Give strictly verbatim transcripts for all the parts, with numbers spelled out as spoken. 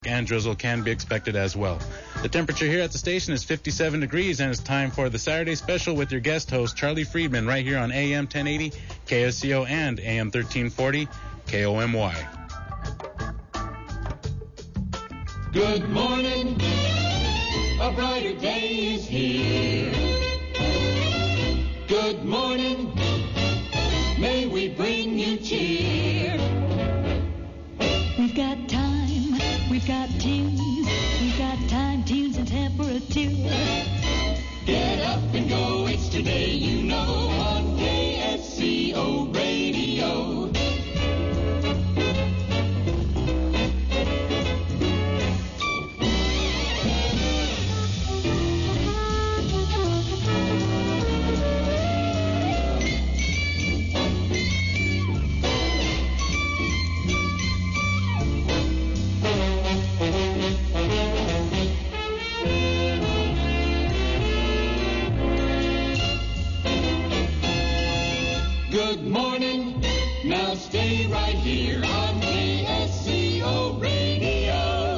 and drizzle can be expected as well. The temperature here at the station is fifty-seven degrees, and it's time for the Saturday Special with your guest host, Charlie Friedman, right here on A M ten eighty, K S C O, and A M thirteen forty, K O M Y. Good morning, a brighter day is here. Good morning, may we bring you cheer. We've got time, we've got tunes, we've got time, tunes, and temperature. Get up and go, it's today, you know, on K S C O Radio. Good morning, now stay right here on K S C O Radio.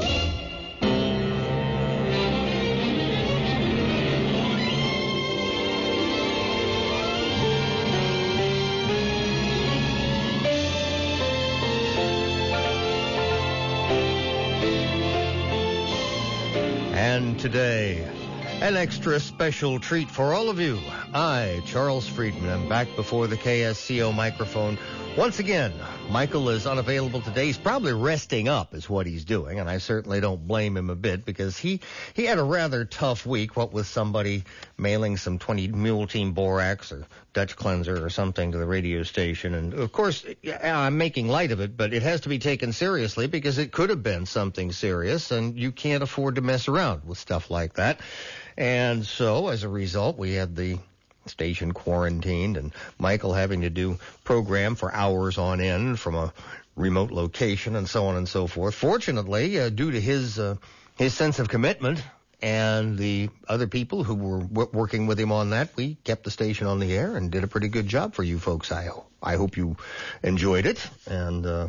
And today, an extra special treat for all of you. I, Charles Friedman, am back before the K S C O microphone. Once again, Michael is unavailable today. He's probably resting up is what he's doing, and I certainly don't blame him a bit because he, he had a rather tough week, what with somebody mailing some twenty Mule Team Borax or Dutch Cleanser or something to the radio station. And, of course, yeah, I'm making light of it, but it has to be taken seriously because it could have been something serious, and you can't afford to mess around with stuff like that. And so, as a result, we had the station quarantined and Michael having to do program for hours on end from a remote location and so on and so forth. Fortunately, uh, due to his uh, his sense of commitment and the other people who were w- working with him on that, we kept the station on the air and did a pretty good job for you folks. I, I hope you enjoyed it, and uh,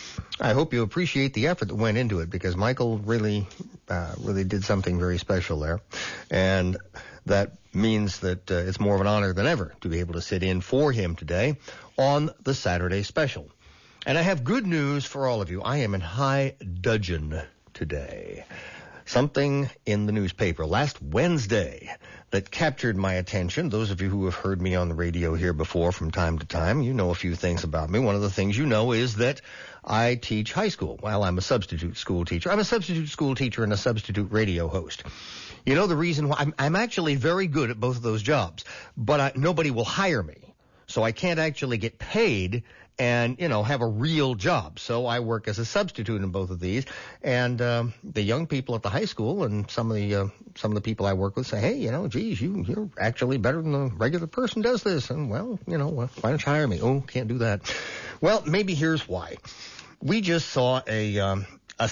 I hope you appreciate the effort that went into it because Michael really, uh, really did something very special there. And that means that uh, it's more of an honor than ever to be able to sit in for him today on the Saturday Special. And I have good news for all of you. I am in high dudgeon today. Something in the newspaper last Wednesday that captured my attention. Those of you who have heard me on the radio here before from time to time, you know a few things about me. One of the things you know is that I teach high school. Well, I'm a substitute school teacher. I'm a substitute school teacher and a substitute radio host. You know the reason why? I'm, I'm actually very good at both of those jobs, but I, nobody will hire me. So I can't actually get paid and, you know, have a real job. So I work as a substitute in both of these. And um, the young people at the high school and some of the uh, some of the people I work with say, hey, you know, geez, you, you're actually better than the regular person does this. And, well, you know, well, why don't you hire me? Oh, can't do that. Well, maybe here's why. We just saw a um, a,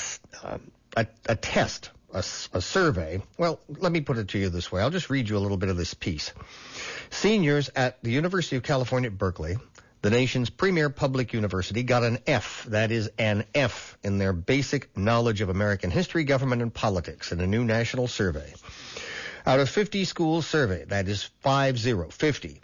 a, a test. A, a survey. Well, let me put it to you this way. I'll just read you a little bit of this piece. Seniors at the University of California at Berkeley, the nation's premier public university, got an F, that is an F, in their basic knowledge of American history, government, and politics in a new national survey. Out of fifty schools surveyed, that is five zero, fifty,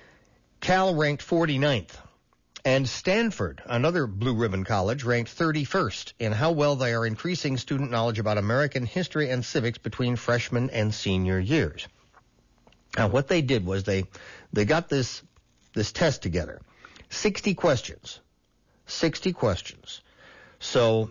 Cal ranked forty-ninth. And Stanford, another blue ribbon college, ranked thirty-first in how well they are increasing student knowledge about American history and civics between freshman and senior years. Now, what they did was they they got this this test together. sixty questions. sixty questions. So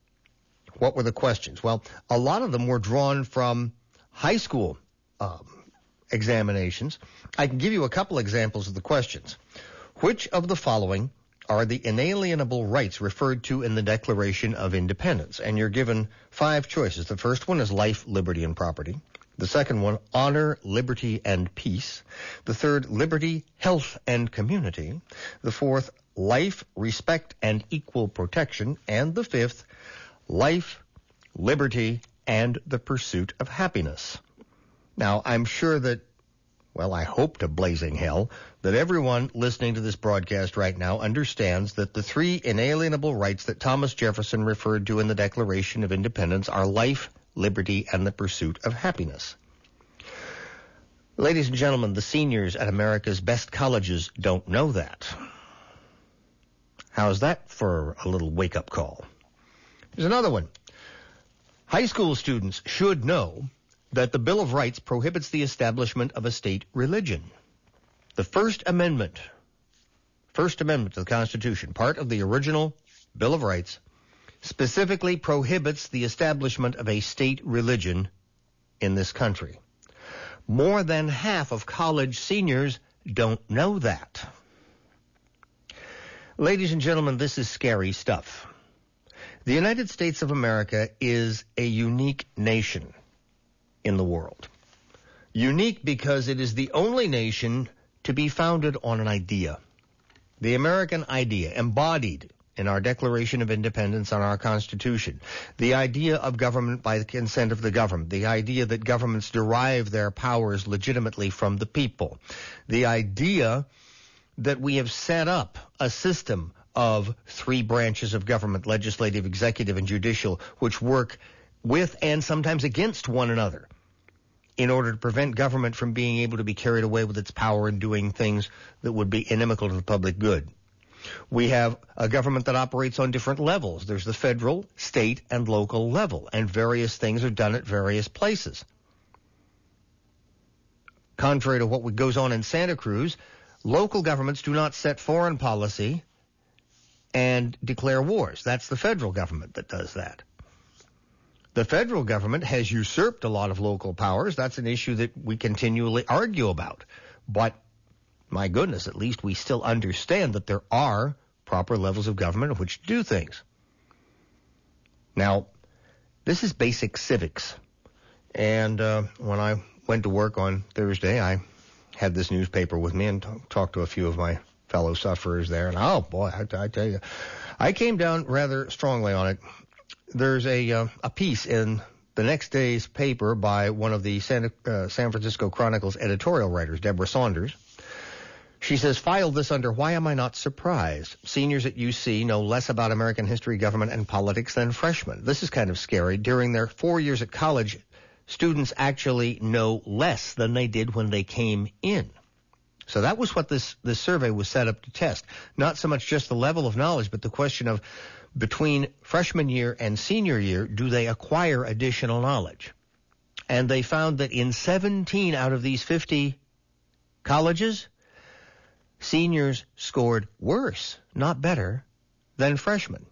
what were the questions? Well, a lot of them were drawn from high school um, examinations. I can give you a couple examples of the questions. Which of the following are the inalienable rights referred to in the Declaration of Independence? And you're given five choices. The first one is life, liberty, and property. The second one, honor, liberty, and peace. The third, liberty, health, and community. The fourth, life, respect, and equal protection. And the fifth, life, liberty, and the pursuit of happiness. Now, I'm sure that well, I hope to blazing hell, that everyone listening to this broadcast right now understands that the three inalienable rights that Thomas Jefferson referred to in the Declaration of Independence are life, liberty, and the pursuit of happiness. Ladies and gentlemen, the seniors at America's best colleges don't know that. How's that for a little wake-up call? Here's another one. High school students should know that the Bill of Rights prohibits the establishment of a state religion. The First Amendment, First Amendment to the Constitution, part of the original Bill of Rights, specifically prohibits the establishment of a state religion in this country. More than half of college seniors don't know that. Ladies and gentlemen, this is scary stuff. The United States of America is a unique nation in the world. Unique because it is the only nation to be founded on an idea. The American idea, embodied in our Declaration of Independence and our Constitution. The idea of government by the consent of the governed. The idea that governments derive their powers legitimately from the people. The idea that we have set up a system of three branches of government, legislative, executive, and judicial, which work with and sometimes against one another in order to prevent government from being able to be carried away with its power and doing things that would be inimical to the public good. We have a government that operates on different levels. There's the federal, state, and local level, and various things are done at various places. Contrary to what goes on in Santa Cruz, local governments do not set foreign policy and declare wars. That's the federal government that does that. The federal government has usurped a lot of local powers. That's an issue that we continually argue about. But, my goodness, at least we still understand that there are proper levels of government in which to do things. Now, this is basic civics. And uh, when I went to work on Thursday, I had this newspaper with me and t- talked to a few of my fellow sufferers there. And, oh, boy, I, I tell you, I came down rather strongly on it. There's a uh, a piece in the next day's paper by one of the San, uh, San Francisco Chronicle's editorial writers, Deborah Saunders. She says, file this under Why Am I Not Surprised? Seniors at U C know less about American history, government, and politics than freshmen. This is kind of scary. During their four years at college, students actually know less than they did when they came in. So that was what this, this survey was set up to test. Not so much just the level of knowledge, but the question of between freshman year and senior year, do they acquire additional knowledge? And they found that in seventeen out of these fifty colleges, seniors scored worse, not better, than freshmen.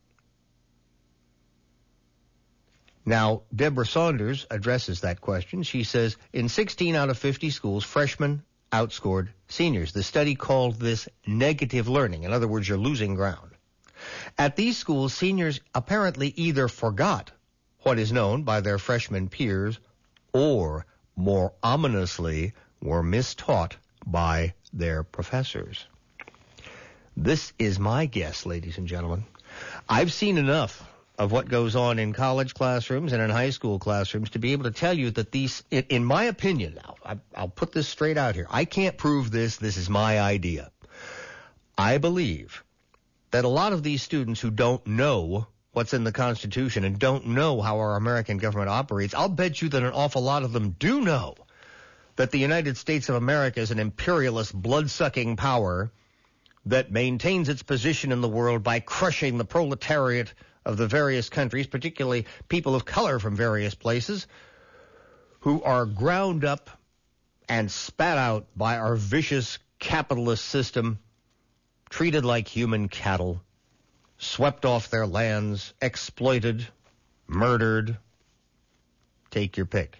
Now, Deborah Saunders addresses that question. She says, in sixteen out of fifty schools, freshmen outscored seniors. The study called this negative learning. In other words, you're losing ground. At these schools, seniors apparently either forgot what is known by their freshman peers or, more ominously, were mistaught by their professors. This is my guess, ladies and gentlemen. I've seen enough of what goes on in college classrooms and in high school classrooms to be able to tell you that these, in, in my opinion now, I, I'll put this straight out here. I can't prove this. This is my idea. I believe that a lot of these students who don't know what's in the Constitution and don't know how our American government operates, I'll bet you that an awful lot of them do know that the United States of America is an imperialist, blood-sucking power that maintains its position in the world by crushing the proletariat of the various countries, particularly people of color from various places, who are ground up and spat out by our vicious capitalist system, treated like human cattle, swept off their lands, exploited, murdered. Take your pick.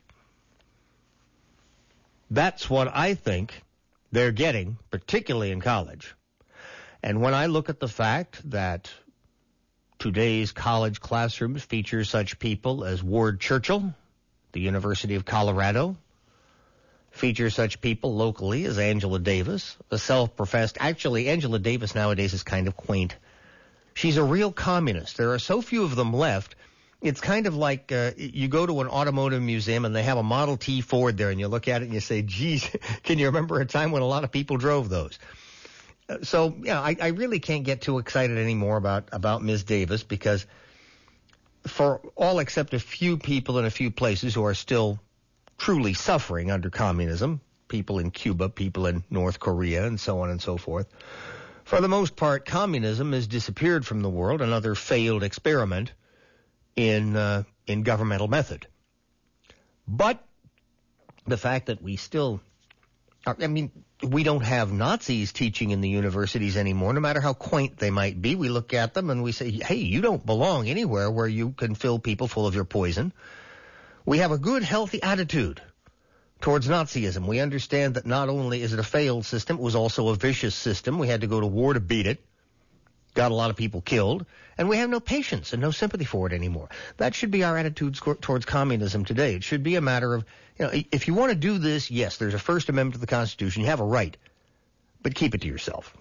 That's what I think they're getting, particularly in college. And when I look at the fact that today's college classrooms feature such people as Ward Churchill, the University of Colorado, feature such people locally as Angela Davis, a self-professed, actually Angela Davis nowadays is kind of quaint. She's a real communist. There are so few of them left It's kind of like uh, you go to an automotive museum and they have a Model T Ford there, and you look at it and you say, geez, can you remember a time when a lot of people drove those? Uh, so, yeah, I, I really can't get too excited anymore about, about Miz Davis, because for all except a few people in a few places who are still truly suffering under communism, people in Cuba, people in North Korea, and so on and so forth, for the most part, communism has disappeared from the world, another failed experiment in uh, in governmental method. But the fact that we still, are, I mean, we don't have Nazis teaching in the universities anymore, no matter how quaint they might be. We look at them and we say, hey, you don't belong anywhere where you can fill people full of your poison. We have a good, healthy attitude towards Nazism. We understand that not only is it a failed system, it was also a vicious system. We had to go to war to beat it. Got a lot of people killed. And we have no patience and no sympathy for it anymore. That should be our attitude towards communism today. It should be a matter of, you know, if you want to do this, yes, there's a First Amendment to the Constitution. You have a right. But keep it to yourself.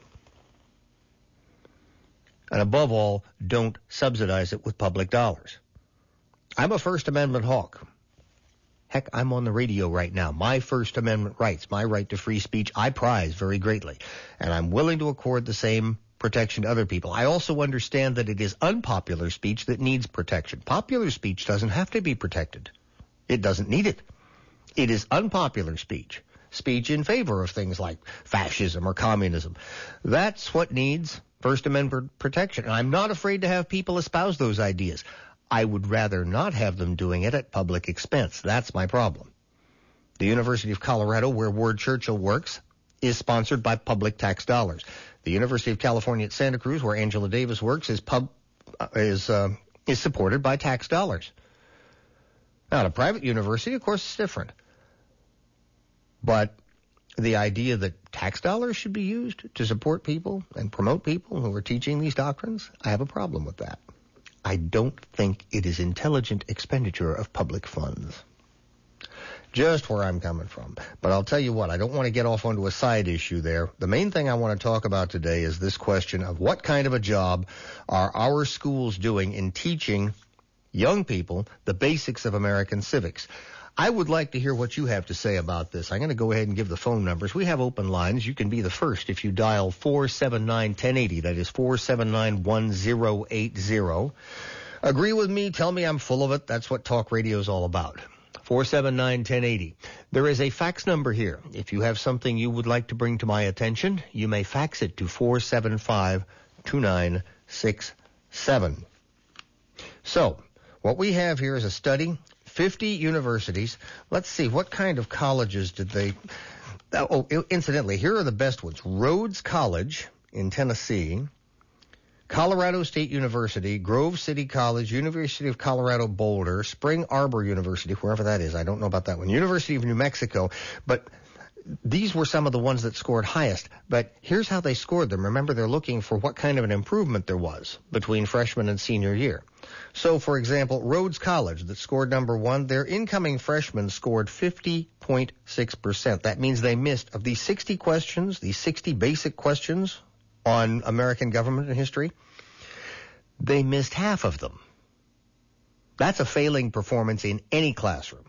And above all, don't subsidize it with public dollars. I'm a First Amendment hawk. Heck, I'm on the radio right now. My First Amendment rights, my right to free speech, I prize very greatly. And I'm willing to accord the same protection to other people. I also understand that it is unpopular speech that needs protection. Popular speech doesn't have to be protected. It doesn't need it. It is unpopular speech. Speech in favor of things like fascism or communism. That's what needs First Amendment protection. And I'm not afraid to have people espouse those ideas. I would rather not have them doing it at public expense. That's my problem. The University of Colorado, where Ward Churchill works, is sponsored by public tax dollars. The University of California at Santa Cruz, where Angela Davis works, is pub uh, is uh, is supported by tax dollars. Now, at a private university, of course, it's different. But the idea that tax dollars should be used to support people and promote people who are teaching these doctrines, I have a problem with that. I don't think it is intelligent expenditure of public funds. Just where I'm coming from. But I'll tell you what, I don't want to get off onto a side issue there. The main thing I want to talk about today is this question of what kind of a job are our schools doing in teaching young people the basics of American civics. I would like to hear what you have to say about this. I'm going to go ahead and give the phone numbers. We have open lines. You can be the first if you dial four seven nine, one oh eight oh. That is four seven nine, one oh eight oh. Agree with me. Tell me I'm full of it. That's what talk radio is all about. four seven nine, one oh eight oh. There is a fax number here. If you have something you would like to bring to my attention, you may fax it to four seven five, two nine six seven. So, what we have here is a study. fifty universities. Let's see, what kind of colleges did they... Oh, incidentally, here are the best ones. Rhodes College in Tennessee, Colorado State University, Grove City College, University of Colorado Boulder, Spring Arbor University, wherever that is. I don't know about that one. University of New Mexico. But these were some of the ones that scored highest. But here's how they scored them. Remember, they're looking for what kind of an improvement there was between freshman and senior year. So, for example, Rhodes College, that scored number one, their incoming freshmen scored fifty point six percent. That means they missed, of these sixty questions, these sixty basic questions on American government and history, they missed half of them. That's a failing performance in any classroom.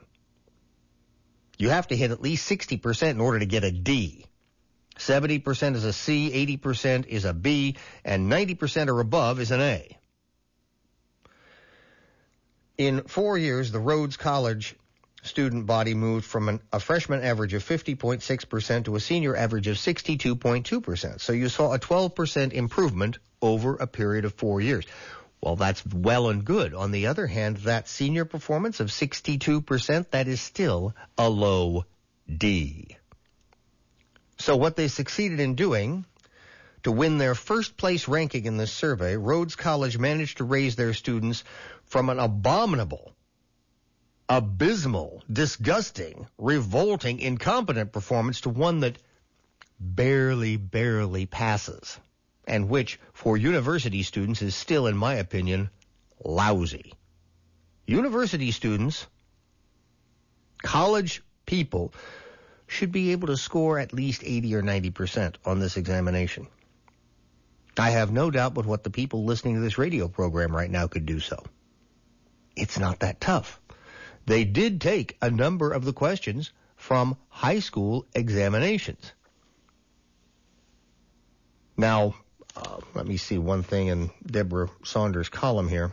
You have to hit at least sixty percent in order to get a D. seventy percent is a C, eighty percent is a B, and ninety percent or above is an A. In four years, the Rhodes College student body moved from an, a freshman average of fifty point six percent to a senior average of sixty-two point two percent. So you saw a twelve percent improvement over a period of four years. Well, that's well and good. On the other hand, that senior performance of sixty-two percent, that is still a low D. So what they succeeded in doing, to win their first place ranking in this survey, Rhodes College managed to raise their students from an abominable, abysmal, disgusting, revolting, incompetent performance to one that barely, barely passes, and which, for university students, is still, in my opinion, lousy. University students, college people, should be able to score at least eighty or ninety percent on this examination. I have no doubt but what the people listening to this radio program right now could do so. It's not that tough. They did take a number of the questions from high school examinations. Now, uh, let me see one thing in Deborah Saunders' column here.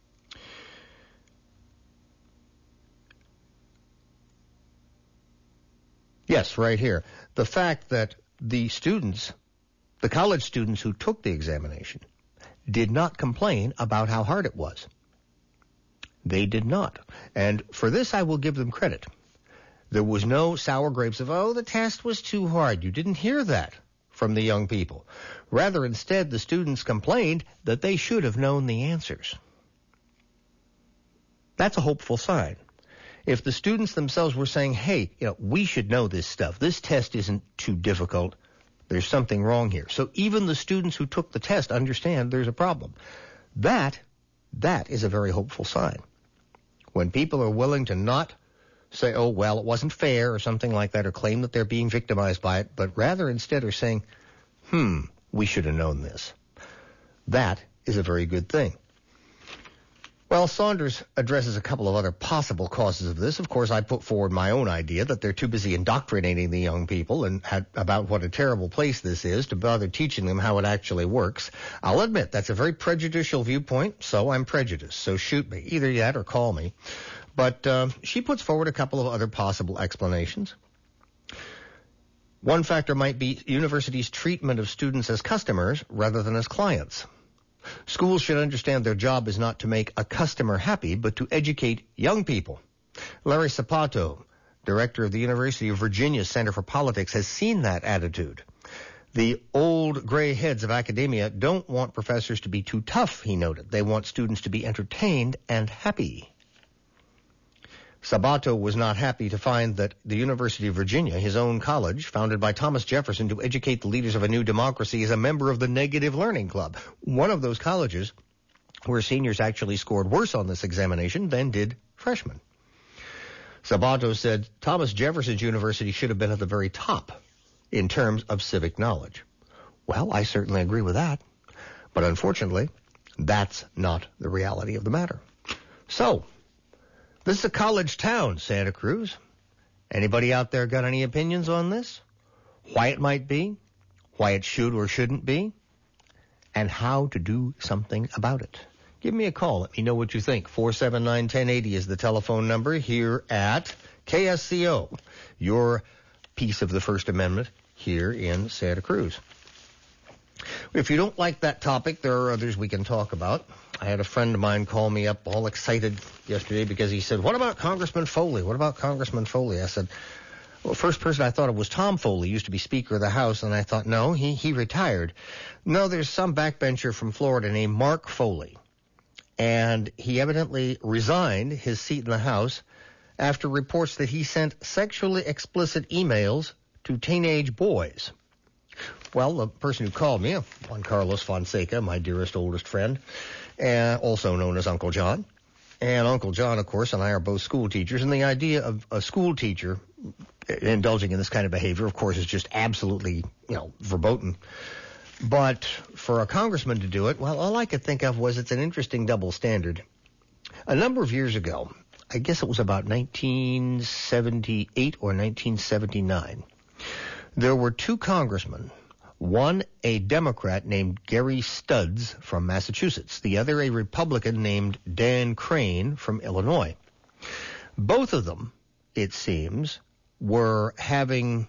Yes, right here. The fact that the students, the college students who took the examination, did not complain about how hard it was. They did not. And for this, I will give them credit. There was no sour grapes of, oh, the test was too hard. You didn't hear that from the young people. Rather, instead, the students complained that they should have known the answers. That's a hopeful sign. If the students themselves were saying, hey, you know, we should know this stuff. This test isn't too difficult. There's something wrong here. So even the students who took the test understand there's a problem. That, that is a very hopeful sign. When people are willing to not say, oh, well, it wasn't fair or something like that, or claim that they're being victimized by it, but rather instead are saying, hmm, we should have known this. That is a very good thing. Well, Saunders addresses a couple of other possible causes of this. Of course, I put forward my own idea that they're too busy indoctrinating the young people and had, about what a terrible place this is to bother teaching them how it actually works. I'll admit that's a very prejudicial viewpoint, so I'm prejudiced. So shoot me, either that or call me. But uh, she puts forward a couple of other possible explanations. One factor might be universities' treatment of students as customers rather than as clients. Schools should understand their job is not to make a customer happy, but to educate young people. Larry Sapato, director of the University of Virginia Center for Politics, has seen that attitude. The old gray heads of academia don't want professors to be too tough, he noted. They want students to be entertained and happy. Sabato was not happy to find that the University of Virginia, his own college, founded by Thomas Jefferson to educate the leaders of a new democracy, is a member of the Negative Learning Club, one of those colleges where seniors actually scored worse on this examination than did freshmen. Sabato said Thomas Jefferson's university should have been at the very top in terms of civic knowledge. Well, I certainly agree with that. But unfortunately, that's not the reality of the matter. So, this is a college town, Santa Cruz. Anybody out there got any opinions on this? Why it might be? Why it should or shouldn't be? And how to do something about it? Give me a call. Let me know what you think. four seven nine, one oh eight oh is the telephone number here at K S C O, your piece of the First Amendment here in Santa Cruz. If you don't like that topic, there are others we can talk about. I had a friend of mine call me up all excited yesterday because he said, what about Congressman Foley? What about Congressman Foley? I said, well, first person I thought of was Tom Foley, used to be Speaker of the House, and I thought, no, he, he retired. No, there's some backbencher from Florida named Mark Foley, and he evidently resigned his seat in the House after reports that he sent sexually explicit emails to teenage boys. Well, the person who called me, Juan Carlos Fonseca, my dearest oldest friend, and also known as Uncle John. And Uncle John, of course, and I are both school teachers, and the idea of a school teacher indulging in this kind of behavior, of course, is just absolutely, you know, verboten. But for a congressman to do it, well, all I could think of was it's an interesting double standard. A number of years ago, I guess it was about nineteen seventy-eight or nineteen seventy-nine, there were two congressmen, one a Democrat named Gary Studs from Massachusetts, the other a Republican named Dan Crane from Illinois. Both of them, it seems, were having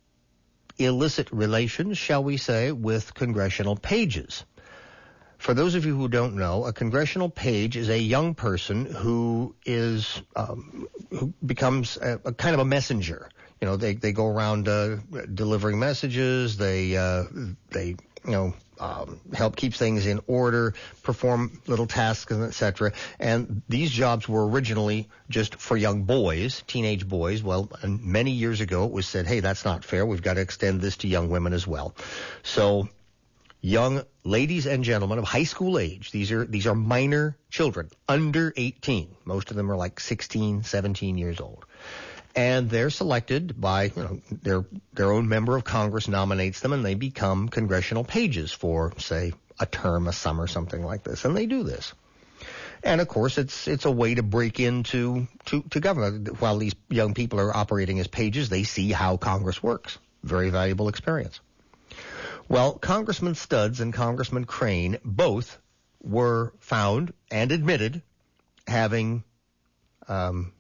illicit relations, shall we say, with congressional pages. For those of you who don't know, a congressional page is a young person who is um, who becomes a, a kind of a messenger. You know, they, they go around uh, delivering messages. They uh, they you know um, help keep things in order, perform little tasks, et cetera. And these jobs were originally just for young boys, teenage boys. Well, and many years ago it was said, hey, that's not fair. We've got to extend this to young women as well. So, young ladies and gentlemen of high school age, these are these are minor children, under eighteen. Most of them are like sixteen, seventeen years old. And they're selected by, you know, their their own member of Congress nominates them, and they become congressional pages for, say, a term, a summer, something like this. And they do this. And, of course, it's it's a way to break into to, to government. While these young people are operating as pages, they see how Congress works. Very valuable experience. Well, Congressman Studs and Congressman Crane both were found and admitted having um,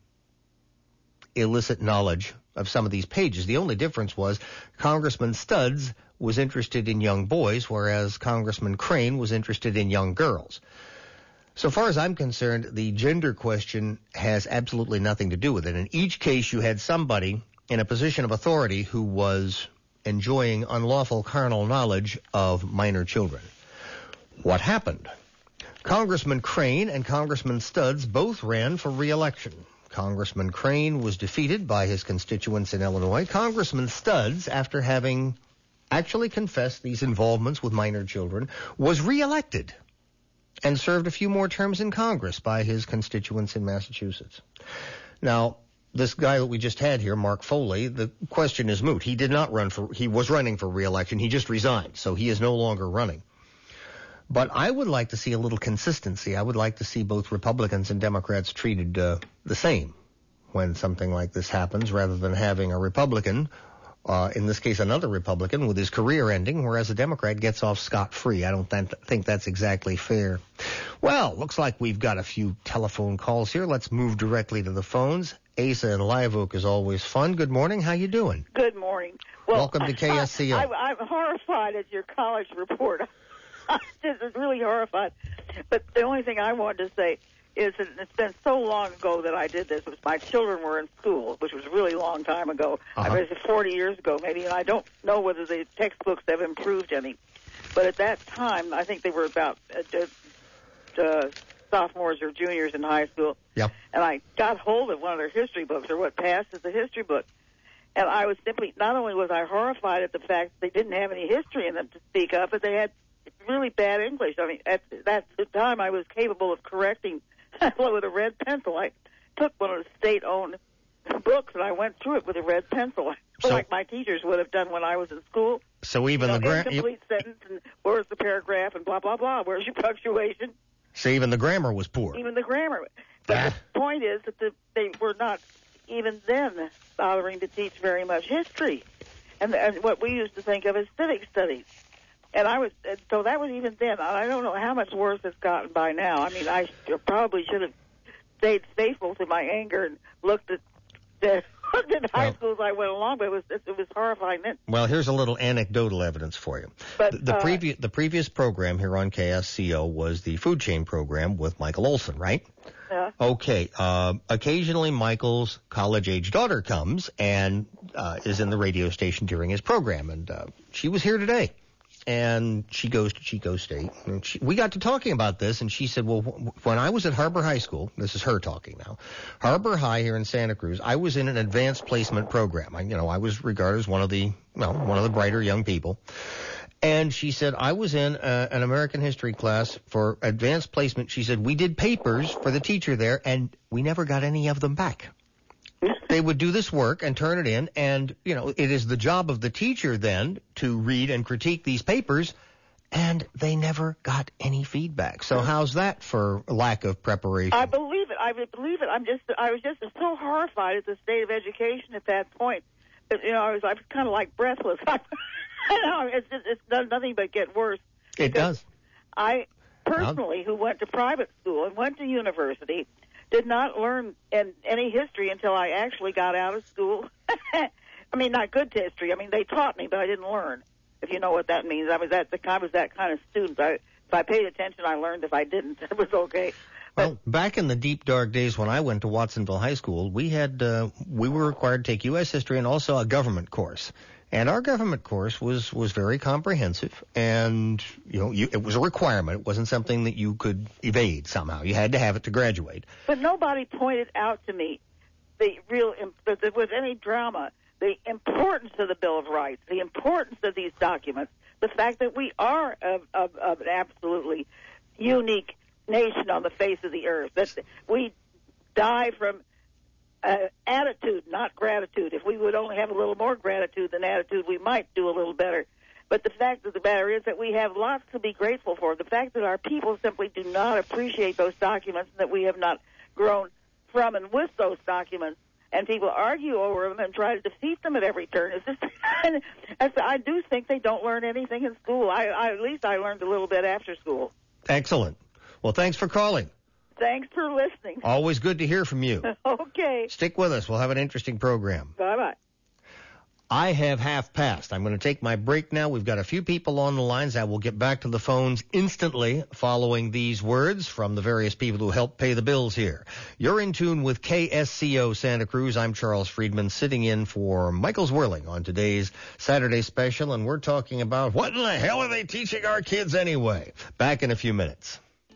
illicit knowledge of some of these pages. The only difference was Congressman Studs was interested in young boys, whereas Congressman Crane was interested in young girls. So far as I'm concerned, the gender question has absolutely nothing to do with it. In each case, you had somebody in a position of authority who was enjoying unlawful carnal knowledge of minor children. What happened? Congressman Crane and Congressman Studs both ran for re-election. Congressman Crane was defeated by his constituents in Illinois. Congressman Studs, after having actually confessed these involvements with minor children, was re-elected and served a few more terms in Congress by his constituents in Massachusetts. Now, this guy that we just had here, Mark Foley, the question is moot. He did not run for, he was running for re-election. He just resigned, so he is no longer running. But I would like to see a little consistency. I would like to see both Republicans and Democrats treated uh, the same when something like this happens, rather than having a Republican, uh, in this case another Republican, with his career ending, whereas a Democrat gets off scot-free. I don't th- think that's exactly fair. Well, looks like we've got a few telephone calls here. Let's move directly to the phones. Asa in Live Oak is always fun. Good morning. How you doing? Good morning. Well, welcome to K S C O. I, I, I'm horrified at your college report. I just was really horrified. But the only thing I wanted to say is that it's been so long ago that I did this. It was my children were in school, which was a really long time ago. Uh-huh. I was forty years ago maybe, and I don't know whether the textbooks have improved any. But at that time, I think they were about uh, uh, sophomores or juniors in high school. Yep. And I got hold of one of their history books, or what passed as a history book. And I was simply, not only was I horrified at the fact that they didn't have any history in them to speak of, but they had really bad English. I mean, at that time, I was capable of correcting with a red pencil. I took one of the state-owned books, and I went through it with a red pencil, So- like my teachers would have done when I was in school. So even You know, the gra- incomplete sentence, and where's the paragraph, and blah, blah, blah. Where's your punctuation? so even the grammar was poor. Even the grammar. But Ah. the point is that the, they were not even then bothering to teach very much history, and, and what we used to think of as civic studies. And I was, and so that was even then. I don't know how much worse it's gotten by now. I mean, I should, probably should have stayed faithful to my anger and looked at the looked at high Well- school as I went along, but it was it, it was horrifying then. Well, here's a little anecdotal evidence for you. But, the the, uh, previous the previous program here on K S C O was the food chain program with Michael Olson, right? Yeah. Okay. Uh, occasionally, Michael's college-age daughter comes and uh, is in the radio station during his program, and uh, she was here today. And she goes to Chico State. And she, we got to talking about this, and she said, well, wh- when I was at Harbor High School, this is her talking now, Harbor High here in Santa Cruz, I was in an advanced placement program. I, you know, I was regarded as one of the, well, one of the brighter young people. And she said, I was in a, an American history class for advanced placement. She said, we did papers for the teacher there, and we never got any of them back. They would do this work and turn it in, and, you know, it is the job of the teacher then to read and critique these papers, and they never got any feedback. So how's that for lack of preparation? I believe it. I believe it. I'm just, I was just so horrified at the state of education at that point. That, you know, I was, I was kind of like breathless. I know it's just, it's done nothing but get worse. It does. I personally, who went to private school and went to university, did not learn in any history until I actually got out of school. I mean, not good history. I mean, they taught me, but I didn't learn. If you know what that means, I was that the I was that kind of student. I, if I paid attention, I learned. If I didn't, it was okay. But, Well, back in the deep dark days when I went to Watsonville High School, we had uh, we were required to take U S history and also a government course. And our government course was, was very comprehensive, and you know you, it was a requirement. It wasn't something that you could evade somehow. You had to have it to graduate. but nobody pointed out to me the real, im- that there was any drama, the importance of the Bill of Rights, the importance of these documents, the fact that we are of, of, of an absolutely unique nation on the face of the earth, that we die from uh, attitude, not gratitude. If we would only have a little more gratitude than attitude, we might do a little better. But the fact of the matter is that we have lots to be grateful for. The fact that our people simply do not appreciate those documents, and that we have not grown from and with those documents, and people argue over them and try to defeat them at every turn. It's just, and I do think they don't learn anything in school. I, I, at least I learned a little bit after school. Excellent. Well, thanks for calling. Thanks for listening. Always good to hear from you. Okay. Stick with us. We'll have an interesting program. Bye-bye. I have half passed. I'm going to take my break now. We've got a few people on the lines. I will get back to the phones instantly following these words from the various people who help pay the bills here. You're in tune with K S C O Santa Cruz. I'm Charles Friedman, sitting in for Michael Zwirling on today's Saturday special, and we're talking about what in the hell are they teaching our kids anyway? Back in a few minutes.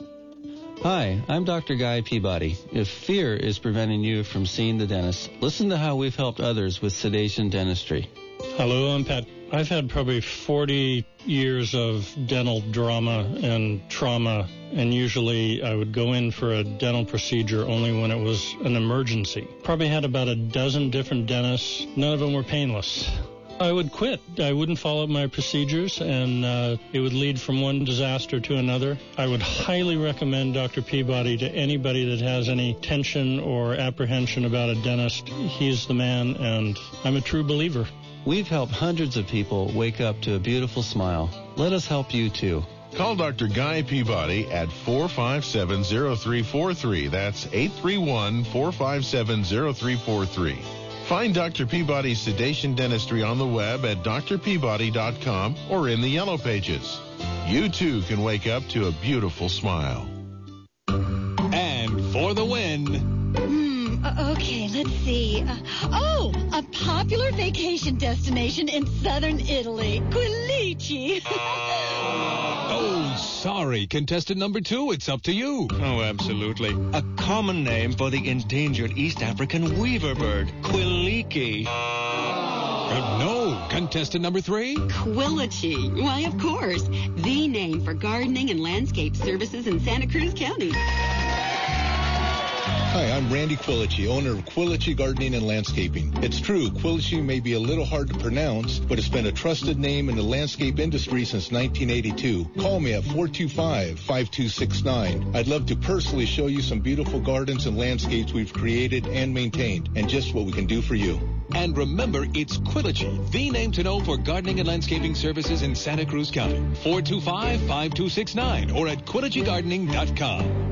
Hi, I'm Doctor Guy Peabody. If fear is preventing you from seeing the dentist, listen to how we've helped others with sedation dentistry. Hello, I'm Pat. I've had probably forty years of dental drama and trauma, and usually I would go in for a dental procedure only when it was an emergency. Probably had about a dozen different dentists. None of them were painless. I would quit. I wouldn't follow my procedures, and uh, it would lead from one disaster to another. I would highly recommend Doctor Peabody to anybody that has any tension or apprehension about a dentist. He's the man, and I'm a true believer. We've helped hundreds of people wake up to a beautiful smile. Let us help you, too. Call Doctor Guy Peabody at four five seven, zero three four three. That's eight three one, four five seven, zero three four three. Find Doctor Peabody's sedation dentistry on the web at d r peabody dot com or in the Yellow Pages. You, too, can wake up to a beautiful smile. And for the win... Hmm, uh, okay, let's see. Uh, oh, a popular vacation destination in southern Italy, Quilici. Oh, sorry, contestant number two, it's up to you. Oh, absolutely. A common name for the endangered East African weaver bird, Quiliki. Uh, no, contestant number three? Quilici. Why, of course. The name for gardening and landscape services in Santa Cruz County. Hi, I'm Randy Quilici, owner of Quilici Gardening and Landscaping. It's true, Quilici may be a little hard to pronounce, but it's been a trusted name in the landscape industry since nineteen eighty-two. Call me at four two five, five two six nine. I'd love to personally show you some beautiful gardens and landscapes we've created and maintained, and just what we can do for you. And remember, it's Quilici, the name to know for gardening and landscaping services in Santa Cruz County. four two five, five two six nine or at quilici gardening dot com.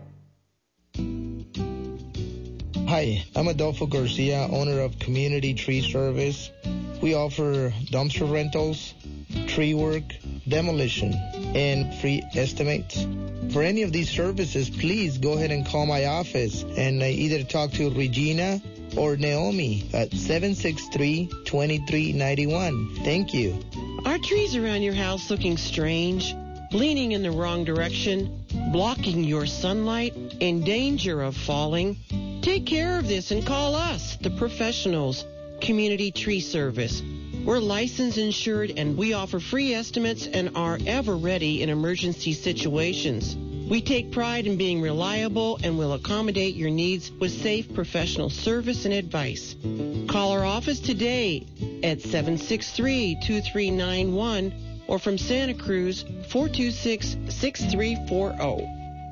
Hi, I'm Adolfo Garcia, owner of Community Tree Service. We offer dumpster rentals, tree work, demolition, and free estimates. For any of these services, please go ahead and call my office and uh, either talk to Regina or Naomi at seven six three, two three nine one. Thank you. Are trees around your house looking strange, leaning in the wrong direction, blocking your sunlight, in danger of falling? Take care of this and call us, the professionals, Community Tree Service. We're licensed, insured, and we offer free estimates and are ever ready in emergency situations. We take pride in being reliable and will accommodate your needs with safe professional service and advice. Call our office today at seven six three, two three nine one or from Santa Cruz, four two six, six three four zero.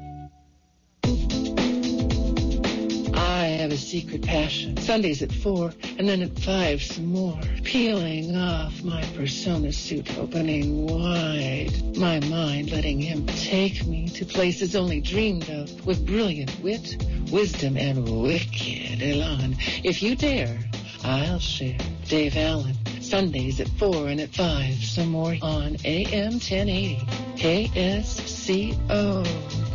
I have a secret passion. Sundays at four, and then at five some more. Peeling off my persona suit, opening wide. My mind letting him take me to places only dreamed of, with brilliant wit, wisdom, and wicked elan. If you dare, I'll share. Dave Allen, Sundays at four and at five some more on A M ten eighty K S C O.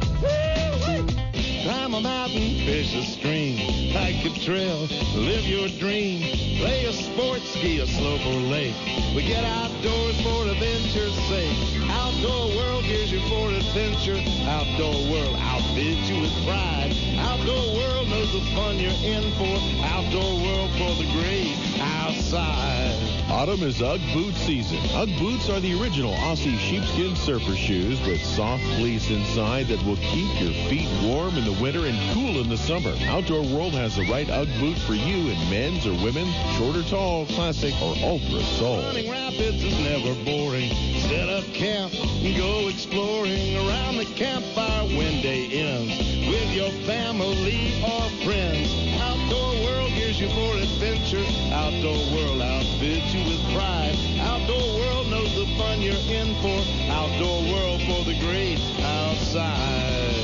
Climb a mountain, fish a stream, hike a trail, live your dream, play a sport, ski a slope or lake. We get outdoors for adventure's sake. Outdoor World gives you for adventure. Outdoor World outbids you with pride. Outdoor World knows the fun you're in for. Outdoor World for the great. Outdoor outside. Autumn is Ugg boot season. Ugg boots are the original Aussie sheepskin surfer shoes with soft fleece inside that will keep your feet warm in the winter and cool in the summer. Outdoor World has the right Ugg boot for you in men's or women, short or tall, classic or ultra soul. Running rapids is never boring. Set up camp and go exploring around the campfire when day ends with your family or friends. Outdoor World gears you for adventure. Outdoor World outfits you with pride. Outdoor World knows the fun you're in for. Outdoor World for the great outside.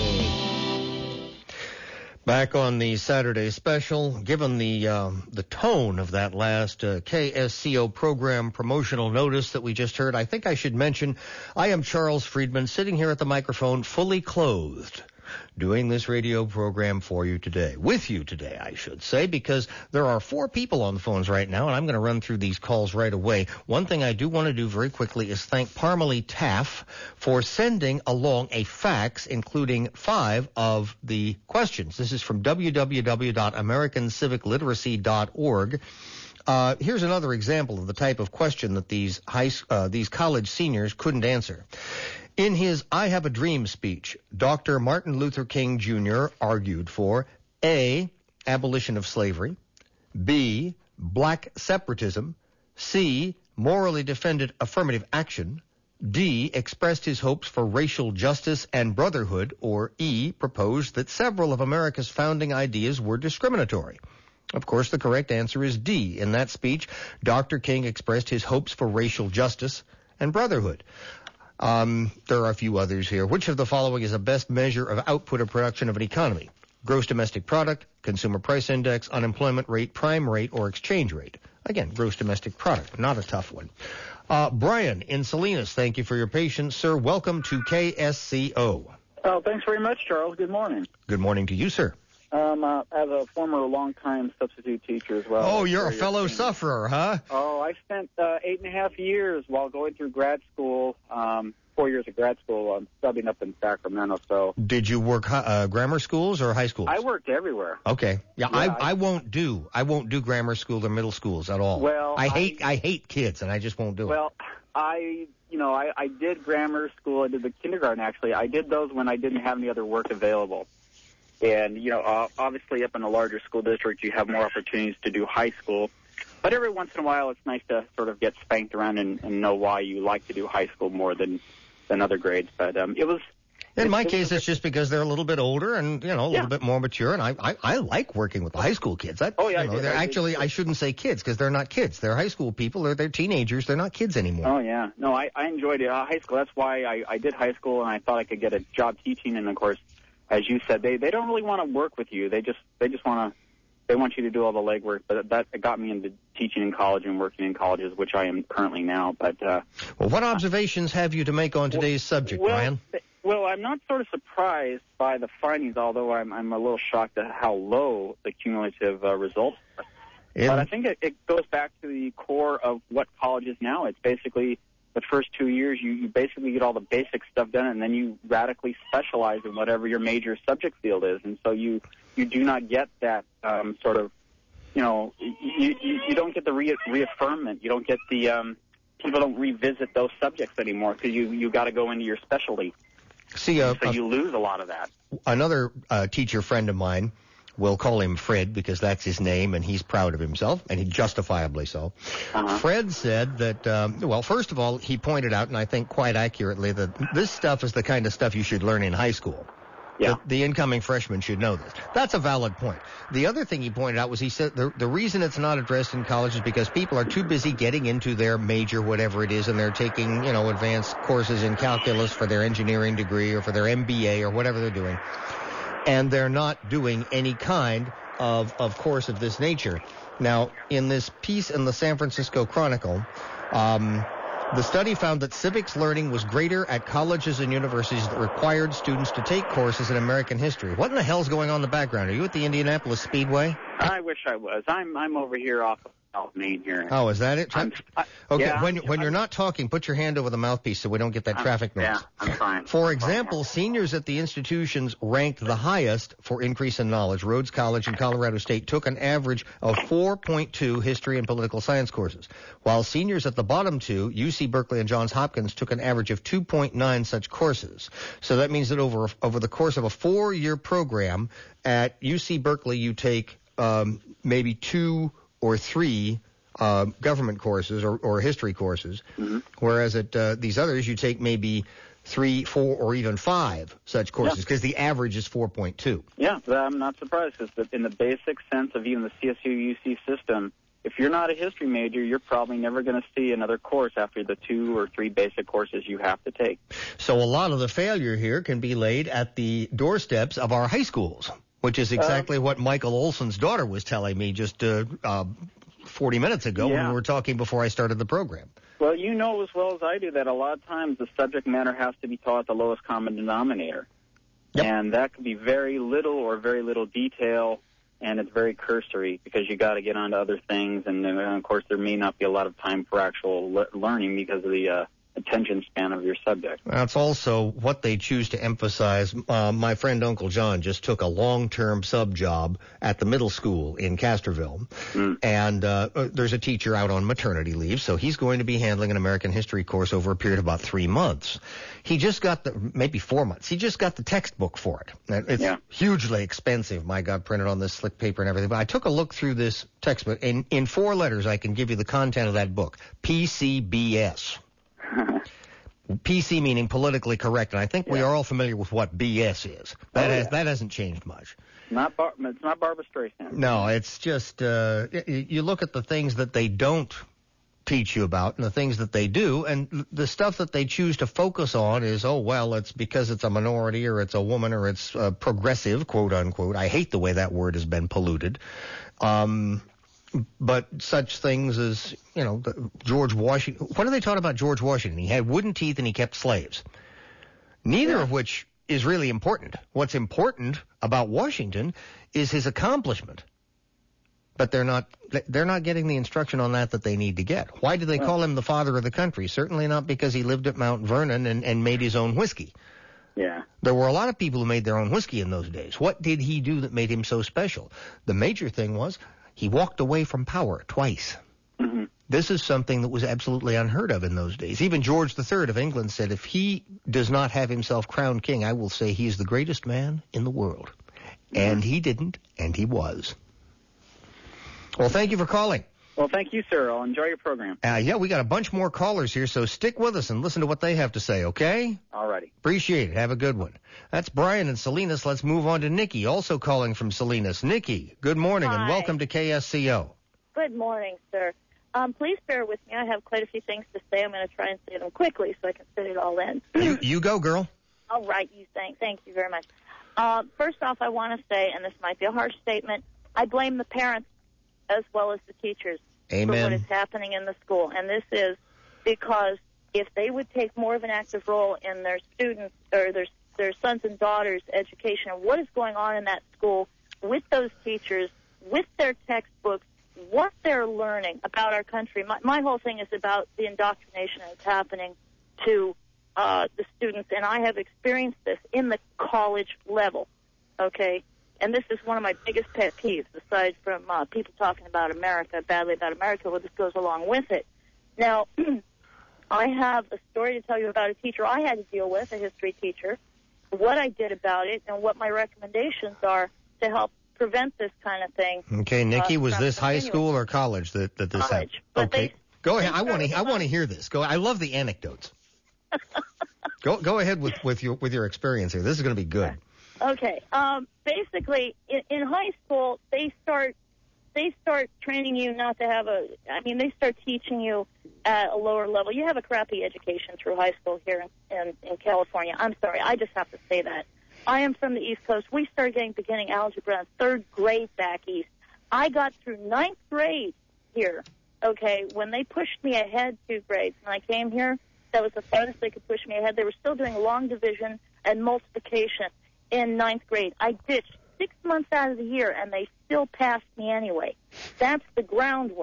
Back on the Saturday special, given the um, the tone of that last uh, K S C O program promotional notice that we just heard, I think I should mention I am Charles Friedman, sitting here at the microphone, fully clothed, doing this radio program for you today, with you today, I should say, because there are four people on the phones right now, and I'm going to run through these calls right away. One thing I do want to do very quickly is thank Parmalee Taff for sending along a fax, including five of the questions. This is from w w w dot american civic literacy dot org. Uh, here's another example of the type of question that these high, uh, these college seniors couldn't answer. In his I Have a Dream speech, Doctor Martin Luther King Junior argued for A, abolition of slavery, B, black separatism, C, morally defended affirmative action, D, expressed his hopes for racial justice and brotherhood, or E, proposed that several of America's founding ideas were discriminatory. Of course, the correct answer is D. In that speech, Doctor King expressed his hopes for racial justice and brotherhood. Um, there are a few others here. Which of the following is a best measure of output or production of an economy? Gross domestic product, consumer price index, unemployment rate, prime rate, or exchange rate? Again, gross domestic product. Not a tough one. Uh, Brian in Salinas, thank you for your patience, sir. Welcome to K S C O. Oh, thanks very much, Charles. Good morning. Good morning to you, sir. Um, uh, as a former long-time substitute teacher as well. Oh, you're a fellow sufferer, huh? Oh, I spent uh, eight and a half years while going through grad school, um, four years of grad school, um, subbing up in Sacramento. So, did you work uh, grammar schools or high schools? I worked everywhere. Okay, yeah, yeah I, I I won't do I won't do grammar school or middle schools at all. Well, I hate I, I hate kids, and I just won't do well, it. Well, I you know I, I did grammar school. I did the kindergarten actually. I did those when I didn't have any other work available. And, you know, uh, obviously up in a larger school district, you have more opportunities to do high school. But every once in a while, it's nice to sort of get spanked around and, and know why you like to do high school more than, than other grades. But um, it was... In it, my it case, was, it's just because they're a little bit older and, you know, a little yeah. bit more mature. And I, I, I like working with the high school kids. I, oh, yeah, you know, I did. they're I actually, did. I shouldn't say kids because they're not kids. They're high school people. They're, they're teenagers. They're not kids anymore. Oh, yeah. No, I, I enjoyed it. Uh, high school, that's why I, I did high school, and I thought I could get a job teaching. And, of course, as you said, they, they don't really want to work with you. They just they just want to they want you to do all the legwork. But that got me into teaching in college and working in colleges, which I am currently now. But uh, well, what observations have you to make on today's well, subject, well, Brian? Well, I'm not sort of surprised by the findings, although I'm I'm a little shocked at how low the cumulative uh, results are. In, but I think it, it goes back to the core of what college is now. It's basically the first two years, you, you basically get all the basic stuff done, and then you radically specialize in whatever your major subject field is. And so you, you do not get that um, sort of, you know, you, you, you don't get the re- reaffirmment. You don't get the, um, people don't revisit those subjects anymore because you, you got to go into your specialty. See, uh, so you lose a lot of that. Another uh, teacher friend of mine, we'll call him Fred because that's his name and he's proud of himself, and he justifiably so. Uh-huh. Fred said that, um, well, first of all, he pointed out, and I think quite accurately, that this stuff is the kind of stuff you should learn in high school. Yeah. The, the incoming freshmen should know this. That's a valid point. The other thing he pointed out was he said the, the reason it's not addressed in college is because people are too busy getting into their major, whatever it is, and they're taking, you know, advanced courses in calculus for their engineering degree or for their M B A or whatever they're doing. And they're not doing any kind of, of course of this nature. Now, in this piece in the San Francisco Chronicle, um, the study found that civics learning was greater at colleges and universities that required students to take courses in American history. What in the hell's going on in the background? Are you at the Indianapolis Speedway? I wish I was. I'm I'm over here off South Main here. Oh, is that it? I'm, I, okay, yeah, when I'm, when I'm, you're not talking, put your hand over the mouthpiece so we don't get that I'm, traffic noise. Yeah, I'm fine. For example, seniors at the institutions ranked the highest for increase in knowledge. Rhodes College and Colorado State took an average of four point two history and political science courses, while seniors at the bottom two, U C Berkeley and Johns Hopkins, took an average of two point nine such courses. So that means that over over the course of a four-year program at U C Berkeley, you take um, maybe two or three uh, government courses or, or history courses, mm-hmm. whereas at uh, these others you take maybe three, four, or even five such courses because yeah. the average is four point two. Yeah, I'm not surprised because in the basic sense of even the C S U U C system, if you're not a history major, you're probably never going to see another course after the two or three basic courses you have to take. So a lot of the failure here can be laid at the doorsteps of our high schools, which is exactly uh, what Michael Olson's daughter was telling me just uh, uh, forty minutes ago yeah. when we were talking before I started the program. Well, you know as well as I do that a lot of times the subject matter has to be taught at the lowest common denominator. Yep. And that can be very little or very little detail, and it's very cursory because you got to get onto other things. And, and, of course, there may not be a lot of time for actual le- learning because of the uh, attention span of your subject. That's also what they choose to emphasize. Uh, my friend Uncle John just took a long-term sub job at the middle school in Castroville, mm. and uh, there's a teacher out on maternity leave, so he's going to be handling an American history course over a period of about three months. He just got the, maybe four months, he just got the textbook for it. It's yeah. hugely expensive, my God, printed on this slick paper and everything, but I took a look through this textbook. In, in four letters, I can give you the content of that book, P C B S. P C meaning politically correct, and I think yeah. we are all familiar with what B S is. That oh, has, yeah. that hasn't changed much. Not Bar- it's not Barbara Streisand. No, it's just uh, you look at the things that they don't teach you about and the things that they do, and the stuff that they choose to focus on is, oh, well, it's because it's a minority or it's a woman or it's uh, progressive, quote unquote. I hate the way that word has been polluted. Um, but such things as, you know, George Washington. What are they taught about George Washington? He had wooden teeth and he kept slaves. Neither yeah. of which is really important. What's important about Washington is his accomplishment. But they're not they're not getting the instruction on that that they need to get. Why do they call him the father of the country? Certainly not because he lived at Mount Vernon and, and made his own whiskey. Yeah. There were a lot of people who made their own whiskey in those days. What did he do that made him so special? The major thing was he walked away from power twice. Mm-hmm. This is something that was absolutely unheard of in those days. Even George the Third of England said, if he does not have himself crowned king, I will say he is the greatest man in the world. Mm-hmm. And he didn't, and he was. Well, thank you for calling. Well, thank you, sir. I'll enjoy your program. Uh, yeah, we got a bunch more callers here, so stick with us and listen to what they have to say, okay? All righty. Appreciate it. Have a good one. That's Brian in Salinas. Let's move on to Nikki, also calling from Salinas. Nikki, good morning Hi. and welcome to K S C O. Good morning, sir. Um, please bear with me. I have quite a few things to say. I'm going to try and say them quickly so I can fit it all in. you, you go, girl. All right, you thank, thank you very much. Uh, first off, I want to say, and this might be a harsh statement, I blame the parents as well as the teachers Amen. for what is happening in the school. And this is because if they would take more of an active role in their students or their their sons and daughters' education and what is going on in that school with those teachers, with their textbooks, what they're learning about our country. My, my whole thing is about the indoctrination that's happening to uh, the students, and I have experienced this in the college level, okay? And this is one of my biggest pet peeves, aside from uh, people talking about America, badly about America, well, this goes along with it. Now, I have a story to tell you about a teacher I had to deal with, a history teacher, what I did about it, and what my recommendations are to help prevent this kind of thing. Okay, Nikki, uh, was this high continuing. school or college that, that this College, happened? but Okay, they, go ahead. they I want to I want to hear this. Go. I love the anecdotes. go go ahead with, with your with your experience here. This is going to be good. Okay. Um, basically, in, in high school, they start they start training you not to have a. I mean, they start teaching you at a lower level. You have a crappy education through high school here in, in, in California. I'm sorry, I just have to say that. I am from the East Coast. We started getting beginning algebra in third grade back east. I got through ninth grade here. Okay, when they pushed me ahead two grades, when I came here, that was the farthest they could push me ahead. They were still doing long division and multiplication in ninth grade. I ditched six months out of the year, and they still passed me anyway. That's the groundwork.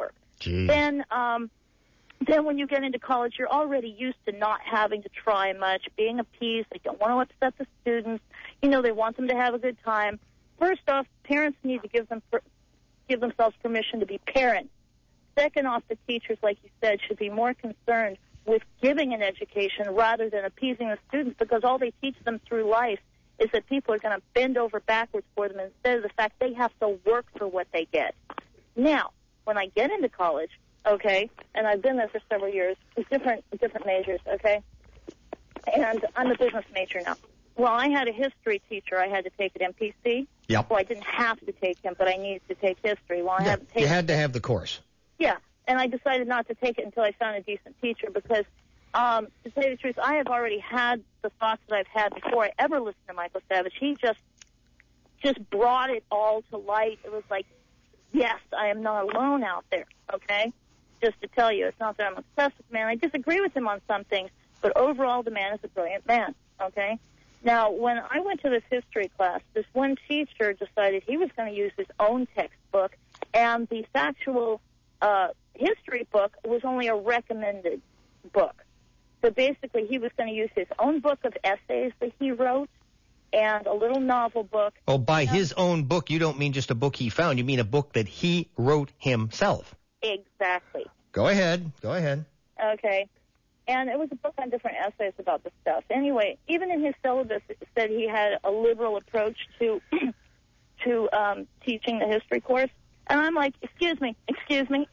Jeez. then um, then when you get into college, you're already used to not having to try much, being appeased. They don't want to upset the students. You know, they want them to have a good time. First off, parents need to give them give themselves permission to be parents. Second off, the teachers, like you said, should be more concerned with giving an education rather than appeasing the students, because all they teach them through life is that people are going to bend over backwards for them instead of the fact they have to work for what they get. Now, when I get into college, okay, and I've been there for several years with different different majors, okay, and I'm a business major now. Well, I had a history teacher I had to take at M P C. Yep. Well, I didn't have to take him, but I needed to take history. Well, I Yeah, had to take you had to have the course. Yeah, and I decided not to take it until I found a decent teacher because, um, to tell you the truth, I have already had the thoughts that I've had before I ever listened to Michael Savage. He just just brought it all to light. It was like, yes, I am not alone out there, okay? Just to tell you, it's not that I'm obsessed with the man. I disagree with him on some things, but overall the man is a brilliant man, okay? Now, when I went to this history class, this one teacher decided he was going to use his own textbook, and the factual uh, history book was only a recommended book. So basically, he was going to use his own book of essays that he wrote and a little novel book. Oh, by his own book, you don't mean just a book he found. You mean a book that he wrote himself. Exactly. Go ahead. Go ahead. Okay. And it was a book on different essays about the stuff. Anyway, even in his syllabus, it said he had a liberal approach to to um, teaching the history course. And I'm like, excuse me, excuse me.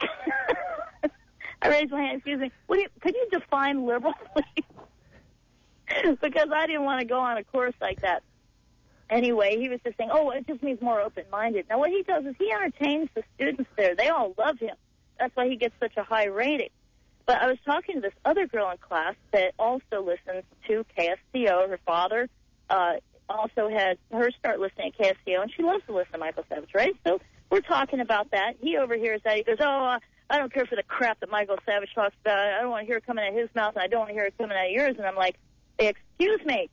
I raised my hand, excuse me. Would you, could you define liberal, please? Because I didn't want to go on a course like that. Anyway, he was just saying, oh, it just means more open-minded. Now, what he does is he entertains the students there. They all love him. That's why he gets such a high rating. But I was talking to this other girl in class that also listens to K S C O. Her father uh, also had her start listening to K S C O, and she loves to listen to Michael Savage, right? So we're talking about that. He overhears that. He goes, oh, uh, I don't care for the crap that Michael Savage talks about. I don't want to hear it coming out of his mouth, and I don't want to hear it coming out of yours. And I'm like, excuse me,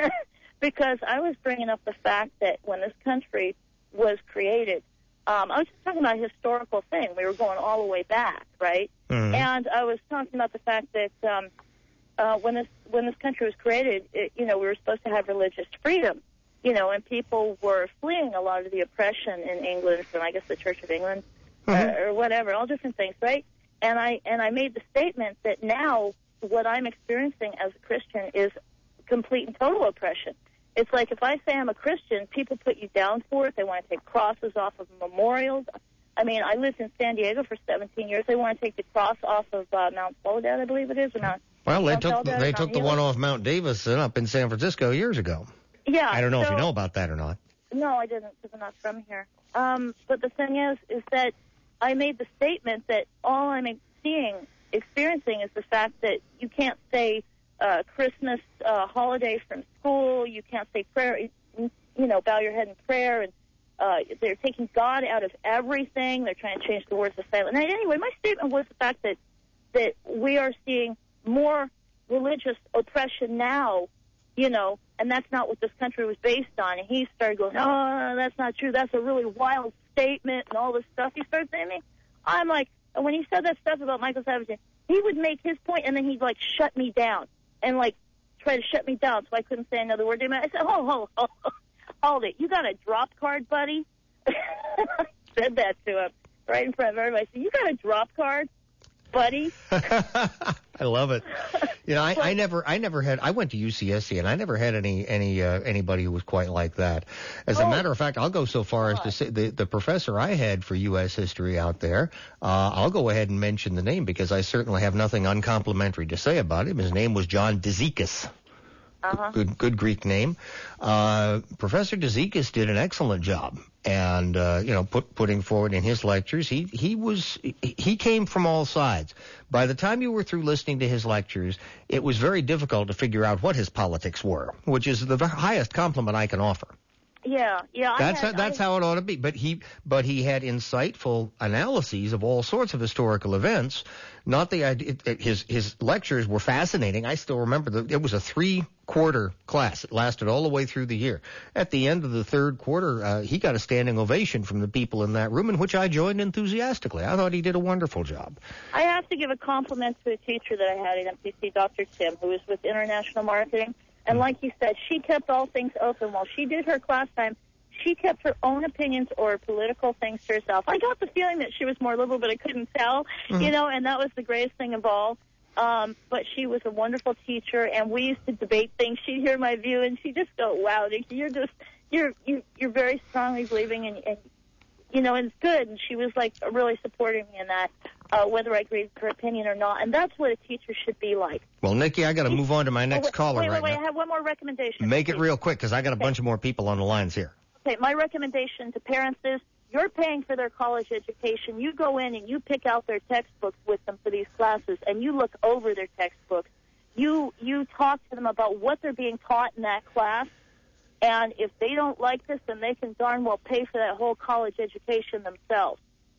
because I was bringing up the fact that when this country was created, um, I was just talking about a historical thing. We were going all the way back, right? Mm-hmm. And I was talking about the fact that um, uh, when this when this country was created, it, you know, we were supposed to have religious freedom, you know, and people were fleeing a lot of the oppression in England from, I guess, the Church of England mm-hmm. uh, or whatever, all different things, right? And I and I made the statement that now what I'm experiencing as a Christian is complete and total oppression. It's like if I say I'm a Christian, people put you down for it. They want to take crosses off of memorials. I mean, I lived in San Diego for seventeen years. They want to take the cross off of uh, Mount Soledad, I believe it is, or Mount. Well, they Mount took Soledad, they Mount took the Healing. one off Mount Davidson up in San Francisco years ago. Yeah. I don't know so, if you know about that or not. No, I didn't, because I'm not from here. Um, but the thing is, is that I made the statement that all I'm seeing, experiencing, is the fact that you can't say uh, Christmas uh, holiday from school. You can't say prayer. You know, bow your head in prayer, and uh, they're taking God out of everything. They're trying to change the words to silent night. Anyway, my statement was the fact that that we are seeing more religious oppression now, you know, and that's not what this country was based on. And he started going, oh, that's not true. That's a really wild statement and all this stuff. He started saying to me, I'm like, and when he said that stuff about Michael Savage, he would make his point, and then he'd, like, shut me down and, like, try to shut me down so I couldn't say another word to him. I said, oh, oh, oh, oh. Hold it. You got a drop card, buddy? I said that to him right in front of everybody. I said, you got a drop card, buddy? I love it. You know, I, I never, I never had. I went to U C S C, and I never had any, any, uh, anybody who was quite like that. As a oh, matter of fact, I'll go so far God. as to say the the professor I had for U S history out there. Uh, I'll go ahead and mention the name because I certainly have nothing uncomplimentary to say about him. His name was John Dizikis. Uh-huh. Good, good Greek name. Uh, Professor Dizikis did an excellent job, and uh, you know, put, putting forward in his lectures, he he was he came from all sides. By the time you were through listening to his lectures, it was very difficult to figure out what his politics were, which is the highest compliment I can offer. Yeah, yeah. That's I had, how, that's I, how it ought to be. But he but he had insightful analyses of all sorts of historical events. Not the idea. It, it, his his lectures were fascinating. I still remember that it was a three quarter class. It lasted all the way through the year. At the end of the third quarter, uh, he got a standing ovation from the people in that room, in which I joined enthusiastically. I thought he did a wonderful job. I have to give a compliment to a teacher that I had at M P C, Doctor Tim, who was with International Marketing. And like you said, she kept all things open. While she did her class time, she kept her own opinions or political things to herself. I got the feeling that she was more liberal, but I couldn't tell, mm-hmm. you know, and that was the greatest thing of all. Um, but she was a wonderful teacher, and we used to debate things. She'd hear my view, and she'd just go, wow, Nikki, you're just, you're, you, you're very strongly believing, and, and, you know, and it's good. And she was, like, really supporting me in that, uh, whether I agreed with her opinion or not. And that's what a teacher should be like. Well, Nikki, I got to move on to my next oh, wait, caller wait, right wait, now. Wait, I have one more recommendation. Make please. it real quick, because I got a okay. bunch of more people on the lines here. Okay, my recommendation to parents is you're paying for their college education. You go in and you pick out their textbooks with them for these classes, and you look over their textbooks. You you talk to them about what they're being taught in that class, and if they don't like this, then they can darn well pay for that whole college education themselves.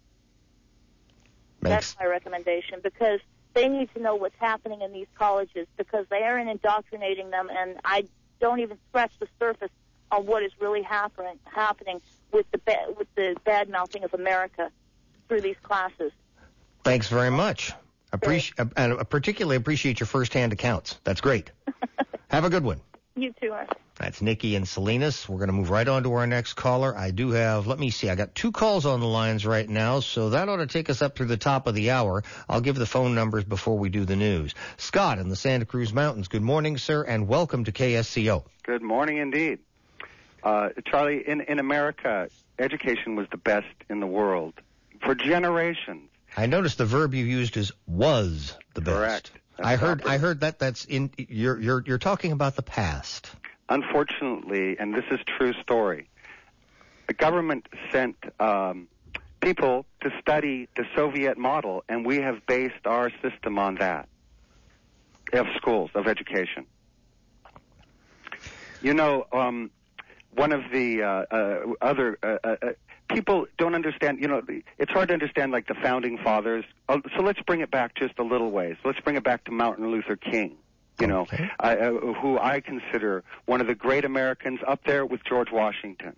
Makes... That's my recommendation, because they need to know what's happening in these colleges, because they aren't indoctrinating them, and I don't even scratch the surface on what is really happen, happening with the ba- with the bad mouthing of America through these classes. Thanks very much. Appreciate uh, and particularly appreciate your firsthand accounts. That's great. Have a good one. You too, Arthur. That's Nikki and Salinas. We're going to move right on to our next caller. I do have, let me see, I got two calls on the lines right now, so that ought to take us up to the top of the hour. I'll give the phone numbers before we do the news. Scott in the Santa Cruz Mountains. Good morning, sir, and welcome to K S C O. Good morning indeed. Uh, Charlie, in, in America, education was the best in the world for generations. I noticed the verb you used is was the best. Correct. That's I heard proper. I heard that that's in you're you're you're talking about the past. Unfortunately, and this is true story, the government sent um, people to study the Soviet model, and we have based our system on that, of schools, of education. You know, um, one of the uh, uh, other uh, uh, people don't understand, you know, it's hard to understand, like, the founding fathers. Uh, so let's bring it back just a little ways. Let's bring it back to Martin Luther King. You know, okay. I, uh, who I consider one of the great Americans, up there with George Washington.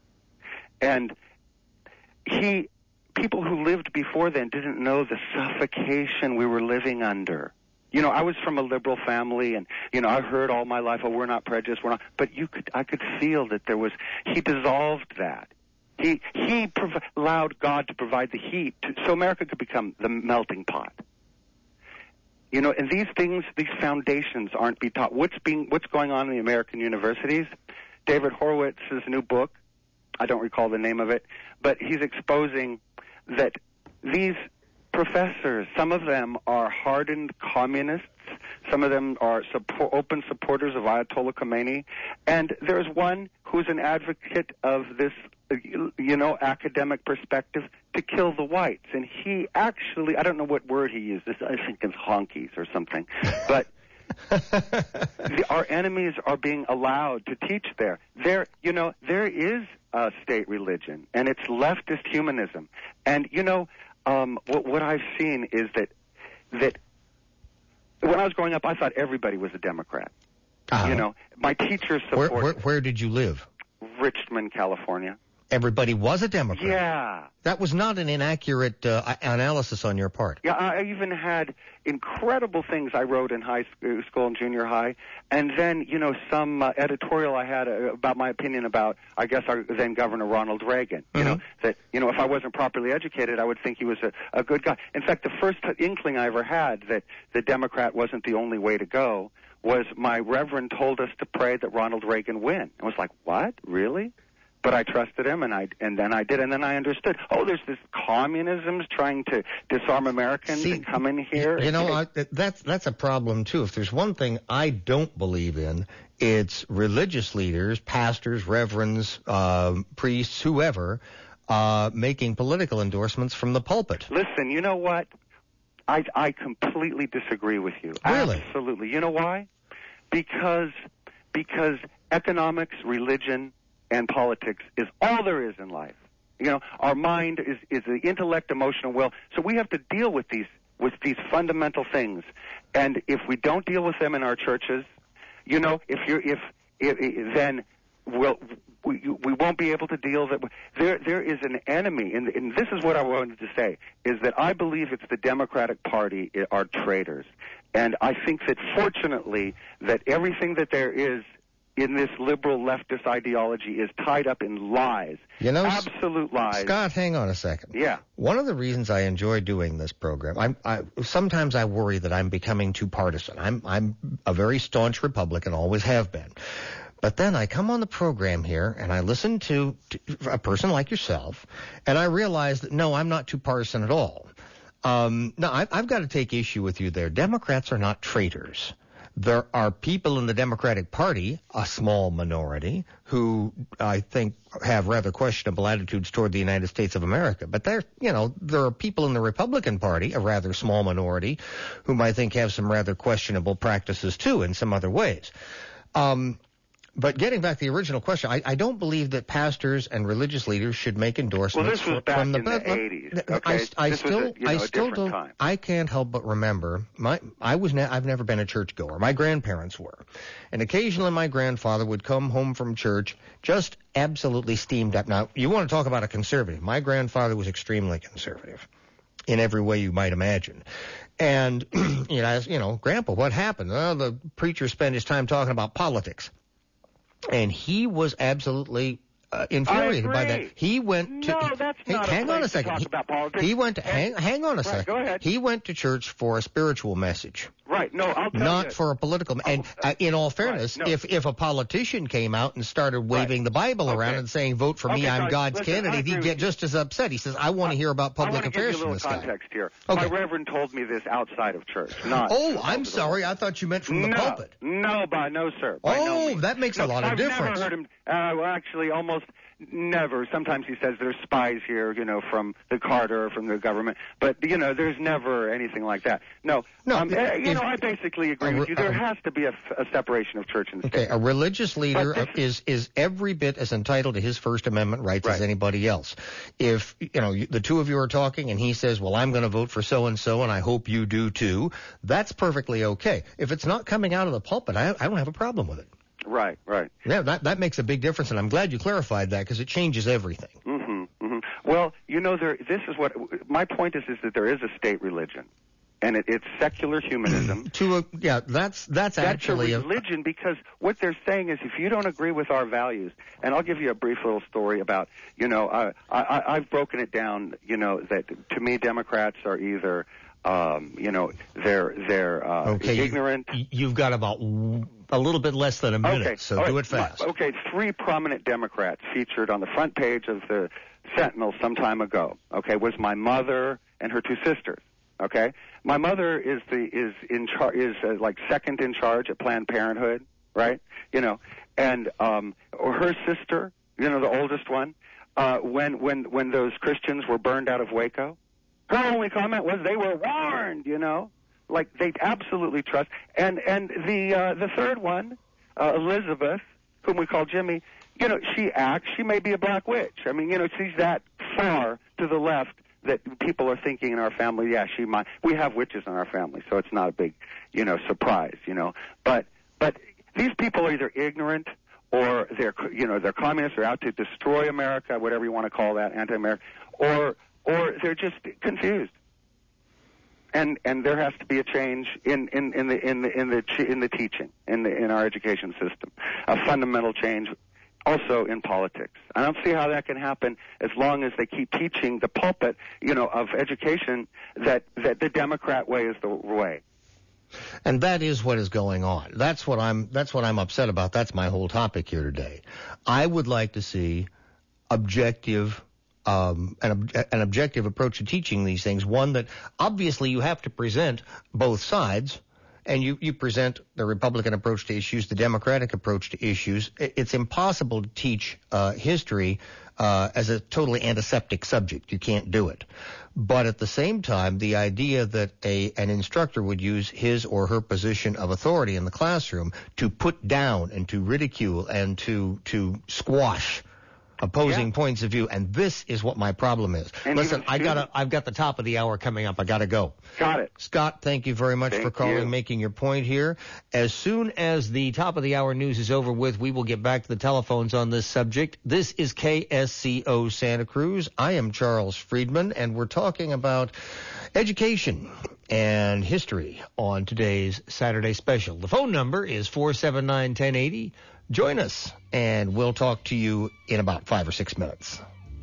And he, people who lived before then didn't know the suffocation we were living under. You know, I was from a liberal family, and, you know, I heard all my life, oh, we're not prejudiced, we're not, but you could, I could feel that there was, he dissolved that. He, he prov- allowed God to provide the heat to, so America could become the melting pot. You know, and these things, these foundations aren't being taught. What's being, what's going on in the American universities? David Horowitz's new book, I don't recall the name of it, but he's exposing that these professors, some of them are hardened communists, some of them are support, open supporters of Ayatollah Khomeini, and there's one who's an advocate of this, you know, academic perspective to kill the whites. And he actually, I don't know what word he uses, I think it's honkies or something, but the, our enemies are being allowed to teach there. There, you know, there is a state religion, and it's leftist humanism. And, you know, um, what, what I've seen is that that when I was growing up, I thought everybody was a Democrat. Uh-huh. You know, my teachers supported. Where, where, where did you live? Richmond, California. Everybody was a Democrat. Yeah. That was not an inaccurate uh, analysis on your part. Yeah, I even had incredible things I wrote in high school and junior high, and then, you know, some uh, editorial I had uh, about my opinion about, I guess, our then Governor Ronald Reagan. You mm-hmm. know, that, you know, if I wasn't properly educated, I would think he was a, a good guy. In fact, the first inkling I ever had that the Democrat wasn't the only way to go was my reverend told us to pray that Ronald Reagan win. I was like, what? Really? But I trusted him, and I and then I did, and then I understood. Oh, there's this communism's trying to disarm Americans See, and come in here. You know, I, that's that's a problem too. If there's one thing I don't believe in, it's religious leaders, pastors, reverends, uh, priests, whoever, uh, making political endorsements from the pulpit. Listen, you know what? I I completely disagree with you. Really? Absolutely. You know why? Because because economics, religion, and politics is all there is in life. You know, our mind is, is the intellect, emotional will. So we have to deal with these with these fundamental things. And if we don't deal with them in our churches, you know, if you're if, if, if then we'll, we we won't be able to deal that. There there is an enemy, and, and this is what I wanted to say: is that I believe it's the Democratic Party are traitors, and I think that fortunately that everything that there is in this liberal leftist ideology is tied up in lies. You know, absolute lies. Scott, hang on a second. Yeah. One of the reasons I enjoy doing this program, I'm, I, sometimes I worry that I'm becoming too partisan. I'm, I'm a very staunch Republican, always have been. But then I come on the program here and I listen to, to a person like yourself, and I realize that, no, I'm not too partisan at all. Um, no, I, I've got to take issue with you there. Democrats are not traitors. There are people in the Democratic Party, a small minority, who I think have rather questionable attitudes toward the United States of America. But there, you know, there are people in the Republican Party, a rather small minority, whom I think have some rather questionable practices too in some other ways. Um, But getting back to the original question, I, I don't believe that pastors and religious leaders should make endorsements. Well, this was back from the, in the eighties. Okay, I, I this still, was a, you know, I a still different don't. time. I can't help but remember. My, I was. Ne- I've never been a churchgoer. My grandparents were, and occasionally my grandfather would come home from church just absolutely steamed up. Now, you want to talk about a conservative? My grandfather was extremely conservative, in every way you might imagine. And you know, I was, you know, Grandpa, what happened? Oh, the preacher spent his time talking about politics. And he was absolutely uh, infuriated by that. He went to. No, that's hey, not a hang place on a to second. talk He, about politics. he went to hang. Hang on a Right, second. go ahead. He went to church for a spiritual message. Right. No, I'll tell Not you. for a political. And uh, in all fairness, Right, no. if if a politician came out and started waving Right. the Bible Okay. around and saying, "Vote for me, Okay, I'm guys, God's listen, I candidate," agree he'd with get you. just as upset. He says, "I want to hear about I public want to give affairs you a from little this guy." context here. Okay. My reverend told me this outside of church, not. Oh, I'm sorry. I thought you meant from the no, pulpit. No, by no, sir. By no Oh, means. that makes No, a lot of I've difference. never heard him. Uh, well, actually, almost never. Sometimes he says there's spies here, you know, from the Carter, from the government. But you know, there's never anything like that. No, No, um, uh, you if- know, I basically agree a- with you. There a- has to be a, a separation of church and Okay, state. a religious leader But is is every bit as entitled to his First Amendment rights as Right. anybody else. If you know you- the two of you are talking and he says, "Well, I'm going to vote for so and so, and I hope you do too," that's perfectly okay. If it's not coming out of the pulpit, I, I don't have a problem with it. Right, right. Yeah, that that makes a big difference, and I'm glad you clarified that because it changes everything. hmm hmm Well, you know, there. This is what my point is: is that there is a state religion, and it, it's secular humanism. To a, yeah, that's that's, That's actually a religion because what they're saying is if you don't agree with our values, and I'll give you a brief little story about, you know, uh, I, I, I've broken it down, you know, that to me Democrats are either, um, you know, they're they're uh, okay. you- ignorant. You've got about a little bit less than a minute, Okay, so all do right. it fast. Okay, three prominent Democrats featured on the front page of the Sentinel some time ago. Okay, was my mother and her two sisters. Okay, my mother is the is in charge is uh, like second in charge at Planned Parenthood, right? You know, and um, or her sister, you know, the oldest one, uh, when when when those Christians were burned out of Waco, her only comment was they were warned, you know. Like they absolutely trust, and and the uh, the third one, uh, Elizabeth, whom we call Jimmy, you know, she acts. She may be a black witch. I mean, you know, she's that far to the left that people are thinking in our family. Yeah, she might. We have witches in our family, so it's not a big, you know, surprise. You know, but but these people are either ignorant or they're you know they're communists. They're out to destroy America, whatever you want to call that, anti-American, or or they're just confused. And and there has to be a change in, in, in the in the in the in the teaching in the in our education system, a fundamental change, also in politics. I don't see how that can happen as long as they keep teaching the pulpit, you know, of education that that the Democrat way is the way. And that is what is going on. That's what I'm that's what I'm upset about. That's my whole topic here today. I would like to see objective Um, an, ob- an objective approach to teaching these things, one that obviously you have to present both sides, and you, you present the Republican approach to issues, the Democratic approach to issues. It, it's impossible to teach uh, history uh, as a totally antiseptic subject. You can't do it. But at the same time, the idea that a an instructor would use his or her position of authority in the classroom to put down and to ridicule and to to squash opposing yeah. points of view, and this is what my problem is. And listen, I got I've got the top of the hour coming up. I got to go. Got it. Scott, thank you very much thank for calling, you. making your point here. As soon as the top of the hour news is over with, we will get back to the telephones on this subject. This is K S C O Santa Cruz. I am Charles Friedman, and we're talking about education and history on today's Saturday special. The phone number is four seven nine, one oh eight oh. Join us, and we'll talk to you in about five or six minutes.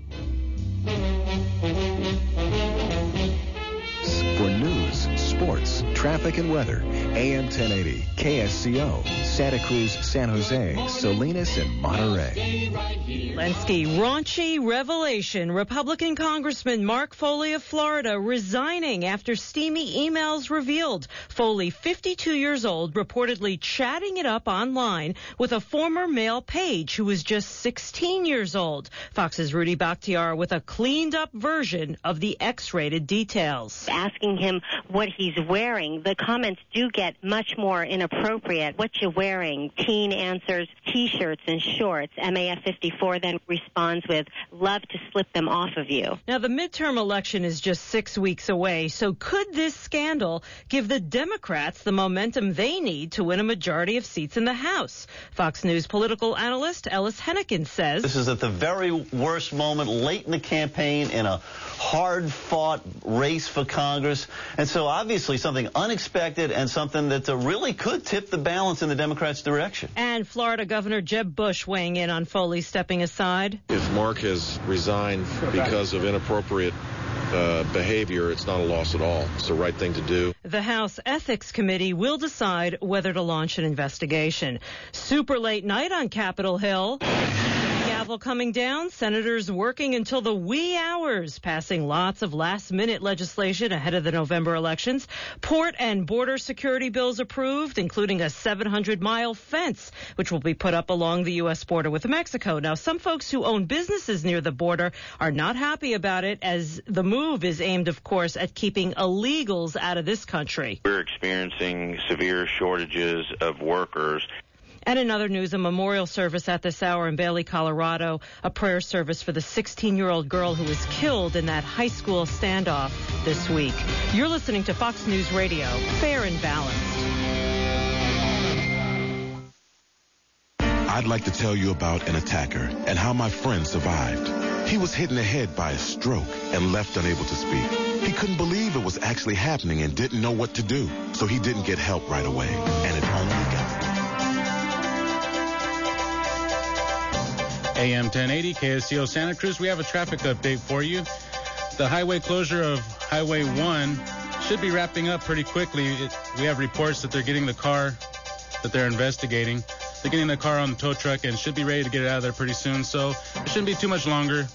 For news, sports, traffic, and weather, A M ten eighty, K S C O, Santa Cruz, San Jose, Salinas, and Monterey. Lenski, raunchy revelation. Republican Congressman Mark Foley of Florida resigning after steamy emails revealed Foley, fifty-two years old, reportedly chatting it up online with a former male page who was just sixteen years old. Fox's Rudy Bakhtiar with a cleaned-up version of the X-rated details. Asking him what he's wearing, the comments do get much more inappropriate. What you wearing? Teen answers T-shirts and shorts. M A F fifty-four then responds with, love to slip them off of you. Now, the midterm election is just six weeks away, so could this scandal give the Democrats the momentum they need to win a majority of seats in the House? Fox News political analyst Ellis Hennigan says, this is at the very worst moment, late in the campaign, in a hard-fought race for Congress. And so obviously something unexpected and something that uh, really could tip the balance in the Democrats' direction. And Florida Governor Jeb Bush weighing in on Foley stepping aside. If Mark has resigned because of inappropriate uh, behavior, it's not a loss at all. It's the right thing to do. The House Ethics Committee will decide whether to launch an investigation. Super late night on Capitol Hill. Gavel coming down, senators working until the wee hours, passing lots of last-minute legislation ahead of the November elections. Port and border security bills approved, including a seven hundred mile fence, which will be put up along the U S border with Mexico. Now, some folks who own businesses near the border are not happy about it, as the move is aimed, of course, at keeping illegals out of this country. We're experiencing severe shortages of workers. And in other news, a memorial service at this hour in Bailey, Colorado, a prayer service for the sixteen-year-old girl who was killed in that high school standoff this week. You're listening to Fox News Radio, fair and balanced. I'd like to tell you about an attacker and how my friend survived. He was hit in the head by a stroke and left unable to speak. He couldn't believe it was actually happening and didn't know what to do, so he didn't get help right away, and it only got A M ten eighty, K S C O Santa Cruz. We have a traffic update for you. The highway closure of Highway one should be wrapping up pretty quickly. It, we have reports that they're getting the car that they're investigating. They're getting the car on the tow truck and should be ready to get it out of there pretty soon, so it shouldn't be too much longer.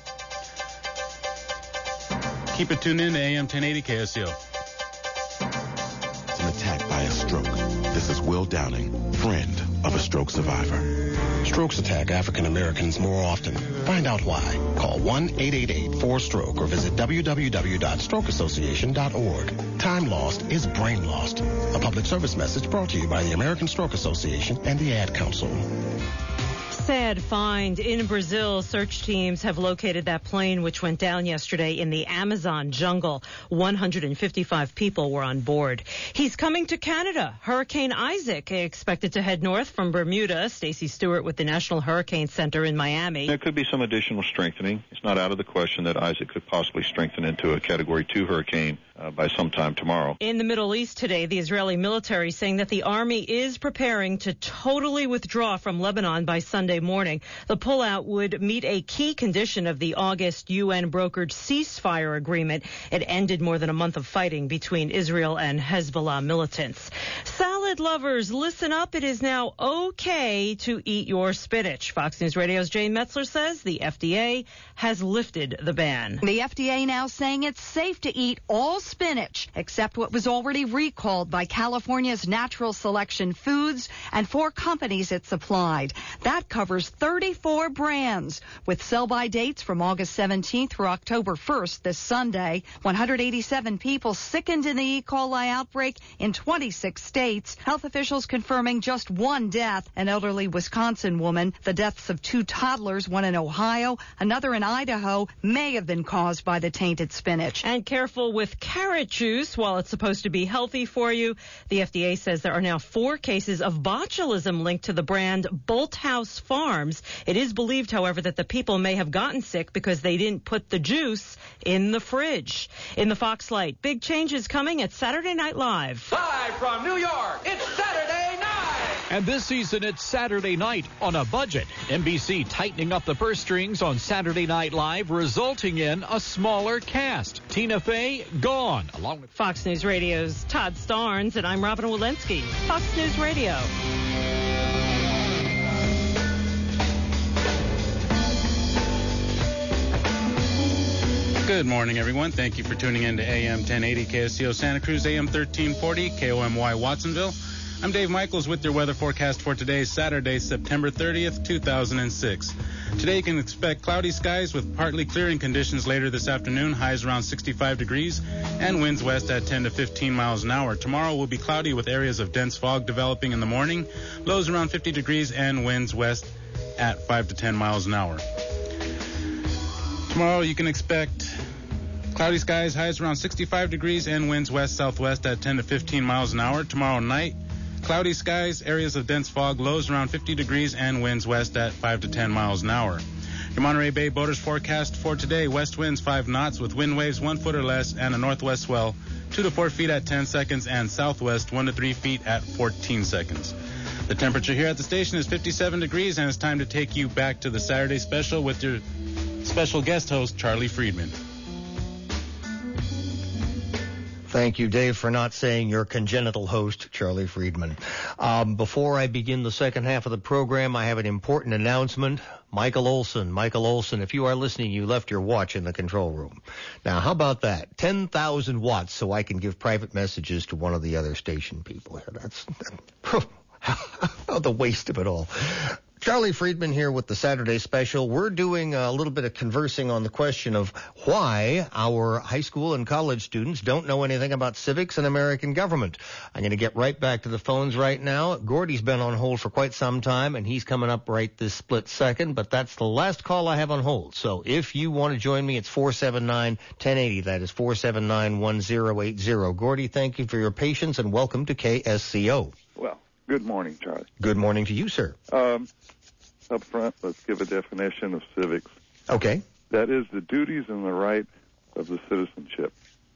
Keep it tuned in to A M ten eighty K S C O. It's an attack by a stroke. This is Will Downing, friend of a stroke survivor. Strokes attack African Americans more often. Find out why. Call one eight eight eight four stroke or visit w w w dot stroke association dot org. Time lost is brain lost. A public service message brought to you by the American Stroke Association and the Ad Council. Sad find in Brazil. Search teams have located that plane which went down yesterday in the Amazon jungle. one hundred fifty-five people were on board. He's coming to Canada. Hurricane Isaac expected to head north from Bermuda. Stacey Stewart with the National Hurricane Center in Miami. There could be some additional strengthening. It's not out of the question that Isaac could possibly strengthen into a Category two hurricane uh, by sometime tomorrow. In the Middle East today, the Israeli military saying that the army is preparing to totally withdraw from Lebanon by Sunday morning. The pullout would meet a key condition of the August U N brokered ceasefire agreement. It ended more than a month of fighting between Israel and Hezbollah militants. Salad Salad lovers, listen up. It is now okay to eat your spinach. Fox News Radio's Jane Metzler says the F D A has lifted the ban. The F D A now saying it's safe to eat all spinach, except what was already recalled by California's Natural Selection Foods and four companies it supplied. That covers thirty-four brands, with sell-by dates from August seventeenth through October first this Sunday. one hundred eighty-seven people sickened in the E. coli outbreak in twenty-six states. Health officials confirming just one death, an elderly Wisconsin woman. The deaths of two toddlers, one in Ohio, another in Idaho, may have been caused by the tainted spinach. And careful with carrot juice. While it's supposed to be healthy for you, the F D A says there are now four cases of botulism linked to the brand Bolthouse Farms. It is believed, however, that the people may have gotten sick because they didn't put the juice in the fridge. In the Fox Light, big changes coming at Saturday Night Live. Live from New York, it's Saturday night! And this season, it's Saturday night on a budget. N B C tightening up the purse strings on Saturday Night Live, resulting in a smaller cast. Tina Fey gone, along with Fox News Radio's Todd Starnes, and I'm Robin Walensky. Fox News Radio. Good morning, everyone. Thank you for tuning in to A M ten eighty K S C O Santa Cruz, A M thirteen forty K O M Y Watsonville. I'm Dave Michaels with your weather forecast for today, Saturday, September thirtieth, two thousand six. Today you can expect cloudy skies with partly clearing conditions later this afternoon, highs around sixty-five degrees, and winds west at ten to fifteen miles an hour. Tomorrow will be cloudy with areas of dense fog developing in the morning, lows around fifty degrees, and winds west at five to ten miles an hour. Tomorrow you can expect cloudy skies, highs around sixty-five degrees, and winds west-southwest at ten to fifteen miles an hour. Tomorrow night, cloudy skies, areas of dense fog, lows around fifty degrees, and winds west at five to ten miles an hour. Your Monterey Bay boaters forecast for today, west winds five knots with wind waves one foot or less, and a northwest swell two to four feet at ten seconds, and southwest one to three feet at fourteen seconds. The temperature here at the station is fifty-seven degrees, and it's time to take you back to the Saturday special with your special guest host, Charlie Friedman. Thank you, Dave, for not saying your congenital host, Charlie Friedman. Um, before I begin the second half of the program, I have an important announcement. Michael Olson, Michael Olson, if you are listening, you left your watch in the control room. Now, how about that? ten thousand watts so I can give private messages to one of the other station people here. That's, that's the waste of it all. Charlie Friedman here with the Saturday Special. We're doing a little bit of conversing on the question of why our high school and college students don't know anything about civics and American government. I'm going to get right back to the phones right now. Gordy's been on hold for quite some time, and he's coming up right this split second, but that's the last call I have on hold. So if you want to join me, it's four seven nine, one oh eight oh. That is four seven nine, one oh eight oh. Gordy, thank you for your patience, and welcome to K S C O. Well, good morning, Charlie. Good morning to you, sir. Um, up front, let's give a definition of civics. Okay. That is the duties and the right of the citizenship.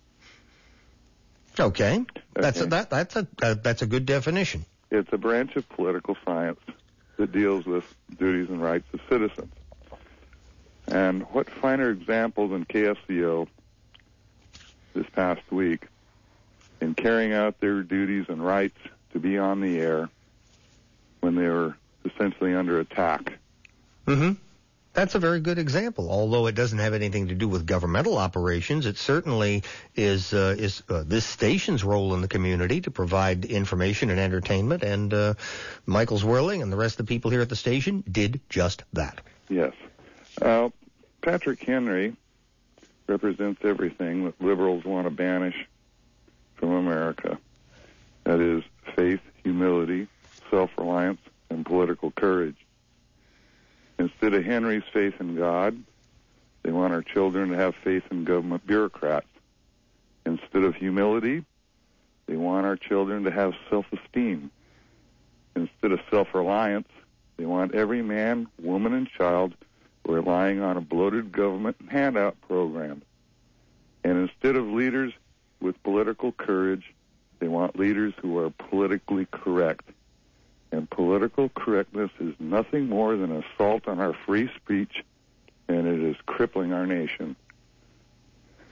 Okay. okay. That's a, that, that's a uh, that's a good definition. It's a branch of political science that deals with duties and rights of citizens. And what finer example than K S C O this past week in carrying out their duties and rights to be on the air when they were essentially under attack. Mm-hmm. That's a very good example. Although it doesn't have anything to do with governmental operations, it certainly is uh, is uh, this station's role in the community to provide information and entertainment. And uh, Michael Zwirling and the rest of the people here at the station did just that. Yes. Uh, Patrick Henry represents everything that liberals want to banish from America. That is faith, humility, self-reliance, and political courage. Instead of Henry's faith in God, they want our children to have faith in government bureaucrats. Instead of humility, they want our children to have self-esteem. Instead of self-reliance, they want every man, woman, and child relying on a bloated government handout program. And instead of leaders with political courage, they want leaders who are politically correct. And political correctness is nothing more than assault on our free speech, and it is crippling our nation.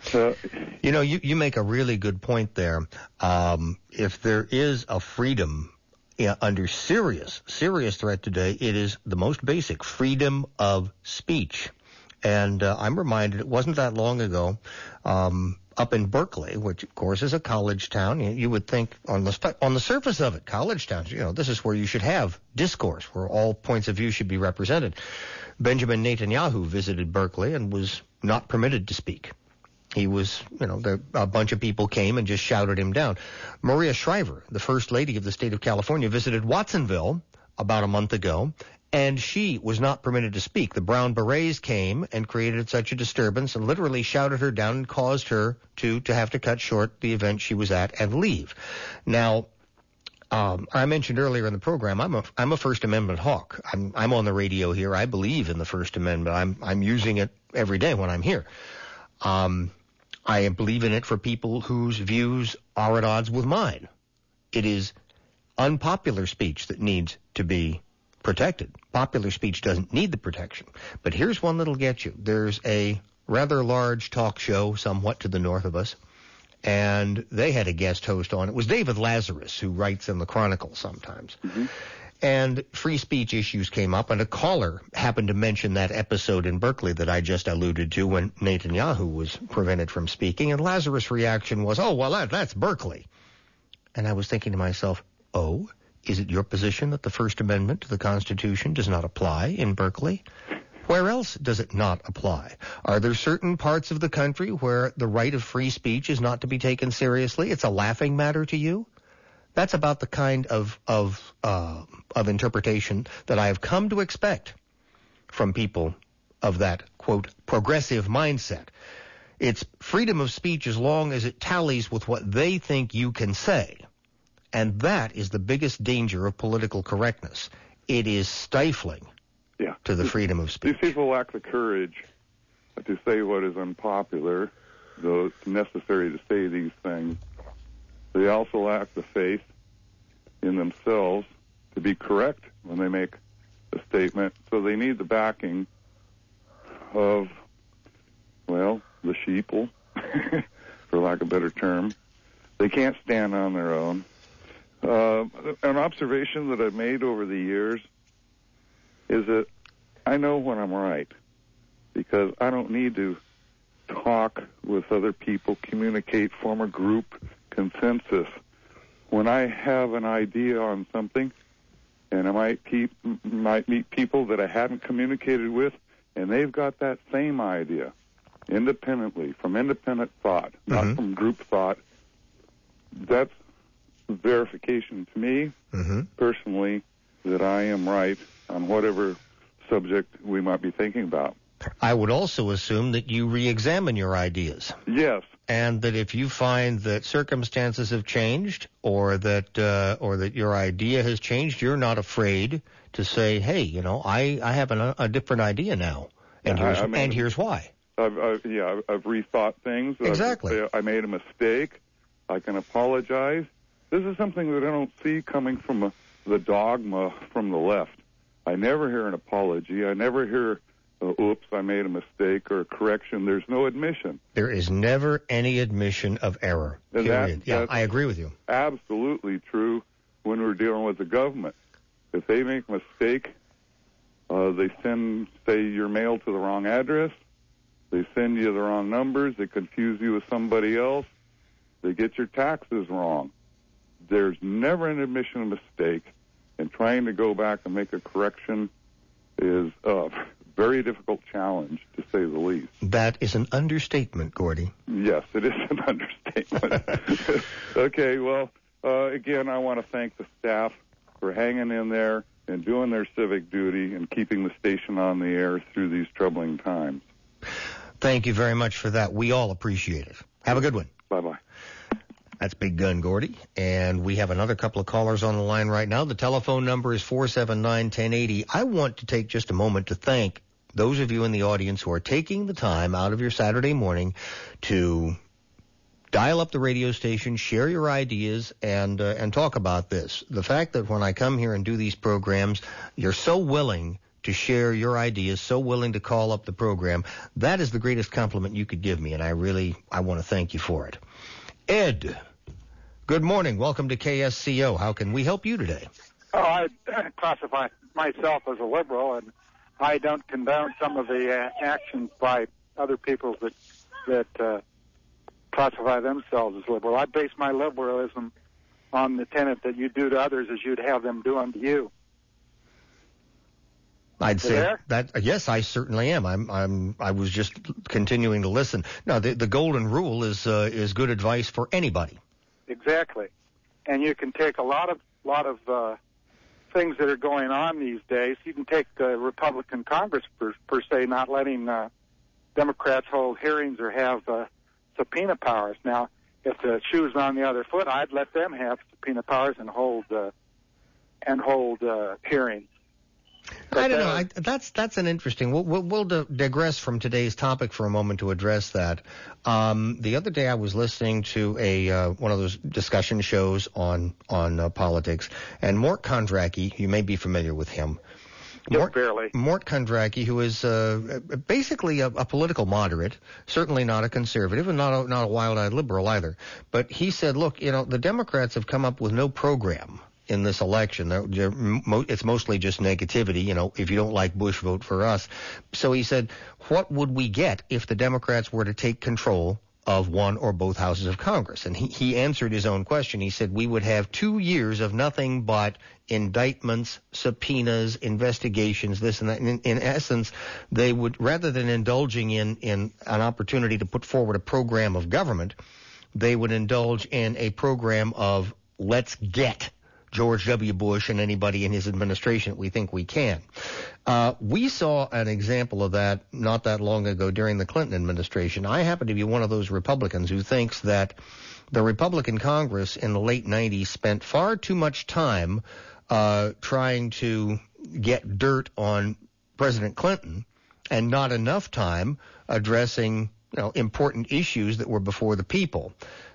Uh, you know, you, you make a really good point there. Um, if there is a freedom yeah, under serious, serious threat today, it is the most basic, freedom of speech. And uh, I'm reminded, it wasn't that long ago, um, up in Berkeley, which of course is a college town. You, you would think on the on the surface of it, college towns, you know, this is where you should have discourse, where all points of view should be represented. Benjamin Netanyahu visited Berkeley and was not permitted to speak. He was, you know, the, a bunch of people came and just shouted him down. Maria Shriver, the first lady of the state of California, visited Watsonville about a month ago, and she was not permitted to speak. The Brown Berets came and created such a disturbance and literally shouted her down and caused her to, to have to cut short the event she was at and leave. Now, um, I mentioned earlier in the program, I'm a, I'm a First Amendment hawk. I'm, I'm on the radio here. I believe in the First Amendment. I'm, I'm using it every day when I'm here. Um, I believe in it for people whose views are at odds with mine. It is unpopular speech that needs to be protected. Popular speech doesn't need the protection. But here's one that'll get you. There's a rather large talk show somewhat to the north of us, and they had a guest host on. It was David Lazarus, who writes in the Chronicle sometimes. Mm-hmm. And free speech issues came up, and a caller happened to mention that episode in Berkeley that I just alluded to when Netanyahu was prevented from speaking, and Lazarus' reaction was, oh, well, that, that's Berkeley. And I was thinking to myself, oh, is it your position that the First Amendment to the Constitution does not apply in Berkeley? Where else does it not apply? Are there certain parts of the country where the right of free speech is not to be taken seriously? It's a laughing matter to you? That's about the kind of of uh, of interpretation that I have come to expect from people of that, quote, progressive mindset. It's freedom of speech as long as it tallies with what they think you can say. And that is the biggest danger of political correctness. It is stifling yeah. to the freedom of speech. These people lack the courage to say what is unpopular, though it's necessary to say these things. They also lack the faith in themselves to be correct when they make a statement. So they need the backing of, well, the sheeple, for lack of a better term. They can't stand on their own. Uh, an observation that I've made over the years is that I know when I'm right because I don't need to talk with other people, communicate, form a group consensus. When I have an idea on something, and I might, pe- might meet people that I haven't communicated with, and they've got that same idea independently, from independent thought, mm-hmm. not from group thought, that's verification to me, mm-hmm. personally, that I am right on whatever subject we might be thinking about. I would also assume that you re-examine your ideas. Yes. And that if you find that circumstances have changed, or that uh, or that your idea has changed, you're not afraid to say, "Hey, you know, I, I have an, a different idea now, and yeah, here's I, I mean, and here's why." I've, I've, yeah, I've, I've rethought things. Exactly. I've, I made a mistake. I can apologize. This is something that I don't see coming from a, the dogma from the left. I never hear an apology. I never hear, uh, oops, I made a mistake, or a correction. There's no admission. There is never any admission of error, and period. That, yeah, I agree with you. Absolutely true when we're dealing with the government. If they make a mistake, uh, they send, say, your mail to the wrong address. They send you the wrong numbers. They confuse you with somebody else. They get your taxes wrong. There's never an admission of mistake, and trying to go back and make a correction is a very difficult challenge, to say the least. That is an understatement, Gordy. Yes, it is an understatement. Okay, well, uh, again, I want to thank the staff for hanging in there and doing their civic duty and keeping the station on the air through these troubling times. Thank you very much for that. We all appreciate it. Have a good one. Bye-bye. That's Big Gun Gordy. And we have another couple of callers on the line right now. The telephone number is four seven nine, one oh eight oh. I want to take just a moment to thank those of you in the audience who are taking the time out of your Saturday morning to dial up the radio station, share your ideas, and uh, and talk about this. The fact that when I come here and do these programs, you're so willing to share your ideas, so willing to call up the program. That is the greatest compliment you could give me, and I really, I want to thank you for it. Ed, good morning. Welcome to K S C O. How can we help you today? Oh, I classify myself as a liberal, and I don't condone some of the uh, actions by other people that that uh, classify themselves as liberal. I base my liberalism on the tenet that you do to others as you'd have them do unto you. I'd You say there? that yes, I certainly am. I'm I'm I was just continuing to listen. No, the the golden rule is uh, is good advice for anybody. Exactly. And you can take a lot of lot of uh, things that are going on these days. You can take the Republican Congress per, per se not letting uh, Democrats hold hearings or have uh, subpoena powers. Now, if the shoe was on the other foot, I'd let them have subpoena powers and hold uh, and hold uh, hearings. I don't know. I, that's that's an interesting. We'll we'll, we'll di- digress from today's topic for a moment to address that. Um, the other day I was listening to a uh, one of those discussion shows on on uh, politics, and Mort Kondracki, you may be familiar with him. Mort, barely. Mort Kondracki, who is uh, basically a, a political moderate, certainly not a conservative, and not a, not a wild-eyed liberal either. But he said, look, you know, the Democrats have come up with no program in this election. They're, they're mo- it's mostly just negativity. You know, if you don't like Bush, vote for us. So he said, what would we get if the Democrats were to take control of one or both houses of Congress? And he, he answered his own question. He said, we would have two years of nothing but indictments, subpoenas, investigations, this and that. And in, in essence, they would, rather than indulging in, in an opportunity to put forward a program of government, they would indulge in a program of let's get George W. Bush and anybody in his administration that we think we can. Uh, we saw an example of that not that long ago during the Clinton administration. I happen to be one of those Republicans who thinks that the Republican Congress in the late nineties spent far too much time uh, trying to get dirt on President Clinton and not enough time addressing, you know, important issues that were before the people.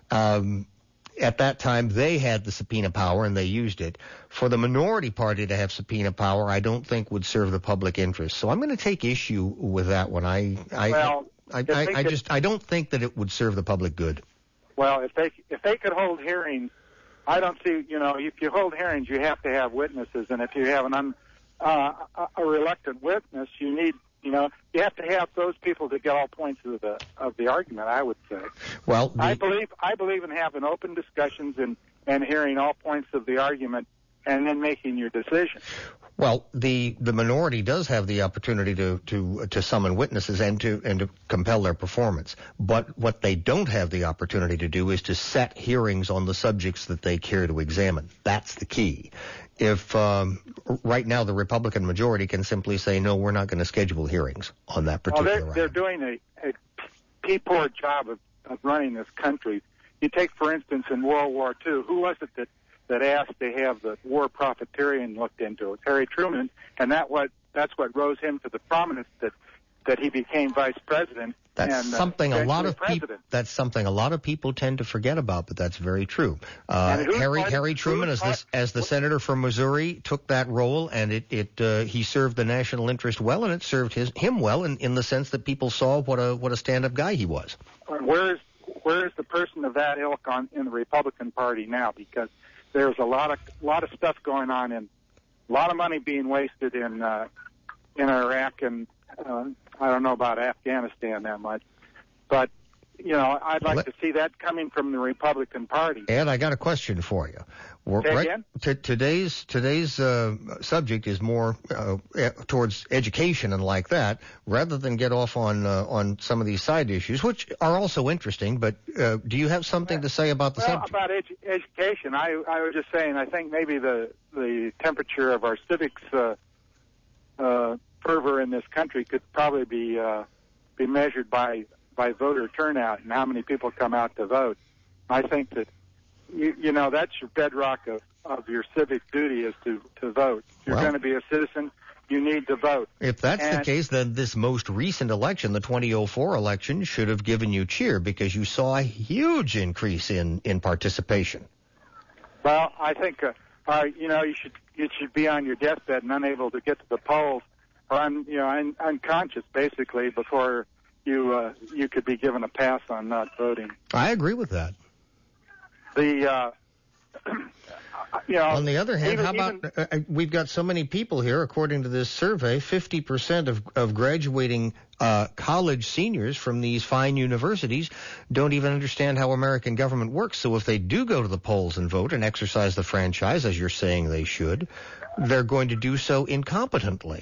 Um, At that time, they had the subpoena power, and they used it. For the minority party to have subpoena power, I don't think would serve the public interest. So I'm going to take issue with that one. I, I, Well, I, if I, they I could- just, I don't think that it would serve the public good. Well, if they if they could hold hearings, I don't see. You know, if you hold hearings, you have to have witnesses, and if you have an un, uh, a a reluctant witness, you need. You know, you have to have those people to get all points of the of the argument. I would say. Well, the, I believe I believe in having open discussions and and hearing all points of the argument, and then making your decision. Well, the, the minority does have the opportunity to, to to summon witnesses and to and to compel their performance. But what they don't have the opportunity to do is to set hearings on the subjects that they care to examine. That's the key. If um, right now the Republican majority can simply say, no, we're not going to schedule hearings on that Well, particular they're, item. they're doing a, a pee-poor job of, of running this country. You take, for instance, in World War Two, who was it that, that asked to have the war profiteering looked into? It was Harry Truman, and that what that's what rose him to the prominence that, that he became vice president. That's and, uh, something a lot eventually of people. president. That's something a lot of people tend to forget about, but that's very true. Uh, And who's Harry part- Harry Truman, as who's the as the senator from Missouri, took that role, and it it uh, he served the national interest well, and it served his him well in, in the sense that people saw what a what a stand-up guy he was. Where is where is the person of that ilk on in the Republican Party now? Because there's a lot of lot of stuff going on, and a lot of money being wasted in uh, in Iraq, and uh, I don't know about Afghanistan that much, but you know I'd like Let- to see that coming from the Republican Party. And I got a question for you. We're, Say right, again? t- today's today's uh, subject is more uh, e- towards education and like that, rather than get off on uh, on some of these side issues, which are also interesting. But uh, do you have something to say about the Well, subject? about edu- education, I I was just saying I think maybe the the temperature of our civics uh, uh, fervor in this country could probably be uh, be measured by by voter turnout and how many people come out to vote. I think that you, you know that's your bedrock of, of your civic duty is to, to vote. If you're Well- going to be a citizen, you need to vote. If that's the And- case, then this most recent election, the twenty oh four election, should have given you cheer because you saw a huge increase in, in participation. Well, I think uh, uh, you know you should you should be on your deathbed and unable to get to the polls or un, you know, un, unconscious basically before you uh, you could be given a pass on not voting. I agree with that. The uh, you know, on the other hand, even, how about even, uh, we've got so many people here, according to this survey, fifty percent of, of graduating uh, college seniors from these fine universities don't even understand how American government works. So if they do go to the polls and vote and exercise the franchise, as you're saying they should, they're going to do so incompetently.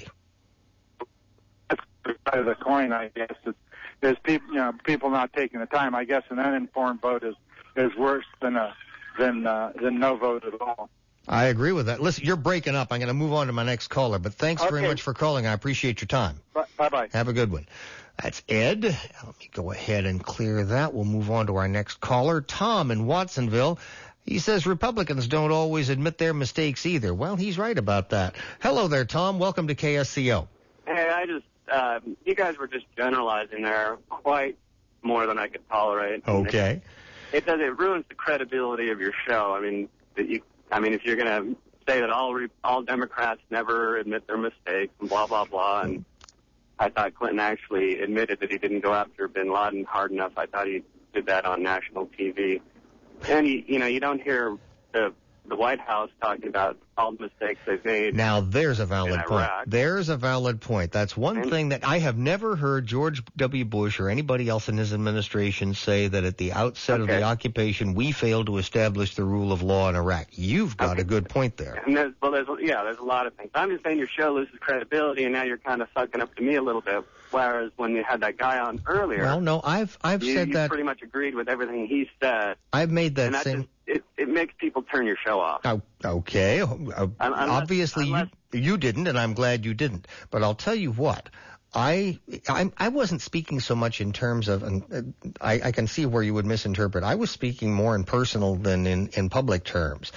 That's the side of the coin, I guess. Is, is people, you know, people not taking the time. I guess an uninformed vote is is worse than a than uh, than no vote at all. I agree with that. Listen, you're breaking up. I'm going to move on to my next caller, but thanks okay. very much for calling. I appreciate your time. Bye-bye. Have a good one. That's Ed. Let me go ahead and clear that. We'll move on to our next caller, Tom in Watsonville. He says Republicans don't always admit their mistakes either. Well, he's right about that. Hello there, Tom. Welcome to K S C O. Hey, I just, uh, you guys were just generalizing there quite more than I could tolerate. Okay. It, it does, it ruins the credibility of your show. I mean, that you, I mean, if you're going to say that all re, all Democrats never admit their mistakes and blah, blah, blah, and I thought Clinton actually admitted that he didn't go after bin Laden hard enough. I thought he did that on national T V. And, you, you know, you don't hear the the White House talking about all the mistakes they've made. Now, there's a valid point. Iraq. There's a valid point. That's one and, thing that I have never heard George W. Bush or anybody else in his administration say that at the outset okay. of the occupation, we failed to establish the rule of law in Iraq. You've got okay. a good point there. And there's, well, there's, yeah, there's a lot of things. I'm just saying your show loses credibility, and now you're kind of sucking up to me a little bit. Whereas when you had that guy on earlier, well, no, I've I've you, said you that. pretty much agreed with everything he said. I've made that, and that same. Just, it it makes people turn your show off. Oh, okay, uh, unless, obviously unless, you you didn't, and I'm glad you didn't. But I'll tell you what. I, I I wasn't speaking so much in terms of, and I, I can see where you would misinterpret. I was speaking more in personal than in, in public terms.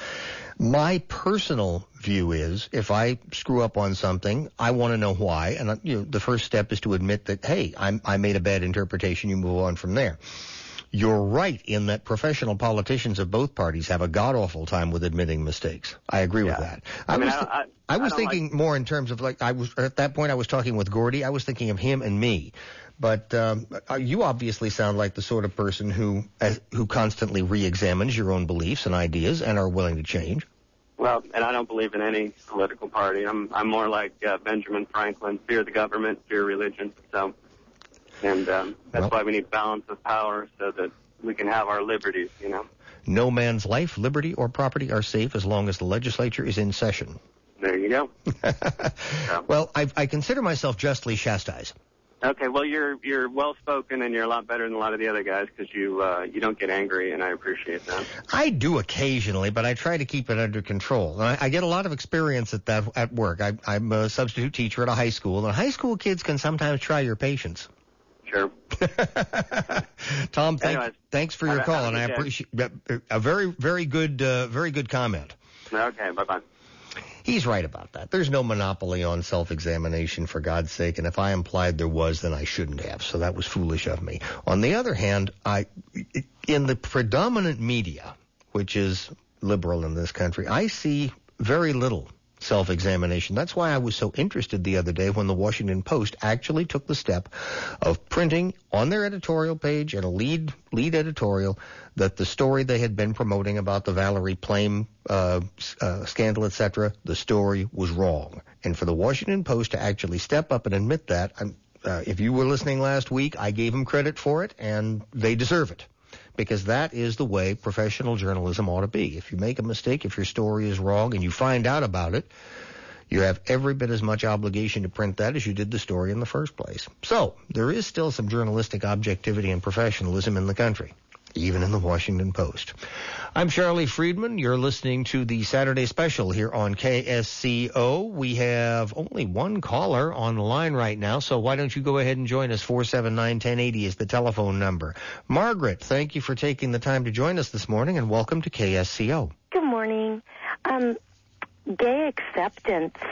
My personal view is, if I screw up on something, I want to know why, and you know, the first step is to admit that, hey, I'm, I made a bad interpretation. You move on from there. You're right in that professional politicians of both parties have a god-awful time with admitting mistakes. I agree yeah. with that. I, I mean, was, I, I, I was I thinking like... more in terms of like I was at that point. I was talking with Gordy. I was thinking of him and me. But um, you obviously sound like the sort of person who uh, who constantly re-examines your own beliefs and ideas and are willing to change. Well, and I don't believe in any political party. I'm I'm more like uh, Benjamin Franklin: fear the government, fear religion. So, and um, that's well, why we need balance of power so that we can have our liberties. You know. No man's life, liberty, or property are safe as long as the legislature is in session. There you go. so. Well, I, I consider myself justly chastised. Okay, well, you're you're well spoken and you're a lot better than a lot of the other guys because you uh, you don't get angry, and I appreciate that. I do occasionally, but I try to keep it under control. And I, I get a lot of experience at that at work. I, I'm a substitute teacher at a high school, and high school kids can sometimes try your patience. Sure. Tom, thank, Anyways, thanks for your have, call, have and I day. appreciate a very very good uh, very good comment. Okay, bye bye. He's right about that. There's no monopoly on self-examination, for God's sake, and if I implied there was, then I shouldn't have, so that was foolish of me. On the other hand, I, in the predominant media, which is liberal in this country, I see very little self-examination. That's why I was so interested the other day when the Washington Post actually took the step of printing on their editorial page and a lead lead editorial that the story they had been promoting about the Valerie Plame uh, uh, scandal, et cetera, the story was wrong. And for the Washington Post to actually step up and admit that, uh, if you were listening last week, I gave them credit for it, and they deserve it. Because that is the way professional journalism ought to be. If you make a mistake, if your story is wrong, and you find out about it, you have every bit as much obligation to print that as you did the story in the first place. So, there is still some journalistic objectivity and professionalism in the country, even in the Washington Post. I'm Charlie Friedman. You're listening to the Saturday Special here on K S C O. We have only one caller on the line right now, so why don't you go ahead and join us? four seven nine, one oh eight oh is the telephone number. Margaret, thank you for taking the time to join us this morning, and welcome to K S C O. Good morning. Um, gay acceptance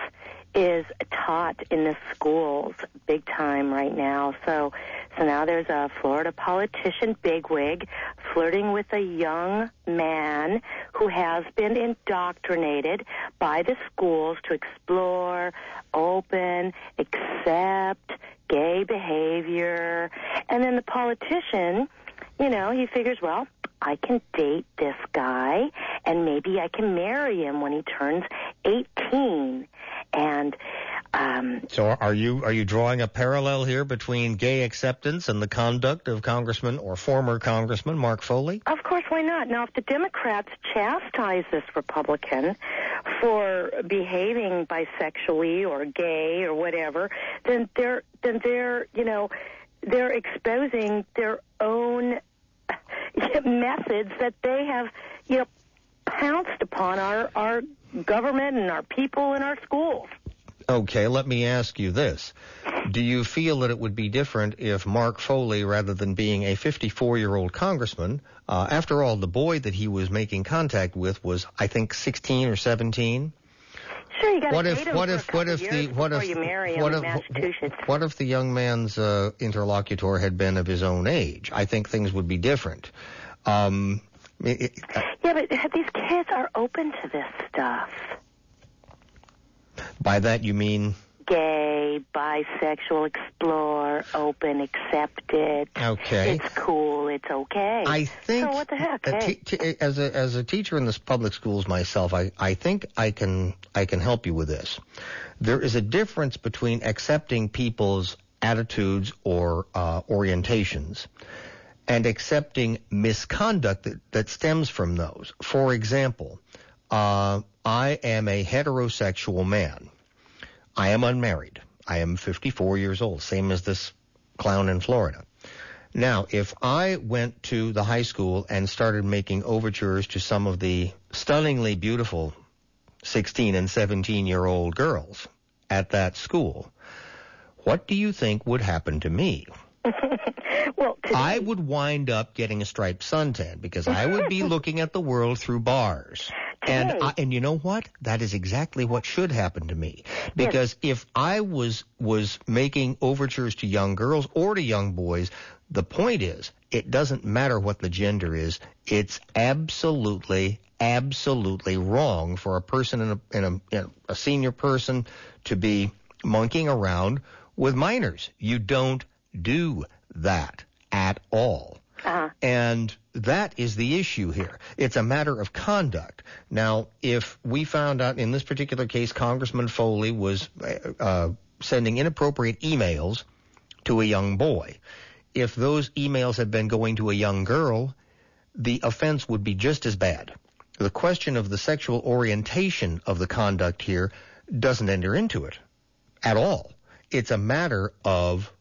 is taught in the schools big time right now. So, so now there's a Florida politician bigwig flirting with a young man who has been indoctrinated by the schools to explore, open, accept gay behavior. And then the politician, you know, he figures, well, I can date this guy, and maybe I can marry him when he turns eighteen. And um, so, are you are you drawing a parallel here between gay acceptance and the conduct of Congressman or former Congressman Mark Foley? Of course, why not? Now, if the Democrats chastise this Republican for behaving bisexually or gay or whatever, then they're then they're you know they're exposing their own methods that they have, you know, pounced upon our, our government and our people and our schools. Okay, let me ask you this. Do you feel that it would be different if Mark Foley, rather than being a fifty-four-year-old congressman, uh, after all, the boy that he was making contact with was, I think, sixteen or seventeen? Sure, you got to What date if him what for if a what couple if years the what before if you marry him what in if Massachusetts. what if the young man's uh, interlocutor had been of his own age? I think things would be different. Um, it, it, uh, Yeah, but these kids are open to this stuff. by that you mean? Gay, bisexual, explore, open, accept it. Okay. It's cool. It's okay. I think So what the heck? a Hey. te- te- as a as a teacher in the public schools myself, I, I think I can I can help you with this. There is a difference between accepting people's attitudes or uh, orientations and accepting misconduct that, that stems from those. For example, uh, I am a heterosexual man. I am unmarried. I am fifty-four years old, same as this clown in Florida. Now, if I went to the high school and started making overtures to some of the stunningly beautiful sixteen and seventeen-year-old girls at that school, what do you think would happen to me? Well, I would wind up getting a striped suntan because I would be looking at the world through bars. And I, and you know what? That is exactly what should happen to me. Because if I was was making overtures to young girls or to young boys, the point is, it doesn't matter what the gender is. It's absolutely, absolutely wrong for a person in a, in a, in a senior person to be monkeying around with minors. You don't do that at all. Uh-huh. And that is the issue here. It's a matter of conduct. Now, if we found out in this particular case Congressman Foley was uh, sending inappropriate emails to a young boy, if those emails had been going to a young girl, the offense would be just as bad. The question of the sexual orientation of the conduct here doesn't enter into it at all. It's a matter of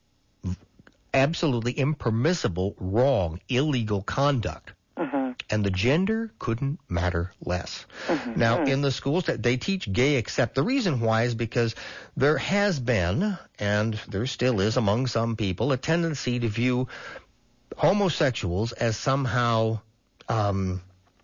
absolutely impermissible, wrong, illegal conduct. Mm-hmm. And the gender couldn't matter less. Mm-hmm. Now, in the schools, they teach gay accept. The reason why is because there has been, and there still is among some people, a tendency to view homosexuals as somehow um,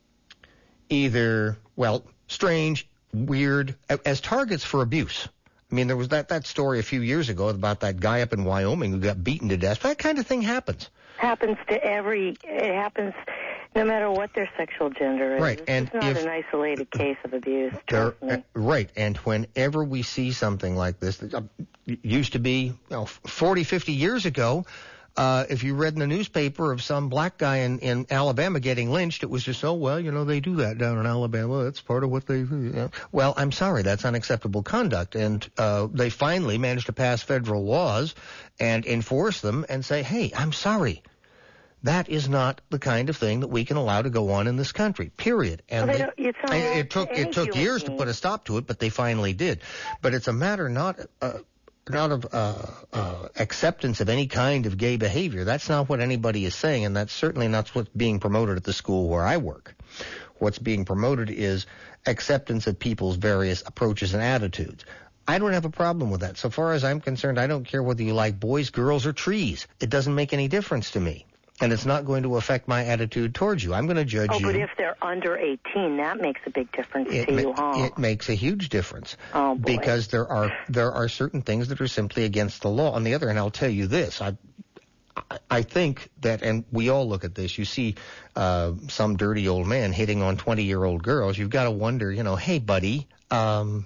either, well, strange, weird, as targets for abuse. I mean, there was that, that story a few years ago about that guy up in Wyoming who got beaten to death. That kind of thing happens. Happens to every, it happens no matter what their sexual gender is. Right, and it's not if- an isolated case of abuse. There, trust me. uh, right, and whenever we see something like this, uh, used to be, you know, forty, fifty years ago, uh, if you read in the newspaper of some black guy in, in Alabama getting lynched, it was just, oh, well, you know, they do that down in Alabama. That's part of what they do. You know. Well, I'm sorry, that's unacceptable conduct. And uh, they finally managed to pass federal laws and enforce them and say, hey, I'm sorry. That is not the kind of thing that we can allow to go on in this country, period. And Well, they they- don't- it's not it, allowed it took to it any took human years to being. put a stop to it, but they finally did. But it's a matter not uh, not of uh, uh, acceptance of any kind of gay behavior. That's not what anybody is saying, and that's certainly not what's being promoted at the school where I work. What's being promoted is acceptance of people's various approaches and attitudes. I don't have a problem with that. So far as I'm concerned, I don't care whether you like boys, girls, or trees. It doesn't make any difference to me. and it's not going to affect my attitude towards you. I'm going to judge oh, you. Oh, but if they're under eighteen, that makes a big difference it to ma- you, huh? It makes a huge difference. Oh, boy. Because there are there are certain things that are simply against the law. On the other hand, I'll tell you this. I I think that, and we all look at this, you see uh, some dirty old man hitting on twenty-year-old girls. You've got to wonder, you know, hey, buddy, um,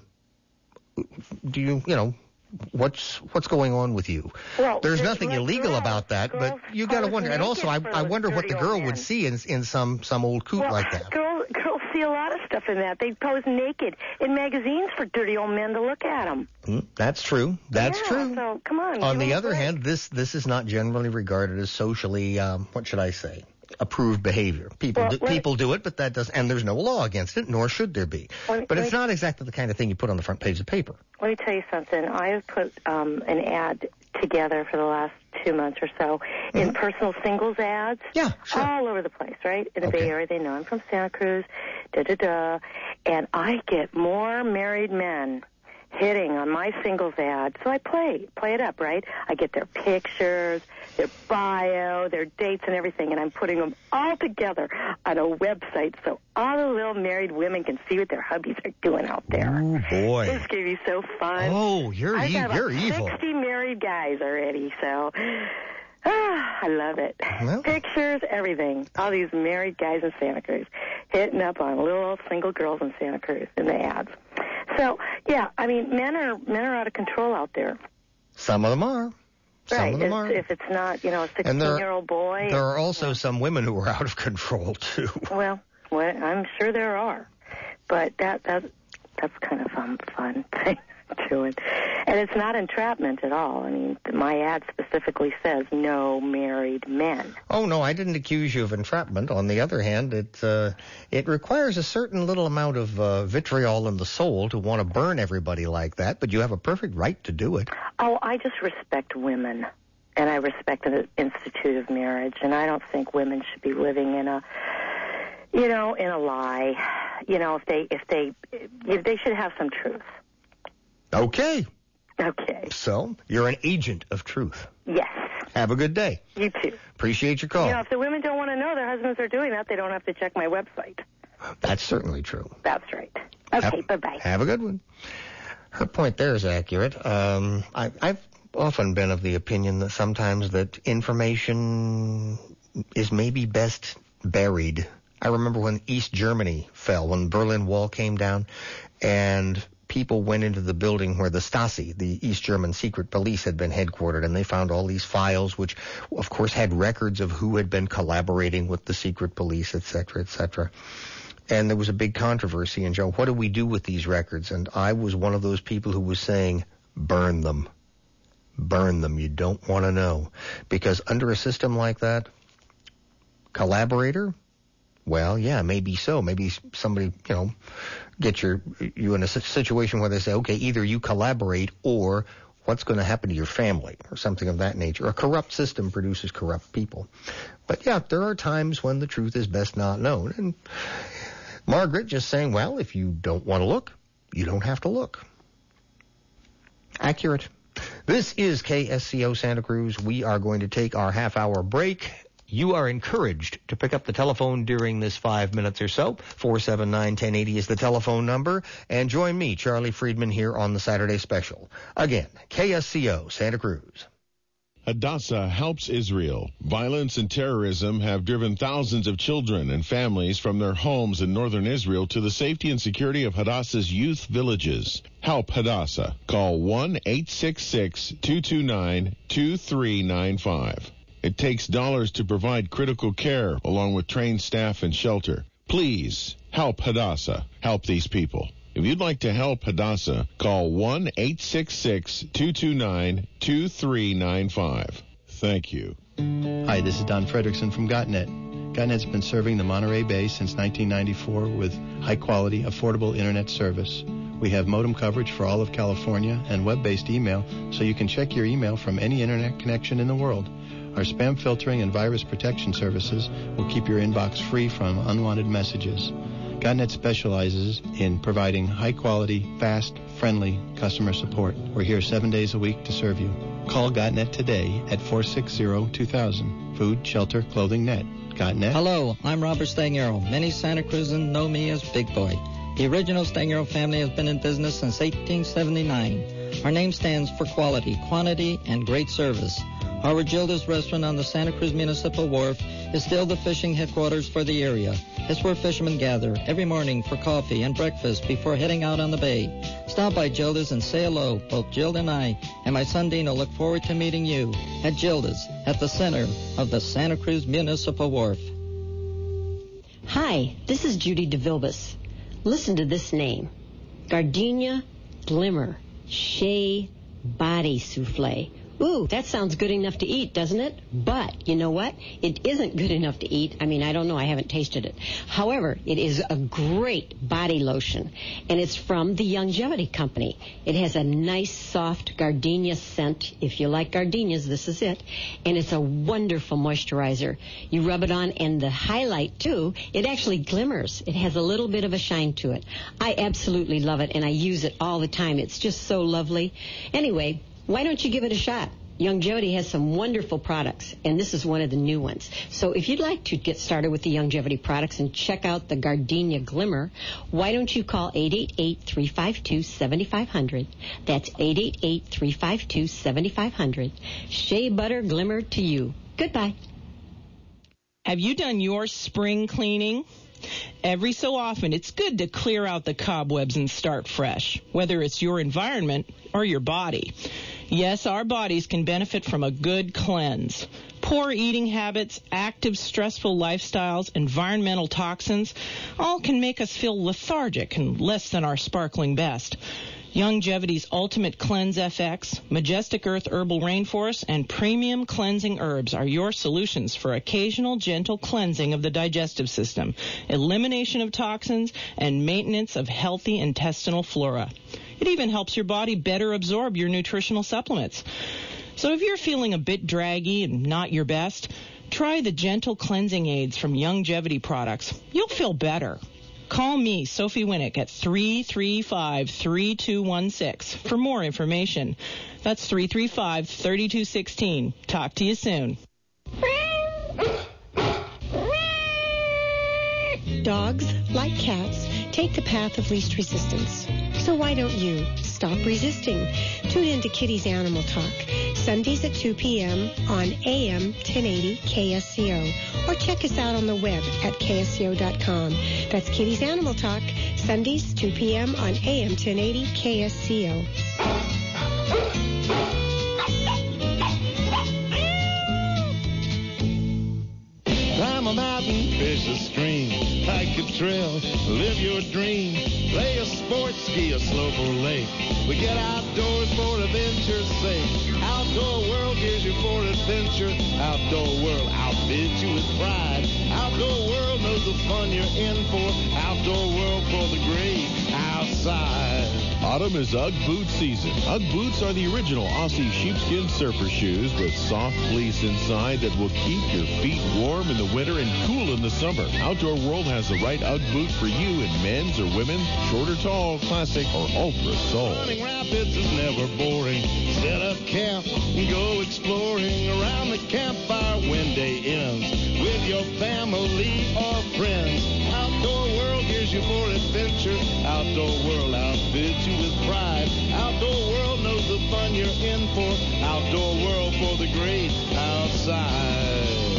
do you, you know, what's what's going on with you? Well, there's there's nothing like illegal girls, about that, girls but you got to wonder. And also, I, I wonder what the girl would see in in some some old coot well, like that. Girls, girls see a lot of stuff in that. They pose naked in magazines for dirty old men to look at them. Mm, that's true. That's yeah, true. So come on. On the them other break. hand, this this is not generally regarded as socially, um, what should I say, approved behavior. People Well, do, let- people do it, but that does, and there's no law against it, nor should there be. Let- But let- it's not exactly the kind of thing you put on the front page of the paper. Let me tell you something. I have put um, an ad together for the last two months or so in personal singles ads. Yeah, sure. All over the place, right? In the Okay. Bay Area, they know I'm from Santa Cruz, da-da-da. And I get more married men hitting on my singles ad. So I play, play it up, right? I get their pictures, their bio, their dates and everything, and I'm putting them all together on a website so all the little married women can see what their hubbies are doing out there. Oh, boy. It's going to be so fun. Oh, you're I've e- got you're about evil. sixty married guys already, so ah, I love it. Well. Pictures, everything. All these married guys in Santa Cruz hitting up on little single girls in Santa Cruz in the ads. So, yeah, I mean, men are men are out of control out there. Some of them are. Some right. of them It's- are. If it's not, you know, a And there- sixteen-year-old boy. There are also some women who are out of control, too. Well, well, I'm sure there are, but that that that's kind of a fun thing to it, and it's not entrapment at all. I mean, my ad specifically says no married men. Oh, no, I didn't accuse you of entrapment. On the other hand, it uh, it requires a certain little amount of uh, vitriol in the soul to want to burn everybody like that, but you have a perfect right to do it. Oh, I just respect women, and I respect the institute of marriage, and I don't think women should be living in a, you know, in a lie. You know, if they if they if they should have some truth. Okay. Okay. So, you're an agent of truth. Yes. Have a good day. You too. Appreciate your call. You know, if the women don't want to know their husbands are doing that, they don't have to check my website. That's certainly true. That's right. Okay, Have- bye-bye. Have a good one. Her point there is accurate. Um, I, I've often been of the opinion that sometimes that information is maybe best buried. I remember when East Germany fell, when the Berlin Wall came down, and people went into the building where the Stasi, the East German secret police, had been headquartered, and they found all these files, which, of course, had records of who had been collaborating with the secret police, et cetera, et cetera. And there was a big controversy, and Joe, what do we do with these records? And I was one of those people who was saying, burn them. Burn them. You don't want to know. Because under a system like that, collaborator, well, yeah, maybe so. Maybe somebody, you know, get your you in a situation where they say, okay, either you collaborate or what's going to happen to your family or something of that nature. A corrupt system produces corrupt people. But, yeah, there are times when the truth is best not known. And Margaret just saying, well, if you don't want to look, you don't have to look. Accurate. This is K S C O Santa Cruz. We are going to take our half-hour break. You are encouraged to pick up the telephone during this five minutes or so. four seven nine, one zero eight zero is the telephone number. And join me, Charlie Friedman, here on the Saturday Special. Again, K S C O Santa Cruz. Hadassah helps Israel. Violence and terrorism have driven thousands of children and families from their homes in northern Israel to the safety and security of Hadassah's youth villages. Help Hadassah. Call one eight six six, two two nine, two three nine five. It takes dollars to provide critical care along with trained staff and shelter. Please help Hadassah. Help these people. If you'd like to help Hadassah, call one eight six six, two two nine, two three nine five. Thank you. Hi, this is Don Fredrickson from GotNet. GotNet's been serving the Monterey Bay since nineteen ninety-four with high-quality, affordable Internet service. We have modem coverage for all of California and web-based email, so you can check your email from any Internet connection in the world. Our spam filtering and virus protection services will keep your inbox free from unwanted messages. GotNet specializes in providing high-quality, fast, friendly customer support. We're here seven days a week to serve you. Call GotNet today at four six zero, two thousand. Food, shelter, clothing, net. GotNet. Hello, I'm Robert Stangaro. Many Santa Cruzans know me as Big Boy. The original Stangaro family has been in business since eighteen seventy-nine. Our name stands for quality, quantity, and great service. Our Gilda's restaurant on the Santa Cruz Municipal Wharf is still the fishing headquarters for the area. It's where fishermen gather every morning for coffee and breakfast before heading out on the bay. Stop by Gilda's and say hello. Both Gilda and I and my son Dino look forward to meeting you at Gilda's at the center of the Santa Cruz Municipal Wharf. Hi, this is Judy DeVilbus. Listen to this name. Gardenia Glimmer Shea Body Souffle. Ooh, that sounds good enough to eat, doesn't it? But, you know what? It isn't good enough to eat. I mean, I don't know. I haven't tasted it. However, it is a great body lotion, and it's from the Longevity Company. It has a nice, soft gardenia scent. If you like gardenias, this is it. And it's a wonderful moisturizer. You rub it on, and the highlight, too, it actually glimmers. It has a little bit of a shine to it. I absolutely love it, and I use it all the time. It's just so lovely. Anyway, why don't you give it a shot? Longevity has some wonderful products, and this is one of the new ones. So if you'd like to get started with the Longevity products and check out the Gardenia Glimmer, why don't you call eight eight eight, three five two, seven five zero zero. That's eight eight eight, three five two, seven five zero zero. Shea Butter Glimmer to you. Goodbye. Have you done your spring cleaning? Every so often, it's good to clear out the cobwebs and start fresh, whether it's your environment or your body. Yes, our bodies can benefit from a good cleanse. Poor eating habits, active, stressful lifestyles, environmental toxins, all can make us feel lethargic and less than our sparkling best. Longevity's Ultimate Cleanse F X, Majestic Earth Herbal Rainforest, and Premium Cleansing Herbs are your solutions for occasional gentle cleansing of the digestive system, elimination of toxins, and maintenance of healthy intestinal flora. It even helps your body better absorb your nutritional supplements. So if you're feeling a bit draggy and not your best, try the gentle cleansing aids from Longevity products. You'll feel better. Call me, Sophie Winnick, at three three five, three two one six for more information. That's three three five, three two one six. Talk to you soon. Dogs, like cats, take the path of least resistance. So why don't you stop resisting? Tune in to Kitty's Animal Talk, Sundays at two p.m. on A M ten eighty K S C O, or check us out on the web at K S C O dot com. That's Kitty's Animal Talk, Sundays two p.m. on A M ten eighty K S C O. Climb a mountain, fish a stream, hike a trail, live your dream, play a sport, ski a slope or lake. We get outdoors for adventure's sake. Outdoor World gives you for adventure. Outdoor World outbids you with pride. Outdoor World knows the fun you're in for. Outdoor World for the great outside. Autumn is Ugg boot season. Ugg boots are the original Aussie sheepskin surfer shoes with soft fleece inside that will keep your feet warm in the winter and cool in the summer. Outdoor World has the right Ugg boot for you in men's or women's, short or tall, classic or ultra sole. Running rapids is never boring. Set up camp and go exploring around the campfire when day ends with your family or friends. Outdoor World gives you for adventure. Outdoor World outbids you with pride. Outdoor World knows the fun you're in for. Outdoor World for the great outside.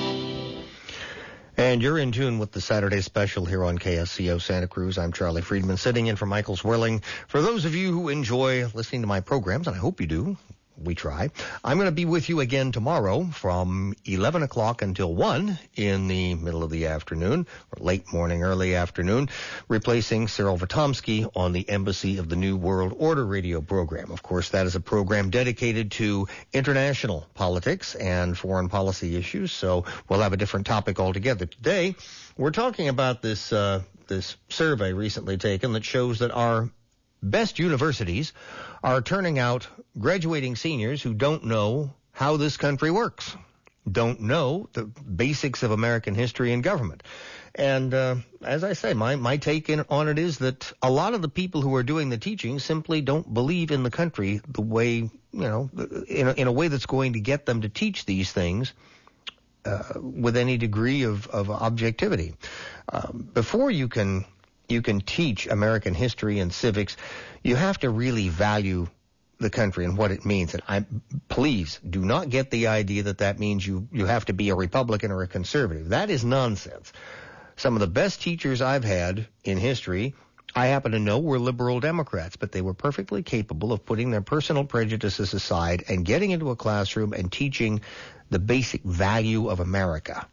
And you're in tune with the Saturday Special here on K S C O Santa Cruz. I'm Charlie Friedman, sitting in for Michael Swirling. For those of you who enjoy listening to my programs, and I hope you do, we try, I'm going to be with you again tomorrow from eleven o'clock until one in the middle of the afternoon, or late morning, early afternoon, replacing Cyril Vitomsky on the Embassy of the New World Order radio program. Of course, that is a program dedicated to international politics and foreign policy issues, so we'll have a different topic altogether. Today, we're talking about this, uh, this survey recently taken that shows that our best universities are turning out graduating seniors who don't know how this country works, don't know the basics of American history and government. And uh, as I say, my, my take in, on it is that a lot of the people who are doing the teaching simply don't believe in the country the way, you know, in a, in a way that's going to get them to teach these things uh, with any degree of, of objectivity. Um, before you can you can teach American history and civics, you have to really value the country and what it means. And I, please do not get the idea that that means you, you have to be a Republican or a conservative. That is nonsense. Some of the best teachers I've had in history, I happen to know, were liberal Democrats, but they were perfectly capable of putting their personal prejudices aside and getting into a classroom and teaching the basic value of America.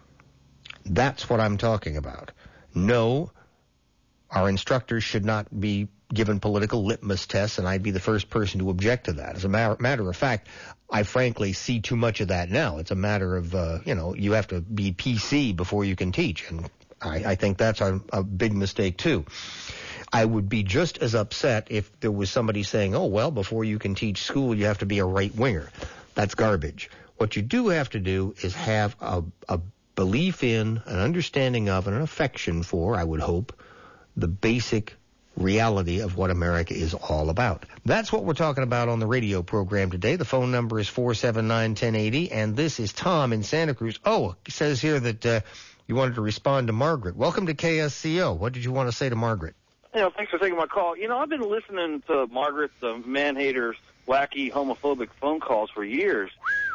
That's what I'm talking about. No, our instructors should not be given political litmus tests, and I'd be the first person to object to that. As a matter, matter of fact, I frankly see too much of that now. It's a matter of, uh, you know, you have to be P C before you can teach, and I, I think that's a, a big mistake, too. I would be just as upset if there was somebody saying, oh, well, before you can teach school, you have to be a right-winger. That's garbage. What you do have to do is have a, a belief in, an understanding of, and an affection for, I would hope, the basic reality of what America is all about. That's what we're talking about on the radio program today. The phone number is four seven nine, one zero eight zero, and this is Tom in Santa Cruz. Oh, it says here that uh, you wanted to respond to Margaret. Welcome to K S C O. What did you want to say to Margaret? You know, thanks for taking my call. You know, I've been listening to Margaret's uh, man-hater's wacky homophobic phone calls for years.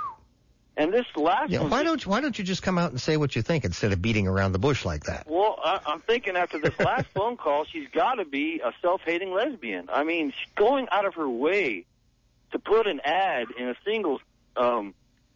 And this last yeah, one... Why don't, you, why don't you just come out and say what you think instead of beating around the bush like that? Well, I, I'm thinking after this last phone call, she's got to be a self-hating lesbian. I mean, she's going out of her way to put an ad in a singles um,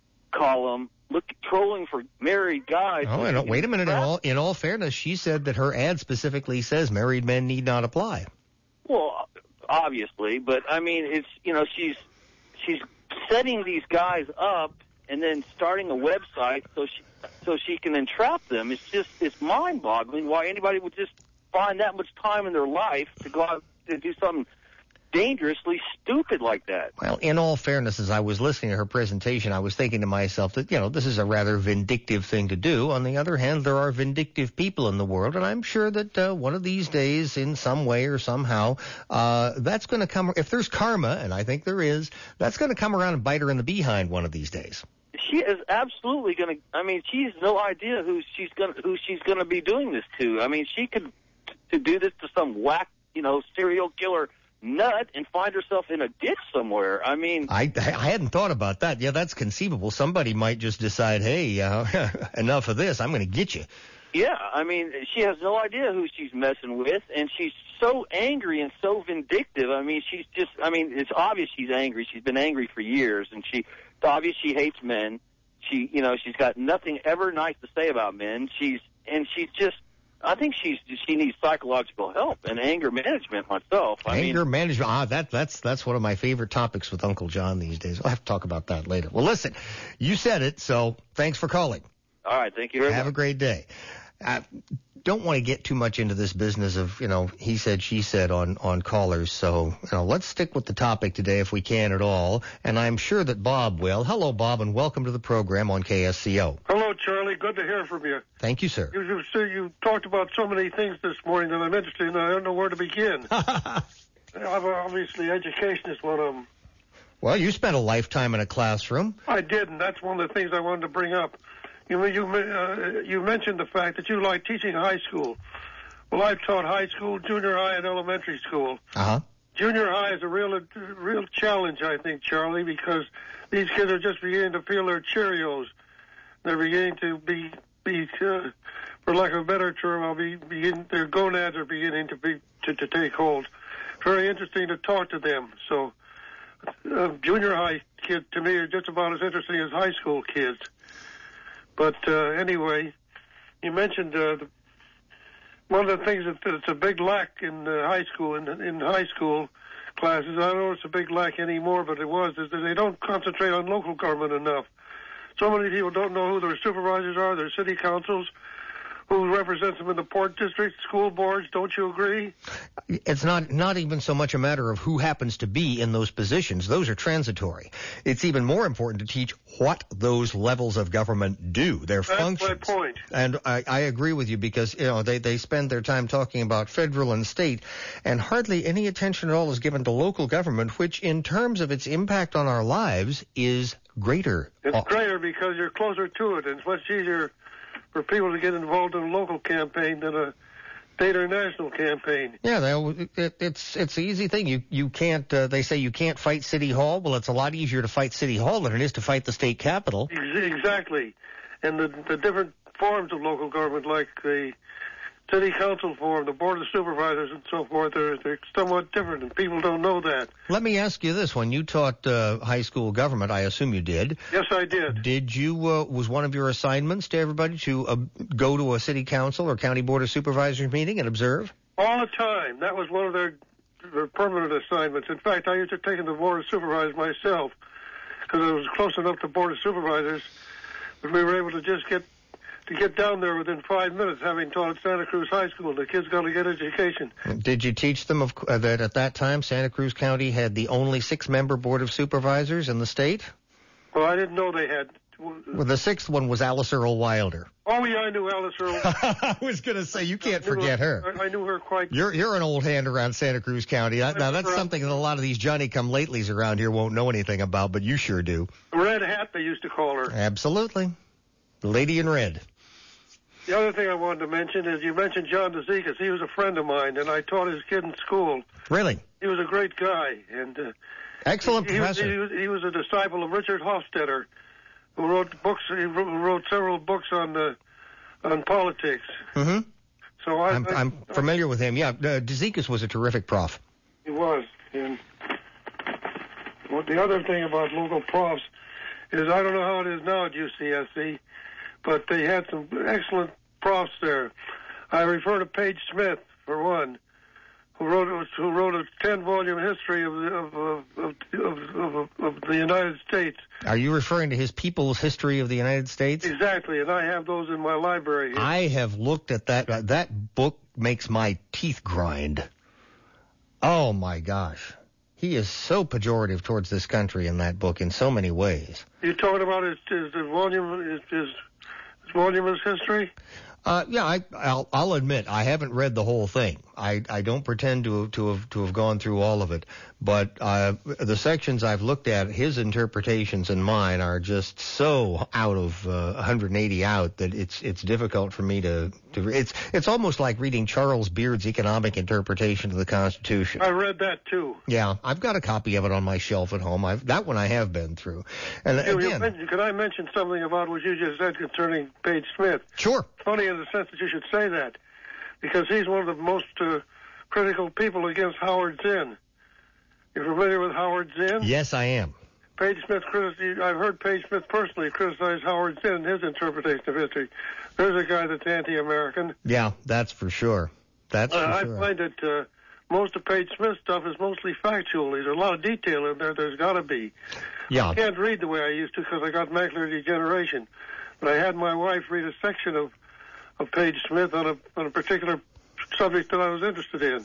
column look, trolling for married guys. Oh, I don't, wait a minute. In all, in all fairness, she said that her ad specifically says married men need not apply. Well, obviously, but, I mean, it's, you know, she's she's setting these guys up and then starting a website so she so she can entrap them. It's just it's mind-boggling why anybody would just find that much time in their life to go out and do something dangerously stupid like that. Well, in all fairness, as I was listening to her presentation, I was thinking to myself that, you know, this is a rather vindictive thing to do. On the other hand, there are vindictive people in the world, and I'm sure that uh, one of these days, in some way or somehow, uh, that's going to come, if there's karma, and I think there is, that's going to come around and bite her in the behind one of these days. She is absolutely going to. I mean, she has no idea who she's going who she's going to be doing this to. I mean, she could to do this to some whack, you know, serial killer nut and find herself in a ditch somewhere. I mean, I I hadn't thought about that. Yeah, that's conceivable. Somebody might just decide, hey, uh, enough of this. I'm going to get you. Yeah, I mean, she has no idea who she's messing with, and she's so angry and so vindictive. I mean, she's just. I mean, it's obvious she's angry. She's been angry for years, and she. It's obvious she hates men. She, you know, she's got nothing ever nice to say about men. She's, and she's just, I think she's, she needs psychological help and anger management myself. I anger mean, management, ah, that, that's, that's one of my favorite topics with Uncle John these days. I'll have to talk about that later. Well, listen, you said it, so thanks for calling. All right, thank you very much. Have a great day. I don't want to get too much into this business of, you know, he said, she said on, on callers. So, you know, let's stick with the topic today if we can at all. And I'm sure that Bob will. Hello, Bob, and welcome to the program on K S C O. Hello, Charlie. Good to hear from you. Thank you, sir. You, you, so you talked about so many things this morning that I'm interested in. I don't know where to begin. Obviously, education is one of them. Well, you spent a lifetime in a classroom. I did, and that's one of the things I wanted to bring up. You you uh, you mentioned the fact that you like teaching high school. Well, I've taught high school, junior high, and elementary school. Uh-huh. Junior high is a real real challenge, I think, Charlie, because these kids are just beginning to feel their Cheerios. They're beginning to be, be uh, for lack of a better term, I'll be begin, their gonads are beginning to be to, to take hold. Very interesting to talk to them. So, uh, junior high kids to me are just about as interesting as high school kids. But uh, anyway, you mentioned uh, the, one of the things that, that's a big lack in uh, high school, in, in high school classes, I don't know if it's a big lack anymore, but it was, is that they don't concentrate on local government enough. So many people don't know who their supervisors are, their city councils, who represents them in the port district, school boards. Don't you agree? It's not not even so much a matter of who happens to be in those positions. Those are transitory. It's even more important to teach what those levels of government do, their That's functions. my point. And I, I agree with you because, you know, they, they spend their time talking about federal and state, and hardly any attention at all is given to local government, which in terms of its impact on our lives is greater. It's greater because you're closer to it, and it's much easier for people to get involved in a local campaign than a state or national campaign. Yeah, they, it, it's it's an easy thing. You you can't. Uh, they say you can't fight City Hall. Well, it's a lot easier to fight City Hall than it is to fight the state capitol. Exactly, and the the different forms of local government, like the city council form, the board of supervisors, and so forth, they're they're somewhat different, and people don't know that. Let me ask you this: when you taught uh, high school government, I assume you did. Yes, I did. Did you? Uh, was one of your assignments to everybody to uh, go to a city council or county board of supervisors meeting and observe? All the time. That was one of their, their permanent assignments. In fact, I used to take them to the board of supervisors myself because I was close enough to board of supervisors that we were able to just get to get down there within five minutes, having taught at Santa Cruz High School. The kids got to get education. Did you teach them of, uh, that at that time Santa Cruz County had the only six-member board of supervisors in the state? Well, I didn't know they had. Well, the sixth one was Alice Earl Wilder. Oh, yeah, I knew Alice Earl. I was going to say, you can't forget her. her. I, I knew her quite. You're you're an old hand around Santa Cruz County. Now, that's right. Something that a lot of these Johnny-come-latelys around here won't know anything about, but you sure do. Red Hat, they used to call her. Absolutely. The lady in red. The other thing I wanted to mention is you mentioned John DeZikas. He was a friend of mine, and I taught his kid in school. Really? He was a great guy. and uh, Excellent he, professor. He was, he, was, he was a disciple of Richard Hofstadter, who wrote books. He wrote, wrote several books on uh, on politics. Mm-hmm. So I, I'm, I, I'm familiar with him. Yeah, uh, DeZikas was a terrific prof. He was. And well, the other thing about local profs is I don't know how it is now at U C S C, but they had some excellent profs there. I refer to Page Smith, for one, who wrote who wrote a ten-volume history of the, of, of, of, of, of the United States. Are you referring to his People's History of the United States? Exactly, and I have those in my library here. I have looked at that. Uh, that book makes my teeth grind. Oh, my gosh. He is so pejorative towards this country in that book in so many ways. You talking about his, his, his volume, his, his, his volume of history? Uh, yeah, I, I'll, I'll admit I haven't read the whole thing. I, I don't pretend to to have to have gone through all of it, but uh, the sections I've looked at, his interpretations and mine are just so out of uh, one hundred eighty out that it's it's difficult for me to to. It's it's almost like reading Charles Beard's economic interpretation of the Constitution. I read that too. Yeah, I've got a copy of it on my shelf at home. I've, that one I have been through. And you, again, you mentioned, could I mention something about what you just said concerning Page Smith? Sure. Funny in the sense that you should say that, because he's one of the most uh, critical people against Howard Zinn. You're familiar with Howard Zinn? Yes, I am. Page Smith, I've heard Page Smith personally criticize Howard Zinn and his interpretation of history. There's a guy that's anti-American. Yeah, that's for sure. That's uh, for sure. I find that uh, most of Page Smith's stuff is mostly factual. There's a lot of detail in there. There's got to be. Yeah. I can't read the way I used to because I got macular degeneration. But I had my wife read a section of of Page Smith on a on a particular subject that I was interested in.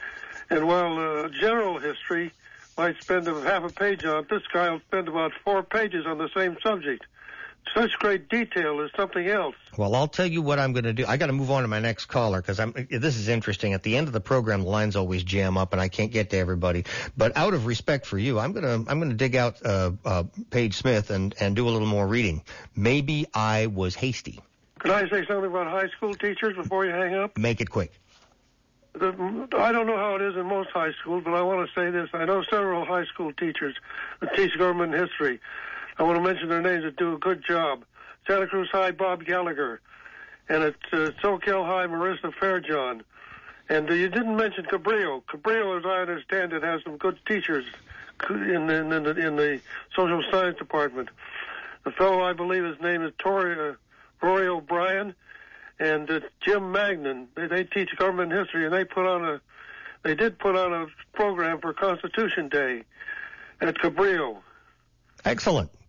And while uh, general history might spend a half a page on it, this guy will spend about four pages on the same subject. Such great detail is something else. Well, I'll tell you what I'm going to do. I got to move on to my next caller because I'm. This is interesting. At the end of the program, the lines always jam up, and I can't get to everybody. But out of respect for you, I'm gonna I'm gonna dig out uh, uh, Page Smith and and do a little more reading. Maybe I was hasty. Could I say something about high school teachers before you hang up? Make it quick. The, I don't know how it is in most high schools, but I want to say this. I know several high school teachers that teach government history. I want to mention their names that do a good job. Santa Cruz High, Bob Gallagher. And at uh, Soquel High, Marissa Fairjohn. And uh, you didn't mention Cabrillo. Cabrillo, as I understand it, has some good teachers in, in, in, the, in the social science department. The fellow, I believe his name is Tori... Uh, Rory O'Brien and uh, Jim Magnan. They, they teach government history, and they put on a, they did put on a program for Constitution Day at Cabrillo. Excellent.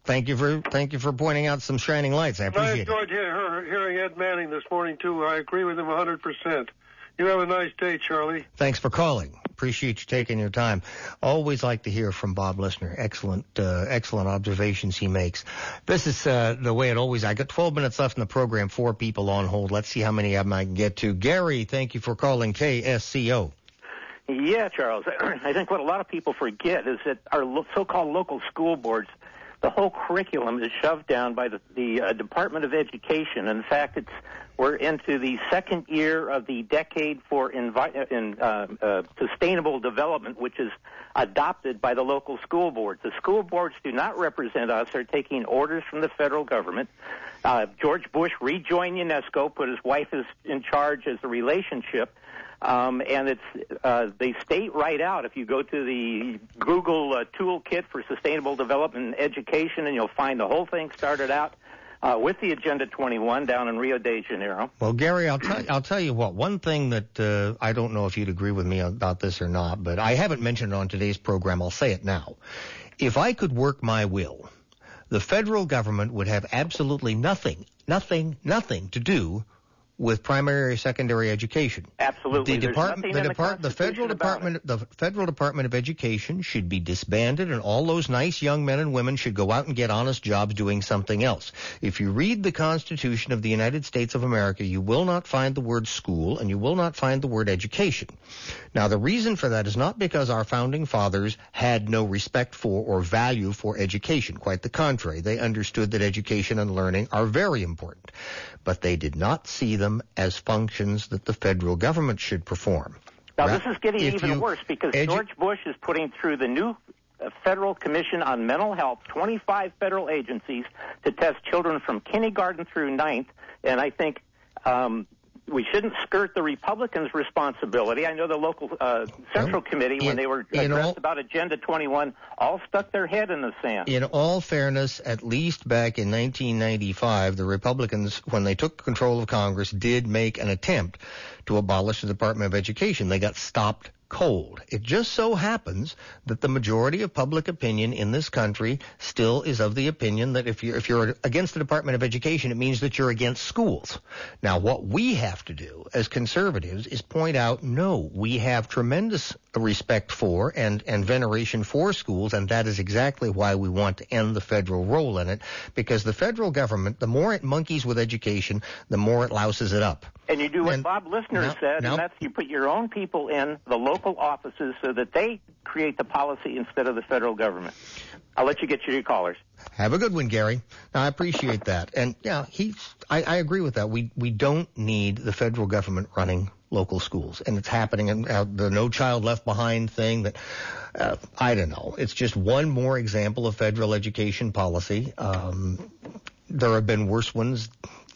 thank you for thank you for pointing out some shining lights. I appreciate I it. enjoyed hear, hearing Ed Manning this morning, too. I agree with him one hundred percent. You have a nice day, Charlie. Thanks for calling. Appreciate you taking your time. Always like to hear from Bob Listener. Excellent, uh, excellent observations he makes. This is uh, the way it always. I got twelve minutes left in the program. Four people on hold. Let's see how many of them I can get to. Gary, thank you for calling K S C O. Yeah, Charles. I think what a lot of people forget is that our lo- so-called local school boards, the whole curriculum is shoved down by the, the uh, Department of Education. In fact, it's we're into the second year of the decade for envi- in, uh, uh, sustainable development, which is adopted by the local school boards. The school boards do not represent us. They're taking orders from the federal government. Uh, George Bush rejoined UNESCO, put his wife as, in charge as a relationship. Um, and it's uh, they state right out, if you go to the Google uh, toolkit for sustainable development and education, and you'll find the whole thing started out uh, with the Agenda twenty-one down in Rio de Janeiro. Well, Gary, I'll tell I'll tell you what. One thing that uh, I don't know if you'd agree with me about this or not, but I haven't mentioned it on today's program. I'll say it now. If I could work my will, the federal government would have absolutely nothing, nothing, nothing to do with primary or secondary education. Absolutely. The There's department, the, nothing in depart, the the federal Constitution about department, the federal Department of Education should be disbanded, and all those nice young men and women should go out and get honest jobs doing something else. If you read the Constitution of the United States of America, you will not find the word school, and you will not find the word education. Now, the reason for that is not because our founding fathers had no respect for or value for education. Quite the contrary. They understood that education and learning are very important, but they did not see them as functions that the federal government should perform. Now, Right? this is getting If even you worse because edu- George Bush is putting through the new uh, Federal Commission on Mental Health, twenty-five federal agencies to test children from kindergarten through ninth, and I think um, we shouldn't skirt the Republicans' responsibility. I know the local uh, Central Committee, when in- they were in addressed all- about Agenda twenty-one, all stuck their head in the sand. In all fairness, at least back in nineteen ninety-five, the Republicans, when they took control of Congress, did make an attempt to abolish the Department of Education. They got stopped cold. It just so happens that the majority of public opinion in this country still is of the opinion that if you're, if you're against the Department of Education, it means that you're against schools. Now, what we have to do as conservatives is point out, no, we have tremendous respect for and, and veneration for schools, and that is exactly why we want to end the federal role in it, because the federal government, the more it monkeys with education, the more it louses it up. And you do what And- Bob Listener now- said, now- and that's you put your own people in the local offices so that they create the policy instead of the federal government. I'll let you get to your callers. Have a good one, Gary. Now, I appreciate that. And, yeah, he's, I, I agree with that. We we don't need the federal government running local schools. And it's happening. And uh, the No Child Left Behind thing that, uh, I don't know. It's just one more example of federal education policy. Um, there have been worse ones.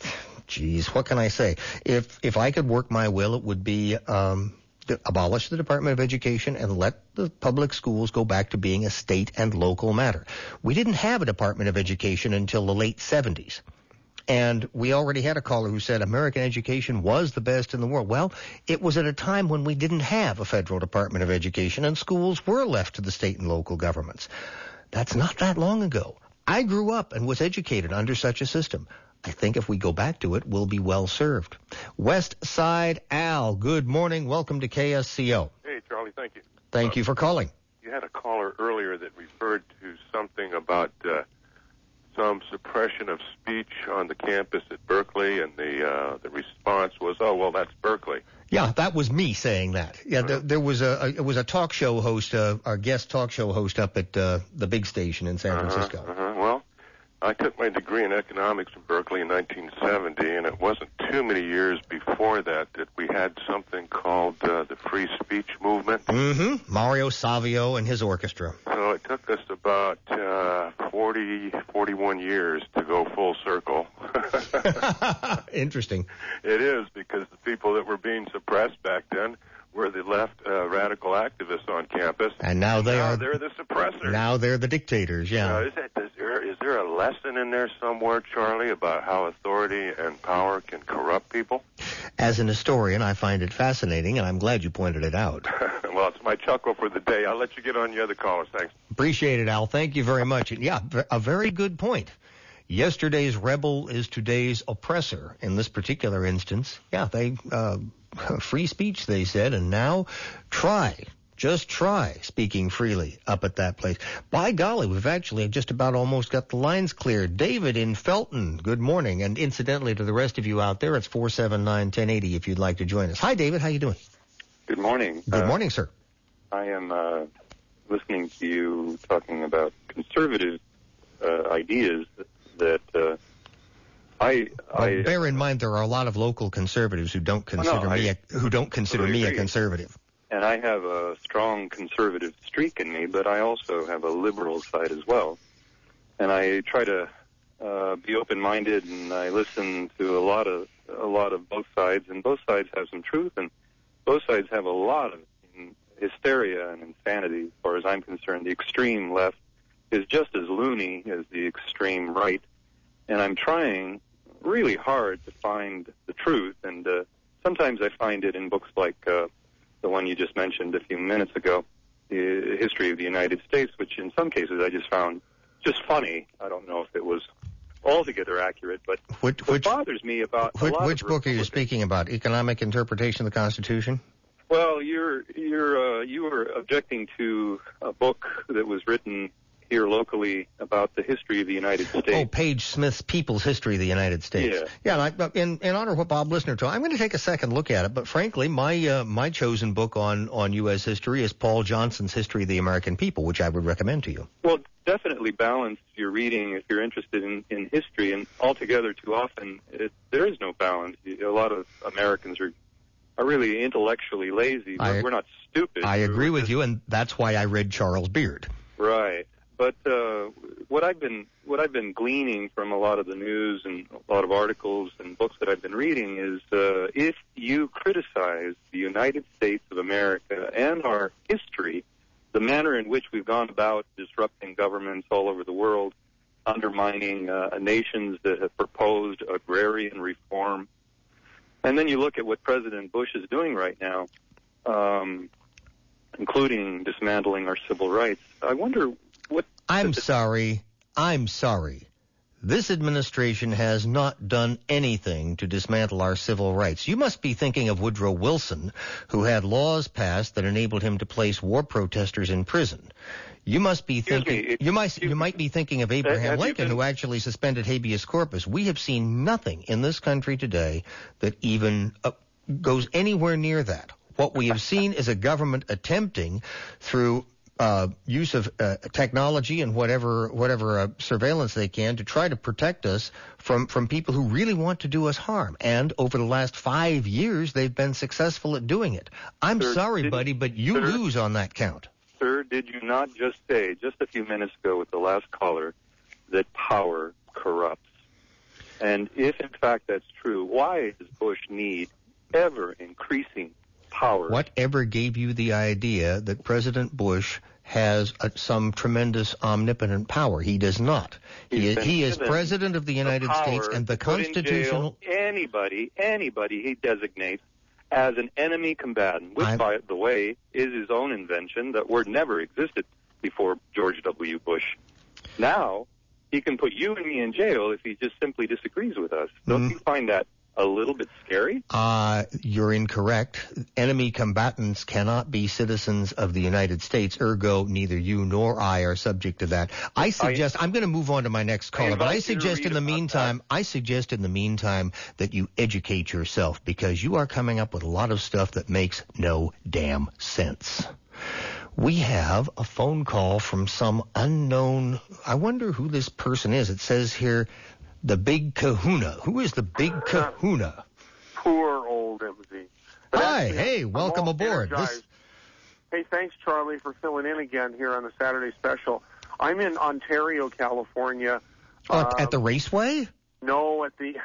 Geez, what can I say? If if I could work my will, it would be um, to abolish the Department of Education and let the public schools go back to being a state and local matter. We didn't have a Department of Education until the late seventies. And we already had a caller who said American education was the best in the world. Well, it was at a time when we didn't have a federal Department of Education and schools were left to the state and local governments. That's not that long ago. I grew up and was educated under such a system. I think if we go back to it, we'll be well served. West Side Al, good morning. Welcome to K S C O. Hey, Charlie, thank you. Thank you for calling. You had a caller earlier that referred to something about uh, some suppression of speech on the campus at Berkeley, and the uh, the response was, "Oh, well, that's Berkeley." Yeah, that was me saying that. Yeah, there, there was a, a it was a talk show host, uh, our guest talk show host up at uh, the big station in San Francisco. Uh-huh, uh-huh. Well, I took my degree in economics from Berkeley in nineteen seventy, and it wasn't too many years before that that we had something called uh, the free speech movement. Mm-hmm. Mario Savio and his orchestra. So it took us about uh, forty, forty-one years to go full circle. Interesting. It is, because the people that were being suppressed back then were the left uh, radical activists on campus. And now they now are they're the suppressors. Now they're the dictators, yeah. Uh, is, that, is, there, is there there a lesson in there somewhere, Charlie, about how authority and power can corrupt people? As an historian, I find it fascinating, and I'm glad you pointed it out. Well, it's my chuckle for the day. I'll let you get on the other callers. Thanks. Appreciate it, Al. Thank you very much. And yeah, a very good point. Yesterday's rebel is today's oppressor. In this particular instance, yeah, they uh, free speech, they said, and now try. Just try speaking freely up at that place. By golly, we've actually just about almost got the lines cleared. David in Felton, good morning. And incidentally, to the rest of you out there, it's four seven nine, one oh eight oh if you'd like to join us. Hi, David. How you doing? Good morning. Good uh, morning, sir. I am uh, listening to you talking about conservative uh, ideas that uh, I, well, I... Bear in mind, there are a lot of local conservatives who don't consider no, me I a, who don't consider totally me agree. a conservative. And I have a strong conservative streak in me, but I also have a liberal side as well. And I try to uh, be open-minded, and I listen to a lot of a lot of both sides, and both sides have some truth, and both sides have a lot of hysteria and insanity. As far as I'm concerned, the extreme left is just as loony as the extreme right, and I'm trying really hard to find the truth. And uh, sometimes I find it in books like Uh, the one you just mentioned a few minutes ago, the history of the United States, which in some cases I just found just funny. I don't know if it was altogether accurate, but which, what bothers me about which, a lot which of book are you speaking about? Economic Interpretation of the Constitution? Well, you're you're uh, you were objecting to a book that was written here locally about the history of the United States. Oh, Page Smith's People's History of the United States. Yeah. Yeah, and I, in, in honor of what Bob Listener told, I'm going to take a second look at it, but frankly, my uh, my chosen book on, on U S history is Paul Johnson's History of the American People, which I would recommend to you. Well, definitely balance your reading if you're interested in, in history, and altogether too often it, there is no balance. A lot of Americans are are really intellectually lazy, but I, we're not stupid. I agree with you, and that's why I read Charles Beard. Right. But uh, what I've been what I've been gleaning from a lot of the news and a lot of articles and books that I've been reading is uh, if you criticize the United States of America and our history, the manner in which we've gone about disrupting governments all over the world, undermining uh, nations that have proposed agrarian reform, and then you look at what President Bush is doing right now, um, including dismantling our civil rights, I wonder what... I'm sorry. I'm sorry. This administration has not done anything to dismantle our civil rights. You must be thinking of Woodrow Wilson, who had laws passed that enabled him to place war protesters in prison. You must be thinking. Me, you might. You might be thinking of Abraham Lincoln, been, who actually suspended habeas corpus. We have seen nothing in this country today that even uh, goes anywhere near that. What we have seen is a government attempting through Uh, use of uh, technology and whatever whatever uh, surveillance they can to try to protect us from, from people who really want to do us harm. And over the last five years, they've been successful at doing it. I'm Sir, sorry, did, buddy, but you sir, lose on that count. Sir, did you not just say, just a few minutes ago with the last caller, that power corrupts? And if, in fact, that's true, why does Bush need ever-increasing power? Whatever gave you the idea that President Bush has a, some tremendous omnipotent power? He does not. He is, he is president of the United the States, and the constitutional... Anybody, anybody he designates as an enemy combatant, which, I'm... by the way, is his own invention. That word never existed before George W. Bush. Now, he can put you and me in jail if he just simply disagrees with us. Don't mm. you find that a little bit scary? Uh, you're incorrect. Enemy combatants cannot be citizens of the United States, ergo neither you nor I are subject to that. I suggest, I, I'm going to move on to my next caller, but I suggest in the meantime, that. I suggest in the meantime that you educate yourself, because you are coming up with a lot of stuff that makes no damn sense. We have a phone call from some unknown, I wonder who this person is. It says here, the Big Kahuna. Who is the Big Kahuna? Poor old M Z. But Hi, actually, hey, welcome aboard. This... Hey, thanks, Charlie, for filling in again here on the Saturday special. I'm in Ontario, California. Oh, uh, at the Raceway? No, at the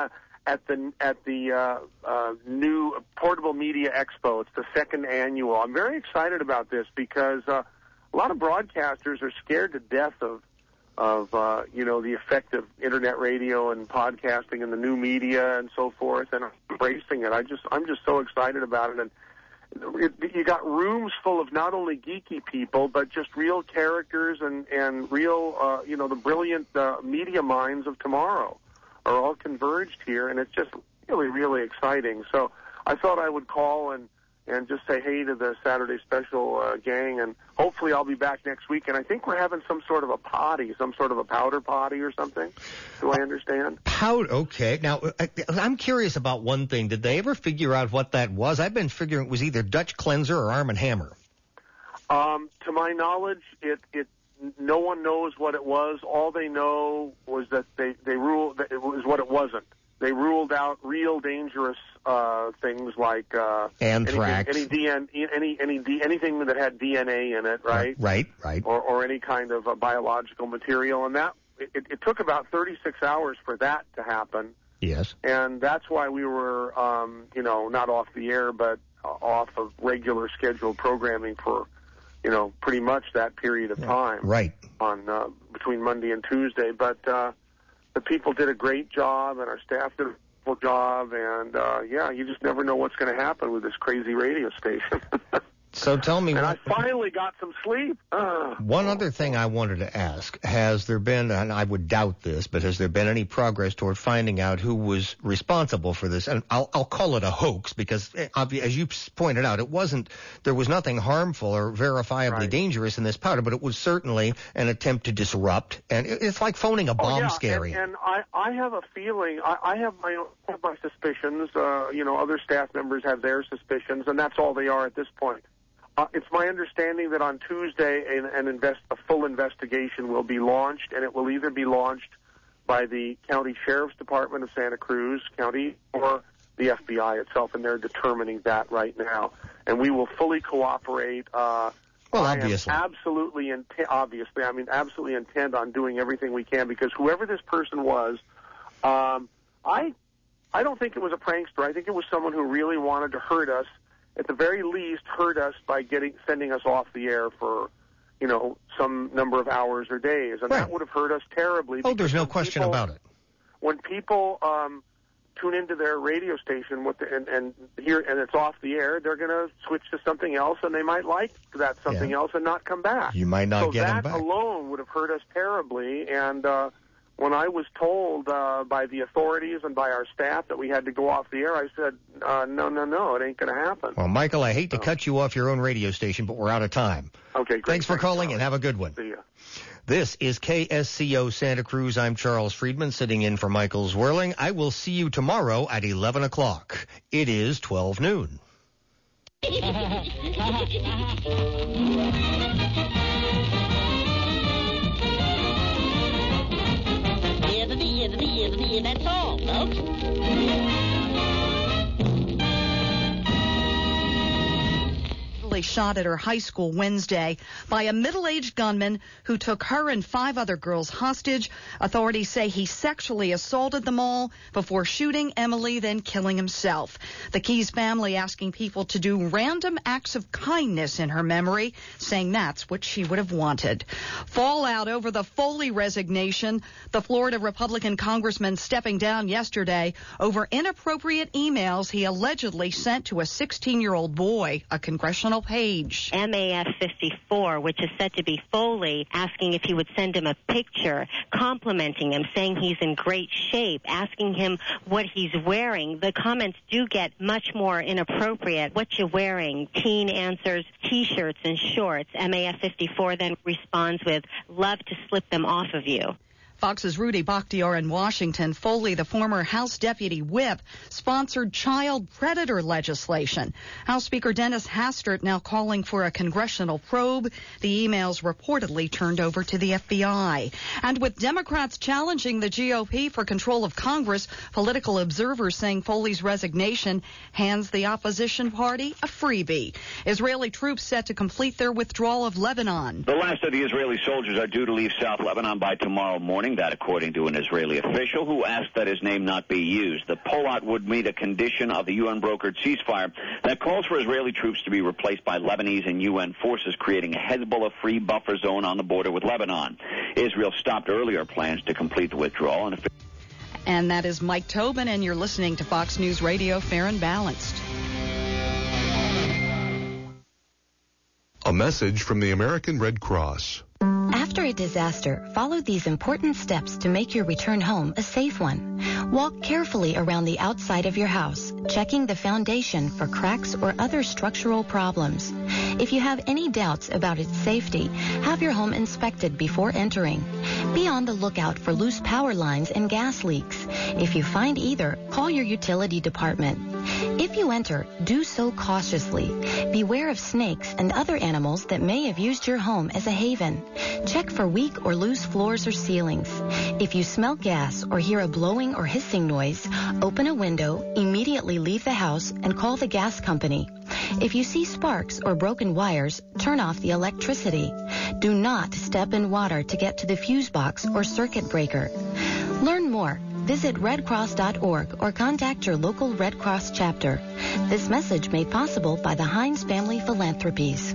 at the at the uh, uh, new Portable Media Expo. It's the second annual. I'm very excited about this because uh, a lot of broadcasters are scared to death of of uh, you know, the effect of internet radio and podcasting and the new media and so forth, and embracing it. I just I'm just so excited about it. And it, you got rooms full of not only geeky people, but just real characters and and real uh, you know, the brilliant uh, media minds of tomorrow are all converged here, and it's just really really exciting. So I thought I would call and and just say hey to the Saturday Special uh, gang, and hopefully I'll be back next week. And I think we're having some sort of a potty, some sort of a powder potty or something. Do I understand? Powder, okay. Now, I, I'm curious about one thing. Did they ever figure out what that was? I've been figuring it was either Dutch Cleanser or Arm and Hammer. Um, to my knowledge, it, it no one knows what it was. All they know was that they, they ruled that it was what it wasn't. They ruled out real dangerous uh, things like uh, anthrax, any, any D N, any any D, anything that had D N A in it, right? Right, right. Or, or any kind of uh, biological material, and that it, it took about thirty-six hours for that to happen. Yes. And that's why we were, um, you know, not off the air, but uh, off of regular scheduled programming for, you know, pretty much that period of time. Right. On uh, between Monday and Tuesday, but. Uh, The people did a great job, and our staff did a wonderful job, and, uh, yeah, you just never know what's going to happen with this crazy radio station. So tell me... And what, I finally got some sleep. Uh. One other thing I wanted to ask, has there been, and I would doubt this, but has there been any progress toward finding out who was responsible for this? And I'll, I'll call it a hoax, because as you pointed out, it wasn't, there was nothing harmful or verifiably Right. dangerous in this powder, but it was certainly an attempt to disrupt, and it's like phoning a bomb oh, yeah. scare. And, and I, I have a feeling, I, I have my own I have my suspicions, uh, you know, other staff members have their suspicions, and that's all they are at this point. Uh, it's my understanding that on Tuesday an, an invest, a full investigation will be launched, and it will either be launched by the County Sheriff's Department of Santa Cruz County or the F B I itself, and they're determining that right now. And we will fully cooperate. Uh, well, I obviously. am absolutely intent, obviously, I mean, absolutely intent on doing everything we can, because whoever this person was, um, I, I don't think it was a prankster. I think it was someone who really wanted to hurt us. At the very least, hurt us by getting sending us off the air for, you know, some number of hours or days, and right. that would have hurt us terribly. Oh, there's no question people, about it. When people um, tune into their radio station with the, and, and hear and it's off the air, they're going to switch to something else, and they might like that something Yeah. else and not come back. You might not so get them that back. alone would have hurt us terribly, and uh, when I was told uh, by the authorities and by our staff that we had to go off the air, I said, uh, no, no, no, it ain't going to happen. Well, Michael, I hate to So- cut you off your own radio station, but we're out of time. Okay, great. Thanks for calling, and have a good one. See ya. This is K S C O Santa Cruz. I'm Charles Friedman, sitting in for Michael Zwirling. I will see you tomorrow at eleven o'clock. It is twelve noon. That's all, folks. Shot at her high school Wednesday by a middle-aged gunman who took her and five other girls hostage. Authorities say he sexually assaulted them all before shooting Emily, then killing himself. The Keys family asking people to do random acts of kindness in her memory, saying that's what she would have wanted. Fallout over the Foley resignation. The Florida Republican congressman stepping down yesterday over inappropriate emails he allegedly sent to a sixteen-year-old boy, a congressional page. M A F fifty-four, which is said to be Foley, asking if he would send him a picture, complimenting him, saying he's in great shape, asking him what he's wearing. The comments do get much more inappropriate. What you wearing? Teen answers T-shirts and shorts. M A F fifty-four then responds with, love to slip them off of you. Fox's Rudy Bakhtiar in Washington. Foley, the former House Deputy Whip, sponsored child predator legislation. House Speaker Dennis Hastert now calling for a congressional probe. The emails reportedly turned over to the F B I. And with Democrats challenging the G O P for control of Congress, political observers saying Foley's resignation hands the opposition party a freebie. Israeli troops set to complete their withdrawal of Lebanon. The last of the Israeli soldiers are due to leave South Lebanon by tomorrow morning. That, according to an Israeli official who asked that his name not be used. The pullout would meet a condition of the U N-brokered ceasefire that calls for Israeli troops to be replaced by Lebanese and U N forces, creating a Hezbollah-free buffer zone on the border with Lebanon. Israel stopped earlier plans to complete the withdrawal. And, and that is Mike Tobin, and you're listening to Fox News Radio, Fair and Balanced. A message from the American Red Cross. After a disaster, follow these important steps to make your return home a safe one. Walk carefully around the outside of your house, checking the foundation for cracks or other structural problems. If you have any doubts about its safety, have your home inspected before entering. Be on the lookout for loose power lines and gas leaks. If you find either, call your utility department. If you enter, do so cautiously. Beware of snakes and other animals that may have used your home as a haven. Check for weak or loose floors or ceilings. If you smell gas or hear a blowing or hissing noise, open a window, immediately leave the house, and call the gas company. If you see sparks or broken wires, turn off the electricity. Do not step in water to get to the fuse box or circuit breaker. Learn more. Visit red cross dot org or contact your local Red Cross chapter. This message made possible by the Heinz Family Philanthropies.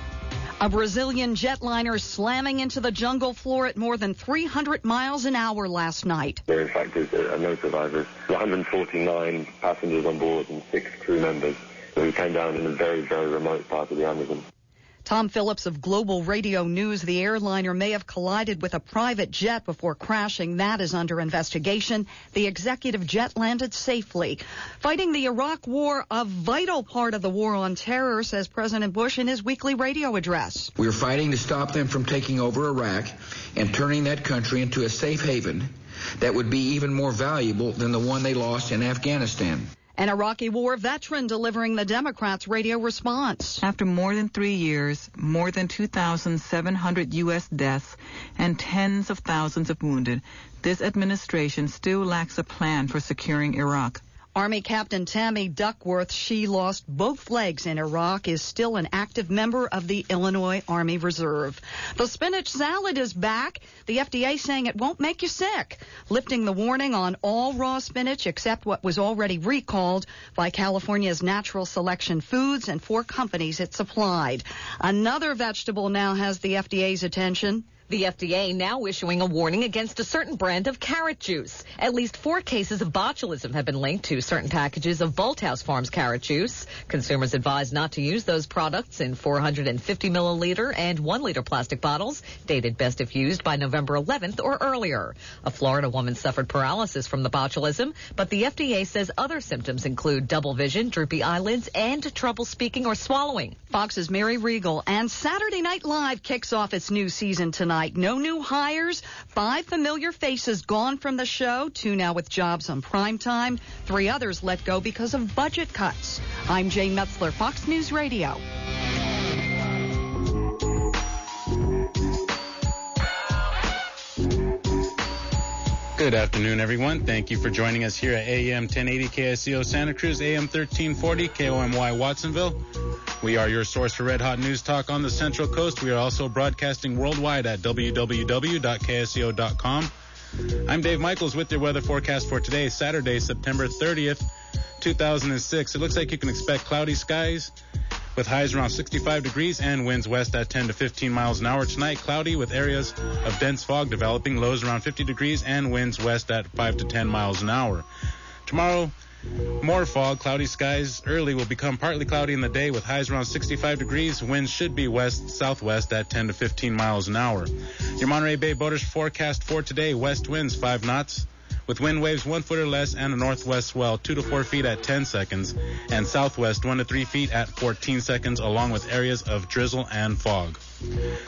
A Brazilian jetliner slamming into the jungle floor at more than three hundred miles an hour last night. There, in fact, is uh, no survivors. one hundred forty-nine passengers on board and six crew members. We came down in a very, very remote part of the Amazon. Tom Phillips of Global Radio News, the airliner may have collided with a private jet before crashing. That is under investigation. The executive jet landed safely. Fighting the Iraq war, a vital part of the war on terror, says President Bush in his weekly radio address. We're fighting to stop them from taking over Iraq and turning that country into a safe haven that would be even more valuable than the one they lost in Afghanistan. An Iraqi war veteran delivering the Democrats' radio response. After more than three years, more than two thousand seven hundred U S deaths, and tens of thousands of wounded, this administration still lacks a plan for securing Iraq. Army Captain Tammy Duckworth, she lost both legs in Iraq, is still an active member of the Illinois Army Reserve. The spinach salad is back. The F D A saying it won't make you sick, lifting the warning on all raw spinach except what was already recalled by California's Natural Selection Foods and four companies it supplied. Another vegetable now has the F D A's attention. The F D A now issuing a warning against a certain brand of carrot juice. At least four cases of botulism have been linked to certain packages of Bolthouse Farms carrot juice. Consumers advised not to use those products in four hundred fifty milliliter and one liter plastic bottles, dated best if used by November eleventh or earlier. A Florida woman suffered paralysis from the botulism, but the F D A says other symptoms include double vision, droopy eyelids, and trouble speaking or swallowing. Fox's Mary Regal, and Saturday Night Live kicks off its new season tonight. No new hires, five familiar faces gone from the show, two now with jobs on primetime, three others let go because of budget cuts. I'm Jane Metzler, Fox News Radio. Good afternoon, everyone. Thank you for joining us here at A M ten eighty K S C O Santa Cruz, A M thirteen forty K O M Y Watsonville. We are your source for Red Hot News Talk on the Central Coast. We are also broadcasting worldwide at w w w dot k s c o dot com. I'm Dave Michaels with your weather forecast for today, Saturday, September thirtieth, two thousand six. It looks like you can expect cloudy skies with highs around sixty-five degrees and winds west at ten to fifteen miles an hour. Tonight, cloudy with areas of dense fog developing, lows around fifty degrees and winds west at five to ten miles an hour. Tomorrow, more fog, cloudy skies. Early will become partly cloudy in the day with highs around sixty-five degrees. Winds should be west-southwest at ten to fifteen miles an hour. Your Monterey Bay boaters forecast for today, west winds five knots with wind waves one foot or less and a northwest swell two to four feet at ten seconds and southwest one to three feet at fourteen seconds, along with areas of drizzle and fog.